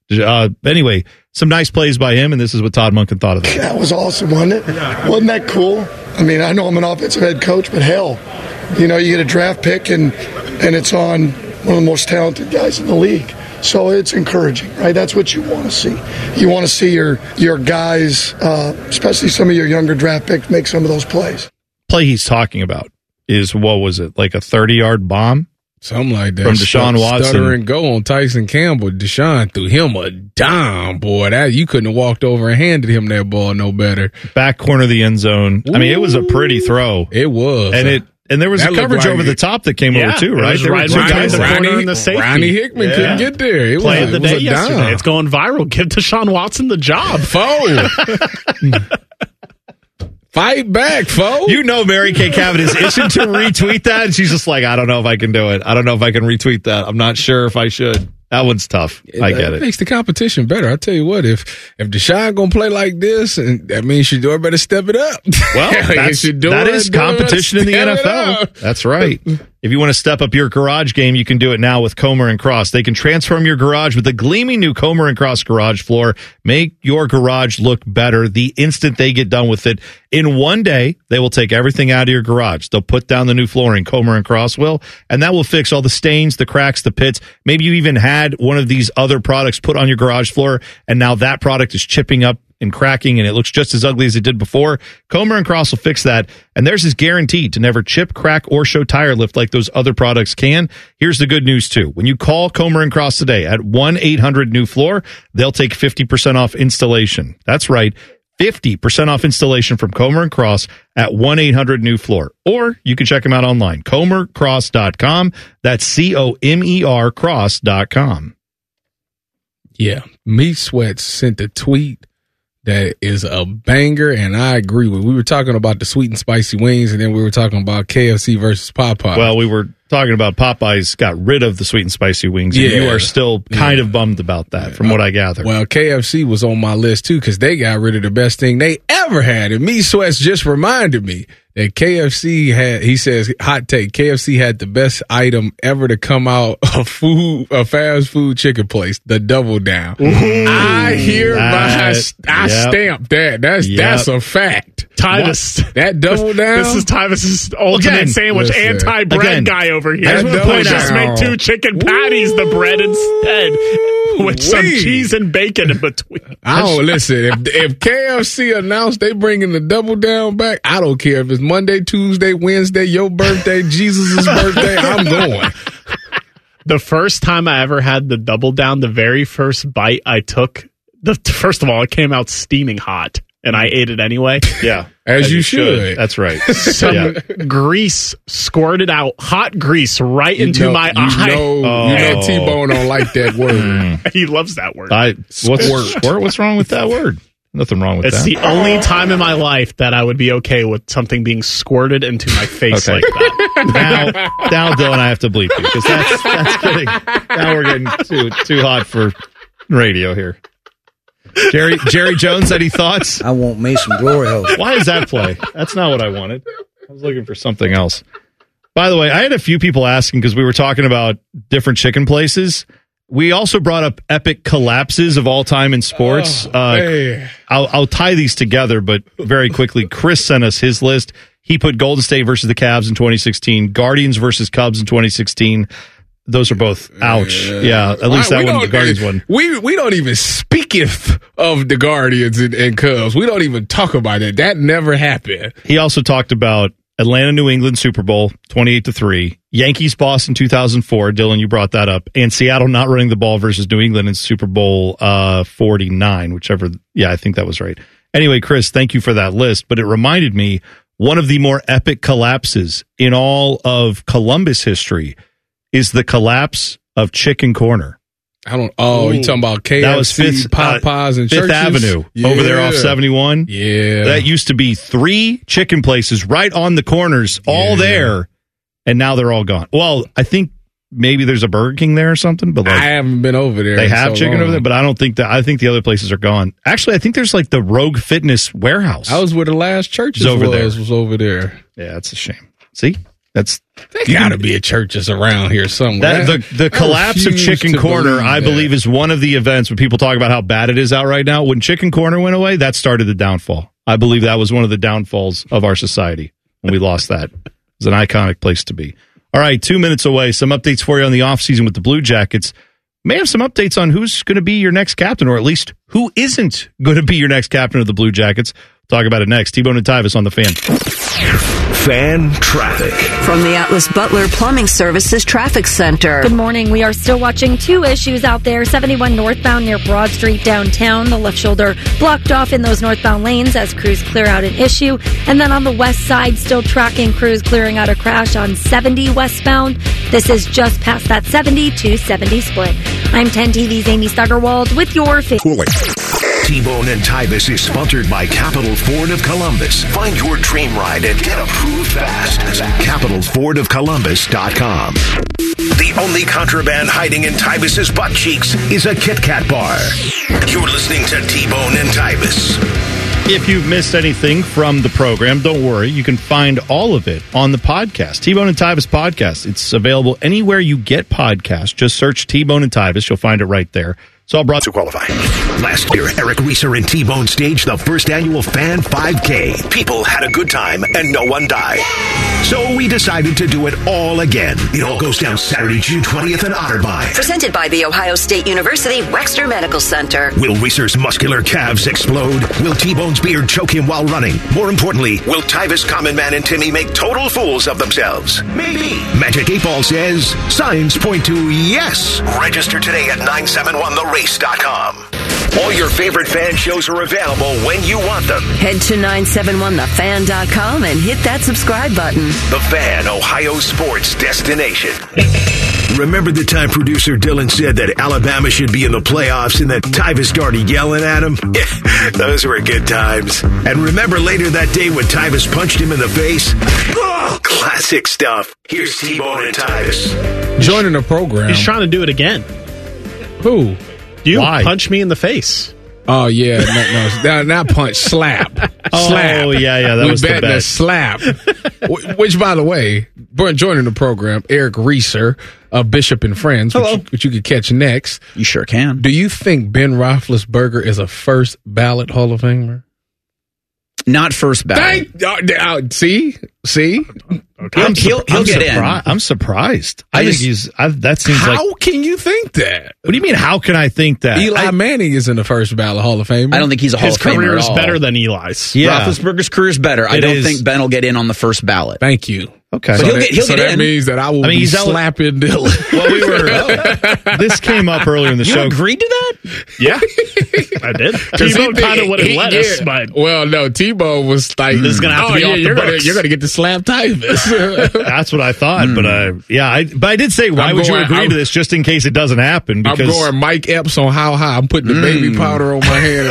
Anyway, some nice plays by him, and this is what Todd Monken thought of that. That was awesome, wasn't it? Wasn't that cool? I mean, I know I'm an offensive head coach, but hell, you get a draft pick and it's on one of the most talented guys in the league. So it's encouraging, right? That's what you want to see. You want to see your guys, especially some of your younger draft picks, make some of those plays. Play he's talking about is, what was it, like a 30-yard bomb? Something like that. From Deshaun Watson. Stutter and go on Tyson Campbell. Deshaun threw him a dime, boy. That you couldn't have walked over and handed him that ball no better. Back corner of the end zone. Ooh. I mean, it was a pretty throw. It was. And there was a coverage over the top that came over too, right? There were two guys in the corner and the safety. Ronnie Hickman couldn't get there. It Play of the day yesterday. Dime. It's going viral. Give Deshaun Watson the job. Fight back, foe. Mary Kay Cabot is itching to retweet that, and she's just like, I don't know if I can do it. I don't know if I can retweet that. I'm not sure if I should. That one's tough. I get it. It makes the competition better. I tell you what, if Deshaun gonna play like this, and that means Shedeur better step it up. Well, that is competition in the NFL. That's right. If you want to step up your garage game, you can do it now with Comer & Cross. They can transform your garage with a gleaming new Comer & Cross garage floor. Make your garage look better the instant they get done with it. In one day, they will take everything out of your garage. They'll put down the new flooring, Comer & Cross will, and that will fix all the stains, the cracks, the pits. Maybe you even had one of these other products put on your garage floor, and now that product is chipping up and cracking, and it looks just as ugly as it did before. Comer & Cross will fix that, and theirs is guaranteed to never chip, crack, or show tire lift like those other products can. Here's the good news, too. When you call Comer & Cross today at 1-800-NEW-FLOOR, they'll take 50% off installation. That's right, 50% off installation from Comer & Cross at 1-800-NEW-FLOOR. Or you can check them out online, comercross.com. That's COMER cross.com. Yeah, Me Sweats sent a tweet that is a banger, and I agree with. We were talking about the sweet and spicy wings, and then we were talking about KFC versus Popeyes. Well, we were talking about Popeyes got rid of the sweet and spicy wings, and you are still kind of bummed about that, from what I gather. Well, KFC was on my list, too, because they got rid of the best thing they ever had, and Me Sweats just reminded me that KFC had, he says, hot take, KFC had the best item ever to come out of a fast food chicken place, the Double Down. I stamp that. That's a fact. Tyvus. That Double Down. This is Tyvus's ultimate sandwich anti-bread guy over here. Just make 2 chicken patties the bread instead with some cheese and bacon in between. I don't listen. If KFC announced they bringing the Double Down back, I don't care if it's Monday, Tuesday, Wednesday, your birthday, Jesus' birthday, I'm going. The first time I ever had the Double Down, the very first bite I took, first of all, it came out steaming hot, and I ate it anyway. Yeah. As you should. That's right. Some grease squirted out, hot grease right into my eye. You know T-Bone don't like that word. He loves that word. What's wrong with that word? Nothing wrong with it's that. It's the only time in my life that I would be okay with something being squirted into my face like that. Now, Dylan, I have to bleep you because that's kidding. Now we're getting too hot for radio here. Jerry Jones, any thoughts? I want me some glory hole. Why does that play? That's not what I wanted. I was looking for something else. By the way, I had a few people asking because we were talking about different chicken places. We also brought up epic collapses of all time in sports. I'll tie these together, but very quickly. Chris sent us his list. He put Golden State versus the Cavs in 2016, Guardians versus Cubs in 2016. Those are both ouch. Yeah, at least that one, the Guardians one. We don't even speaketh of the Guardians and Cubs. We don't even talk about it. That never happened. He also talked about Atlanta, New England Super Bowl 28-3, Yankees, Boston 2004. Dylan, you brought that up, and Seattle not running the ball versus New England in Super Bowl 49, whichever. Yeah, I think that was right. Anyway, Chris, thank you for that list. But it reminded me one of the more epic collapses in all of Columbus history is the collapse of Chicken Corner. You talking about KFC, that was Popeyes, and Fifth Churches? Avenue over there off 71. Yeah. That used to be 3 chicken places right on the corners, all there, and now they're all gone. Well, I think maybe there's a Burger King there or something, but I haven't been over there. They have chicken over there, but I don't think that. I think the other places are gone. Actually, I think there's like the Rogue Fitness warehouse. I was where the last Churches was over there. Yeah, that's a shame. See? There got to be a Churches around here somewhere. The collapse of Chicken Corner, I believe, is one of the events when people talk about how bad it is out right now. When Chicken Corner went away, that started the downfall. I believe that was one of the downfalls of our society when we lost that. It was an iconic place to be. All right, 2 minutes away. Some updates for you on the offseason with the Blue Jackets. May have some updates on who's going to be your next captain, or at least who isn't going to be your next captain of the Blue Jackets. Talk about it next. T-Bone and Tyvus on the Fan. Fan traffic. From the Atlas Butler Plumbing Services Traffic Center. Good morning. We are still watching 2 issues out there. 71 northbound near Broad Street downtown. The left shoulder blocked off in those northbound lanes as crews clear out an issue. And then on the west side, still tracking crews clearing out a crash on 70 westbound. This is just past that 70 to 70 split. I'm 10 TV's Amy Steigerwald with your T-Bone and Tyvus is sponsored by Capital Ford of Columbus. Find your dream ride and get approved fast at CapitalFordOfColumbus.com. The only contraband hiding in Tyvus's butt cheeks is a Kit Kat bar. You're listening to T-Bone and Tyvus. If you've missed anything from the program, don't worry. You can find all of it on the podcast, T-Bone and Tyvis podcast. It's available anywhere you get podcasts. Just search T-Bone and Tyvis. You'll find it right there. So I'll brought to qualify. Last year, Eric Reeser and T-Bone staged the first annual Fan 5K. People had a good time and no one died. So we decided to do it all again. It all goes down Saturday, June 20th in Otterbein. Presented by the Ohio State University Wexner Medical Center. Will Reeser's muscular calves explode? Will T-Bone's beard choke him while running? More importantly, will Tyvis, Common Man, and Timmy make total fools of themselves? Maybe. Magic 8 Ball says signs point to yes. Register today at 971therrace.com. All your favorite fan shows are available when you want them. Head to 971thefan.com and hit that subscribe button. The Fan, Ohio sports destination. Remember the time producer Dylan said that Alabama should be in the playoffs and that Tyvis started yelling at him? Those were good times. And remember later that day when Tyvis punched him in the face? Oh, classic stuff. Here's T-Bone and Tyvis. Joining the program. He's trying to do it again. Who? You Why? punch me in the face. Oh, yeah. No, not punch. Slap. Slap. Oh, yeah. That was the best. Slap. Which, by the way, joining the program, Eric Reeser of Bishop and Friends, which you could catch next. You sure can. Do you think Ben Roethlisberger is a first ballot Hall of Famer? Not first ballot. See? Okay. He'll get in. I'm surprised. I think he's. That seems like. How can you think that? What do you mean? How can I think that? Eli Manning is in the first ballot Hall of Fame. I don't think he's a Hall of Famer. His career at is all. better than Eli's. Yeah. Roethlisberger's career is better. I don't think Ben will get in on the first ballot. Thank you. Okay. But he'll get that in. means that I will be slapping Dylan. Well, we were. This came up earlier in the show. You agreed to that? Yeah, I did. T-Bone kind of would have let us, but well, no. T-Bone was like, "This is going to have to be off the books. You're going to get the slap Tyvis." That's what I thought, but I did say, why would you agree to this just in case it doesn't happen? Because I'm going Mike Epps on how high. I'm putting the baby powder on my hand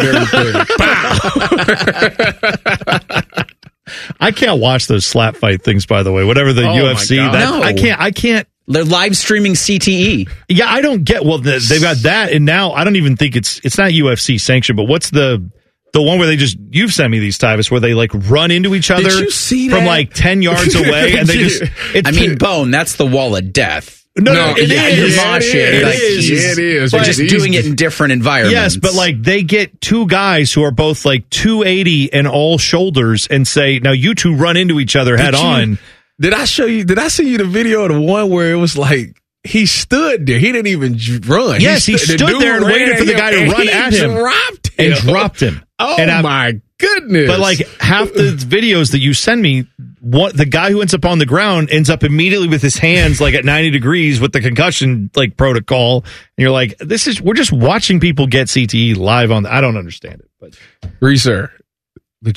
and everything. I can't watch those slap fight things. By the way, whatever the UFC, I can't. They're live streaming CTE. Yeah, I don't get. Well, they've got that, and now I don't even think it's not UFC sanctioned. But what's the one where you've sent me these, Tyvis, where they like run into each other Did you see from that? like 10 yards away, and they just. Bone. That's the wall of death. No, it is. It is. They're just doing it in different environments. Yes, but like they get two guys who are both like 280 and all shoulders and say, now you two run into each other head on. Did I send you the video of the one where it was like he stood there? He didn't even run. Yes, he stood there and waited for the guy to run at him. Dropped him. Oh, and my goodness. But like half the videos that you send me, the guy who ends up on the ground ends up immediately with his hands like at 90 degrees with the concussion like protocol. And you're like, we're just watching people get CTE live on. I don't understand it. But Reeser, who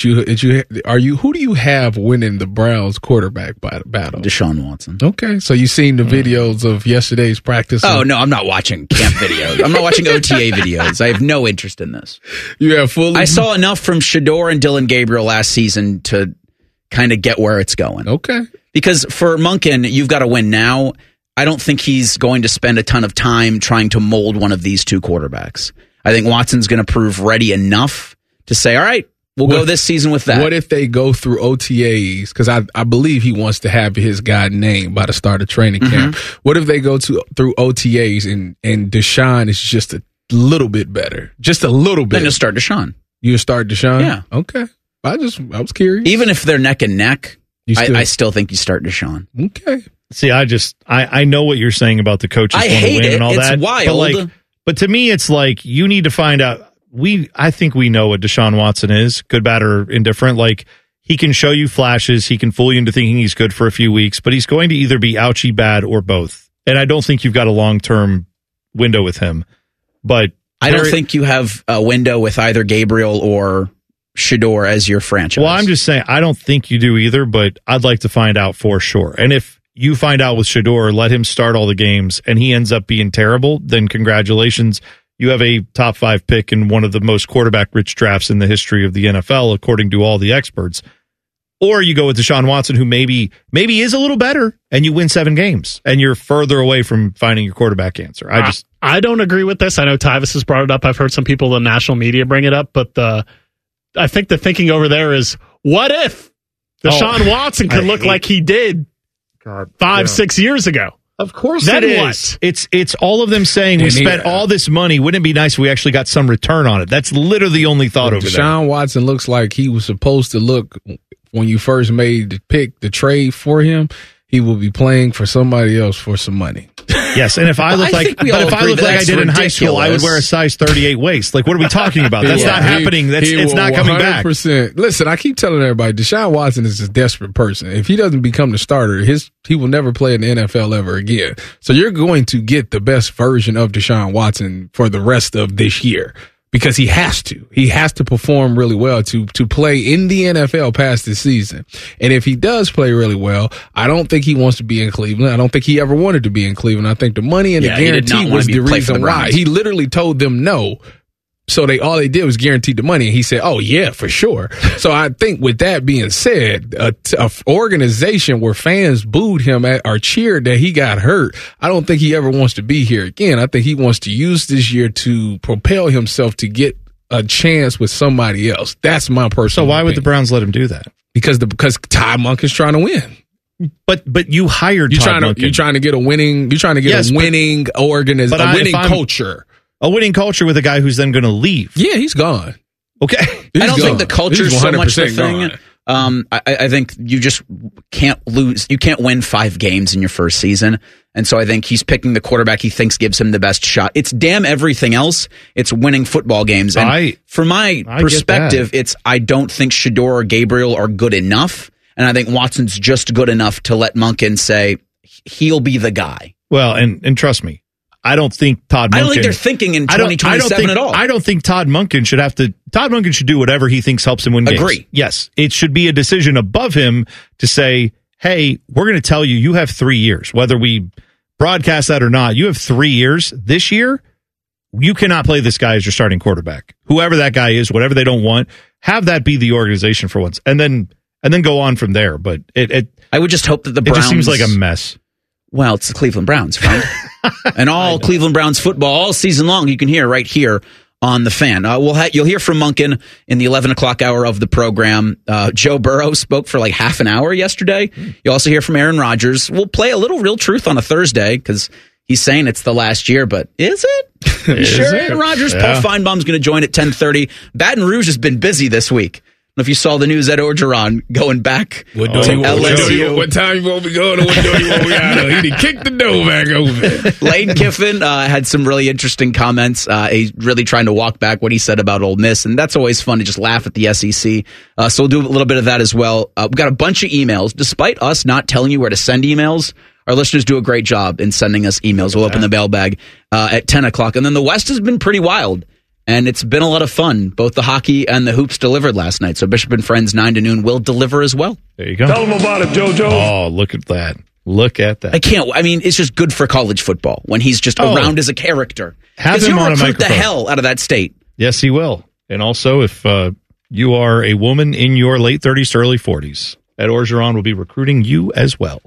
do you have winning the Browns quarterback battle? Deshaun Watson. Okay, so you've seen the videos of yesterday's practice. Oh no, I'm not watching camp videos. I'm not watching OTA videos. I have no interest in this. You have fully. I saw enough from Shador and Dylan Gabriel last season to kind of get where it's going. Okay, because for Monken, you've got to win now. I don't think he's going to spend a ton of time trying to mold one of these two quarterbacks. I think Watson's going to prove ready enough to say, all right, we'll go this season with that. What if they go through OTAs? Because I believe he wants to have his guy named by the start of training camp. What if they go through OTAs and Deshaun is just a little bit better? Just a little bit. Then you'll start Deshaun. You'll start Deshaun? Yeah. Okay. I was curious. Even if they're neck and neck, I still think you start Deshaun. Okay. See, I know what you're saying about the coaches want to win and all that. It's wild. But to me, it's like you need to find out. I think we know what Deshaun Watson is, good, bad, or indifferent. Like, he can show you flashes. He can fool you into thinking he's good for a few weeks, but he's going to either be ouchy bad or both. And I don't think you've got a long-term window with him. But I don't think you have a window with either Gabriel or Shador as your franchise. Well, I'm just saying, I don't think you do either, but I'd like to find out for sure. And if you find out with Shador, let him start all the games, and he ends up being terrible, then congratulations. You have a top 5 pick in one of the most quarterback-rich drafts in the history of the NFL, according to all the experts. Or you go with Deshaun Watson, who maybe is a little better, and you win 7 games, and you're further away from finding your quarterback answer. I don't agree with this. I know Tyvis has brought it up. I've heard some people in the national media bring it up, but I think the thinking over there is, what if Deshaun Watson could look like he did 5-6 years ago? Of course then it what? is. It's all of them saying we spent all this money. Wouldn't it be nice if we actually got some return on it? That's literally the only thought over there. Deshaun Watson looks like he was supposed to look when you first made the pick, the trade for him. He will be playing for somebody else for some money. Yes, and if I look like I did in high school, I would wear a size 38 waist. Like, what are we talking about? That's not happening. It's not coming back. Listen, I keep telling everybody, Deshaun Watson is a desperate person. If he doesn't become the starter, he will never play in the NFL ever again. So you're going to get the best version of Deshaun Watson for the rest of this year. Because he has to. He has to perform really well to play in the NFL past this season. And if he does play really well, I don't think he wants to be in Cleveland. I don't think he ever wanted to be in Cleveland. I think the money and the guarantee was the reason why. He literally told them no. So all they did was guarantee the money. And he said, oh, yeah, for sure. So I think with that being said, a organization where fans booed him or cheered that he got hurt, I don't think he ever wants to be here again. I think he wants to use this year to propel himself to get a chance with somebody else. That's my personal So why would the opinion. Browns let him do that? Because Todd Monken's trying to win. But you hired Todd Monken. You're trying to get a winning culture. A winning culture with a guy who's then going to leave. Yeah, he's gone. Okay. I don't think the culture is so much the thing. I think you just can't lose. You can't win 5 games in your first season. And so I think he's picking the quarterback he thinks gives him the best shot. It's damn everything else. It's winning football games. And from my perspective, I don't think Shador or Gabriel are good enough. And I think Watson's just good enough to let Monken say he'll be the guy. Well, and trust me, I don't think Todd Monken... I don't think they're thinking in 2027 at all. I don't think Todd Monken should have to... Todd Monken should do whatever he thinks helps him win games. Agree. Yes. It should be a decision above him to say, hey, we're going to tell you, you have 3 years. Whether we broadcast that or not, you have 3 years. This year, you cannot play this guy as your starting quarterback. Whoever that guy is, whatever they don't want, have that be the organization for once. And then go on from there. But I would just hope that the Browns... It just seems like a mess. Well, it's the Cleveland Browns, friend. And all Cleveland Browns football all season long, you can hear right here on The Fan. You'll hear from Monken in the 11 o'clock hour of the program. Joe Burrow spoke for like half an hour yesterday. You'll also hear from Aaron Rodgers. We'll play a little Real Truth on a Thursday because he's saying it's the last year, but is it? Aaron Rodgers? Yeah. Paul Feinbaum's going to join at 10:30. Baton Rouge has been busy this week. If you saw the news, Ed Orgeron going back to LSU. What time you want me going? What door you want me out of? He kicked the door back over. Lane Kiffin had some really interesting comments. He's really trying to walk back what he said about Ole Miss, and that's always fun to just laugh at the SEC. So we'll do a little bit of that as well. We've got a bunch of emails. Despite us not telling you where to send emails, our listeners do a great job in sending us emails. We'll open the mailbag at 10 o'clock. And then the West has been pretty wild. And it's been a lot of fun. Both the hockey and the hoops delivered last night. So Bishop and Friends 9 to noon will deliver as well. There you go. Tell them about it, JoJo. Oh, look at that. Look at that. I mean, it's just good for college football when he's just around as a character. Have him on a microphone. The hell out of that state. Yes, he will. And also, if you are a woman in your late 30s to early 40s, Ed Orgeron will be recruiting you as well.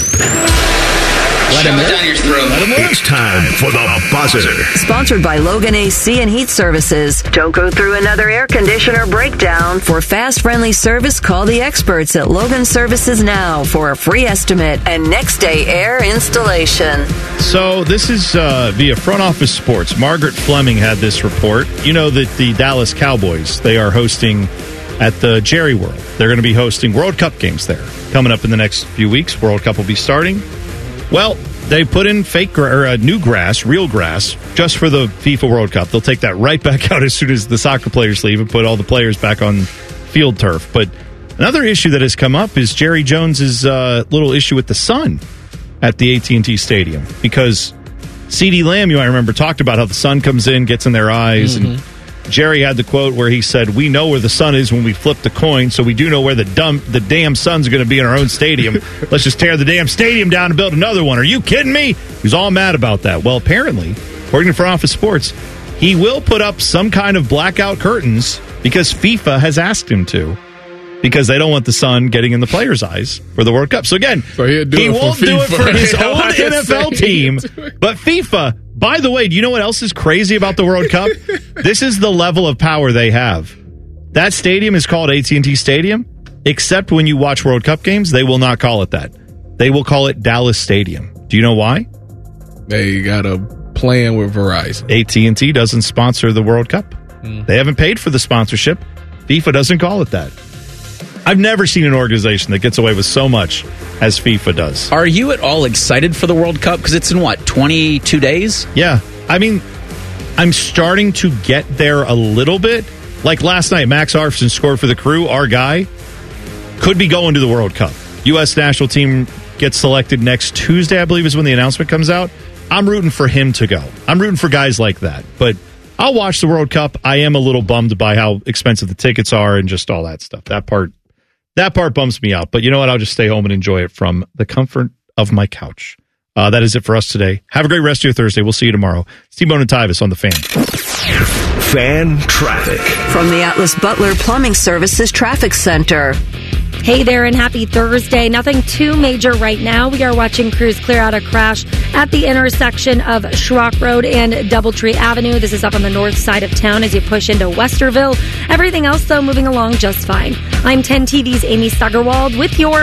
Let him down your throat. It's time for the buzzer. Sponsored by Logan AC and Heat Services. Don't go through another air conditioner breakdown. For fast, friendly service, call the experts at Logan Services now for a free estimate and next day air installation. So this is via Front Office Sports. Margaret Fleming had this report. You know that the Dallas Cowboys, they are hosting at the Jerry World. They're going to be hosting World Cup games there coming up in the next few weeks. World Cup will be starting. Well, they put in new grass, real grass, just for the FIFA World Cup. They'll take that right back out as soon as the soccer players leave and put all the players back on field turf. But another issue that has come up is Jerry Jones's little issue with the sun at the AT&T Stadium. Because CeeDee Lamb, you might remember, talked about how the sun comes in, gets in their eyes, and Jerry had the quote where he said, "We know where the sun is when we flip the coin, so we do know where the damn sun's going to be in our own stadium. Let's just tear the damn stadium down and build another one. Are you kidding me?" He's all mad about that. Well, apparently, according to Front Office Sports, he will put up some kind of blackout curtains because FIFA has asked him to, because they don't want the sun getting in the players' eyes for the World Cup. So again, he won't do it for his own NFL team, but FIFA. By the way, do you know what else is crazy about the World Cup? This is the level of power they have. That stadium is called AT&T Stadium, except when you watch World Cup games, they will not call it that. They will call it Dallas Stadium. Do you know why? They got a plan with Verizon. AT&T doesn't sponsor the World Cup. They haven't paid for the sponsorship. FIFA doesn't call it that. I've never seen an organization that gets away with so much as FIFA does. Are you at all excited for the World Cup? Because it's in, 22 days? Yeah. I mean, I'm starting to get there a little bit. Like last night, Max Arfson scored for the Crew. Our guy could be going to the World Cup. U.S. national team gets selected next Tuesday, I believe is when the announcement comes out. I'm rooting for him to go. I'm rooting for guys like that. But I'll watch the World Cup. I am a little bummed by how expensive the tickets are and just all that stuff. That part bums me out. But you know what? I'll just stay home and enjoy it from the comfort of my couch. That is it for us today. Have a great rest of your Thursday. We'll see you tomorrow. T-Bone and Tyvis on The Fan. Fan traffic. From the Atlas Butler Plumbing Services Traffic Center. Hey there and happy Thursday. Nothing too major right now. We are watching crews clear out a crash at the intersection of Schrock Road and Doubletree Avenue. This is up on the north side of town as you push into Westerville. Everything else, though, moving along just fine. I'm 10 TV's Amy Stuggerwald with your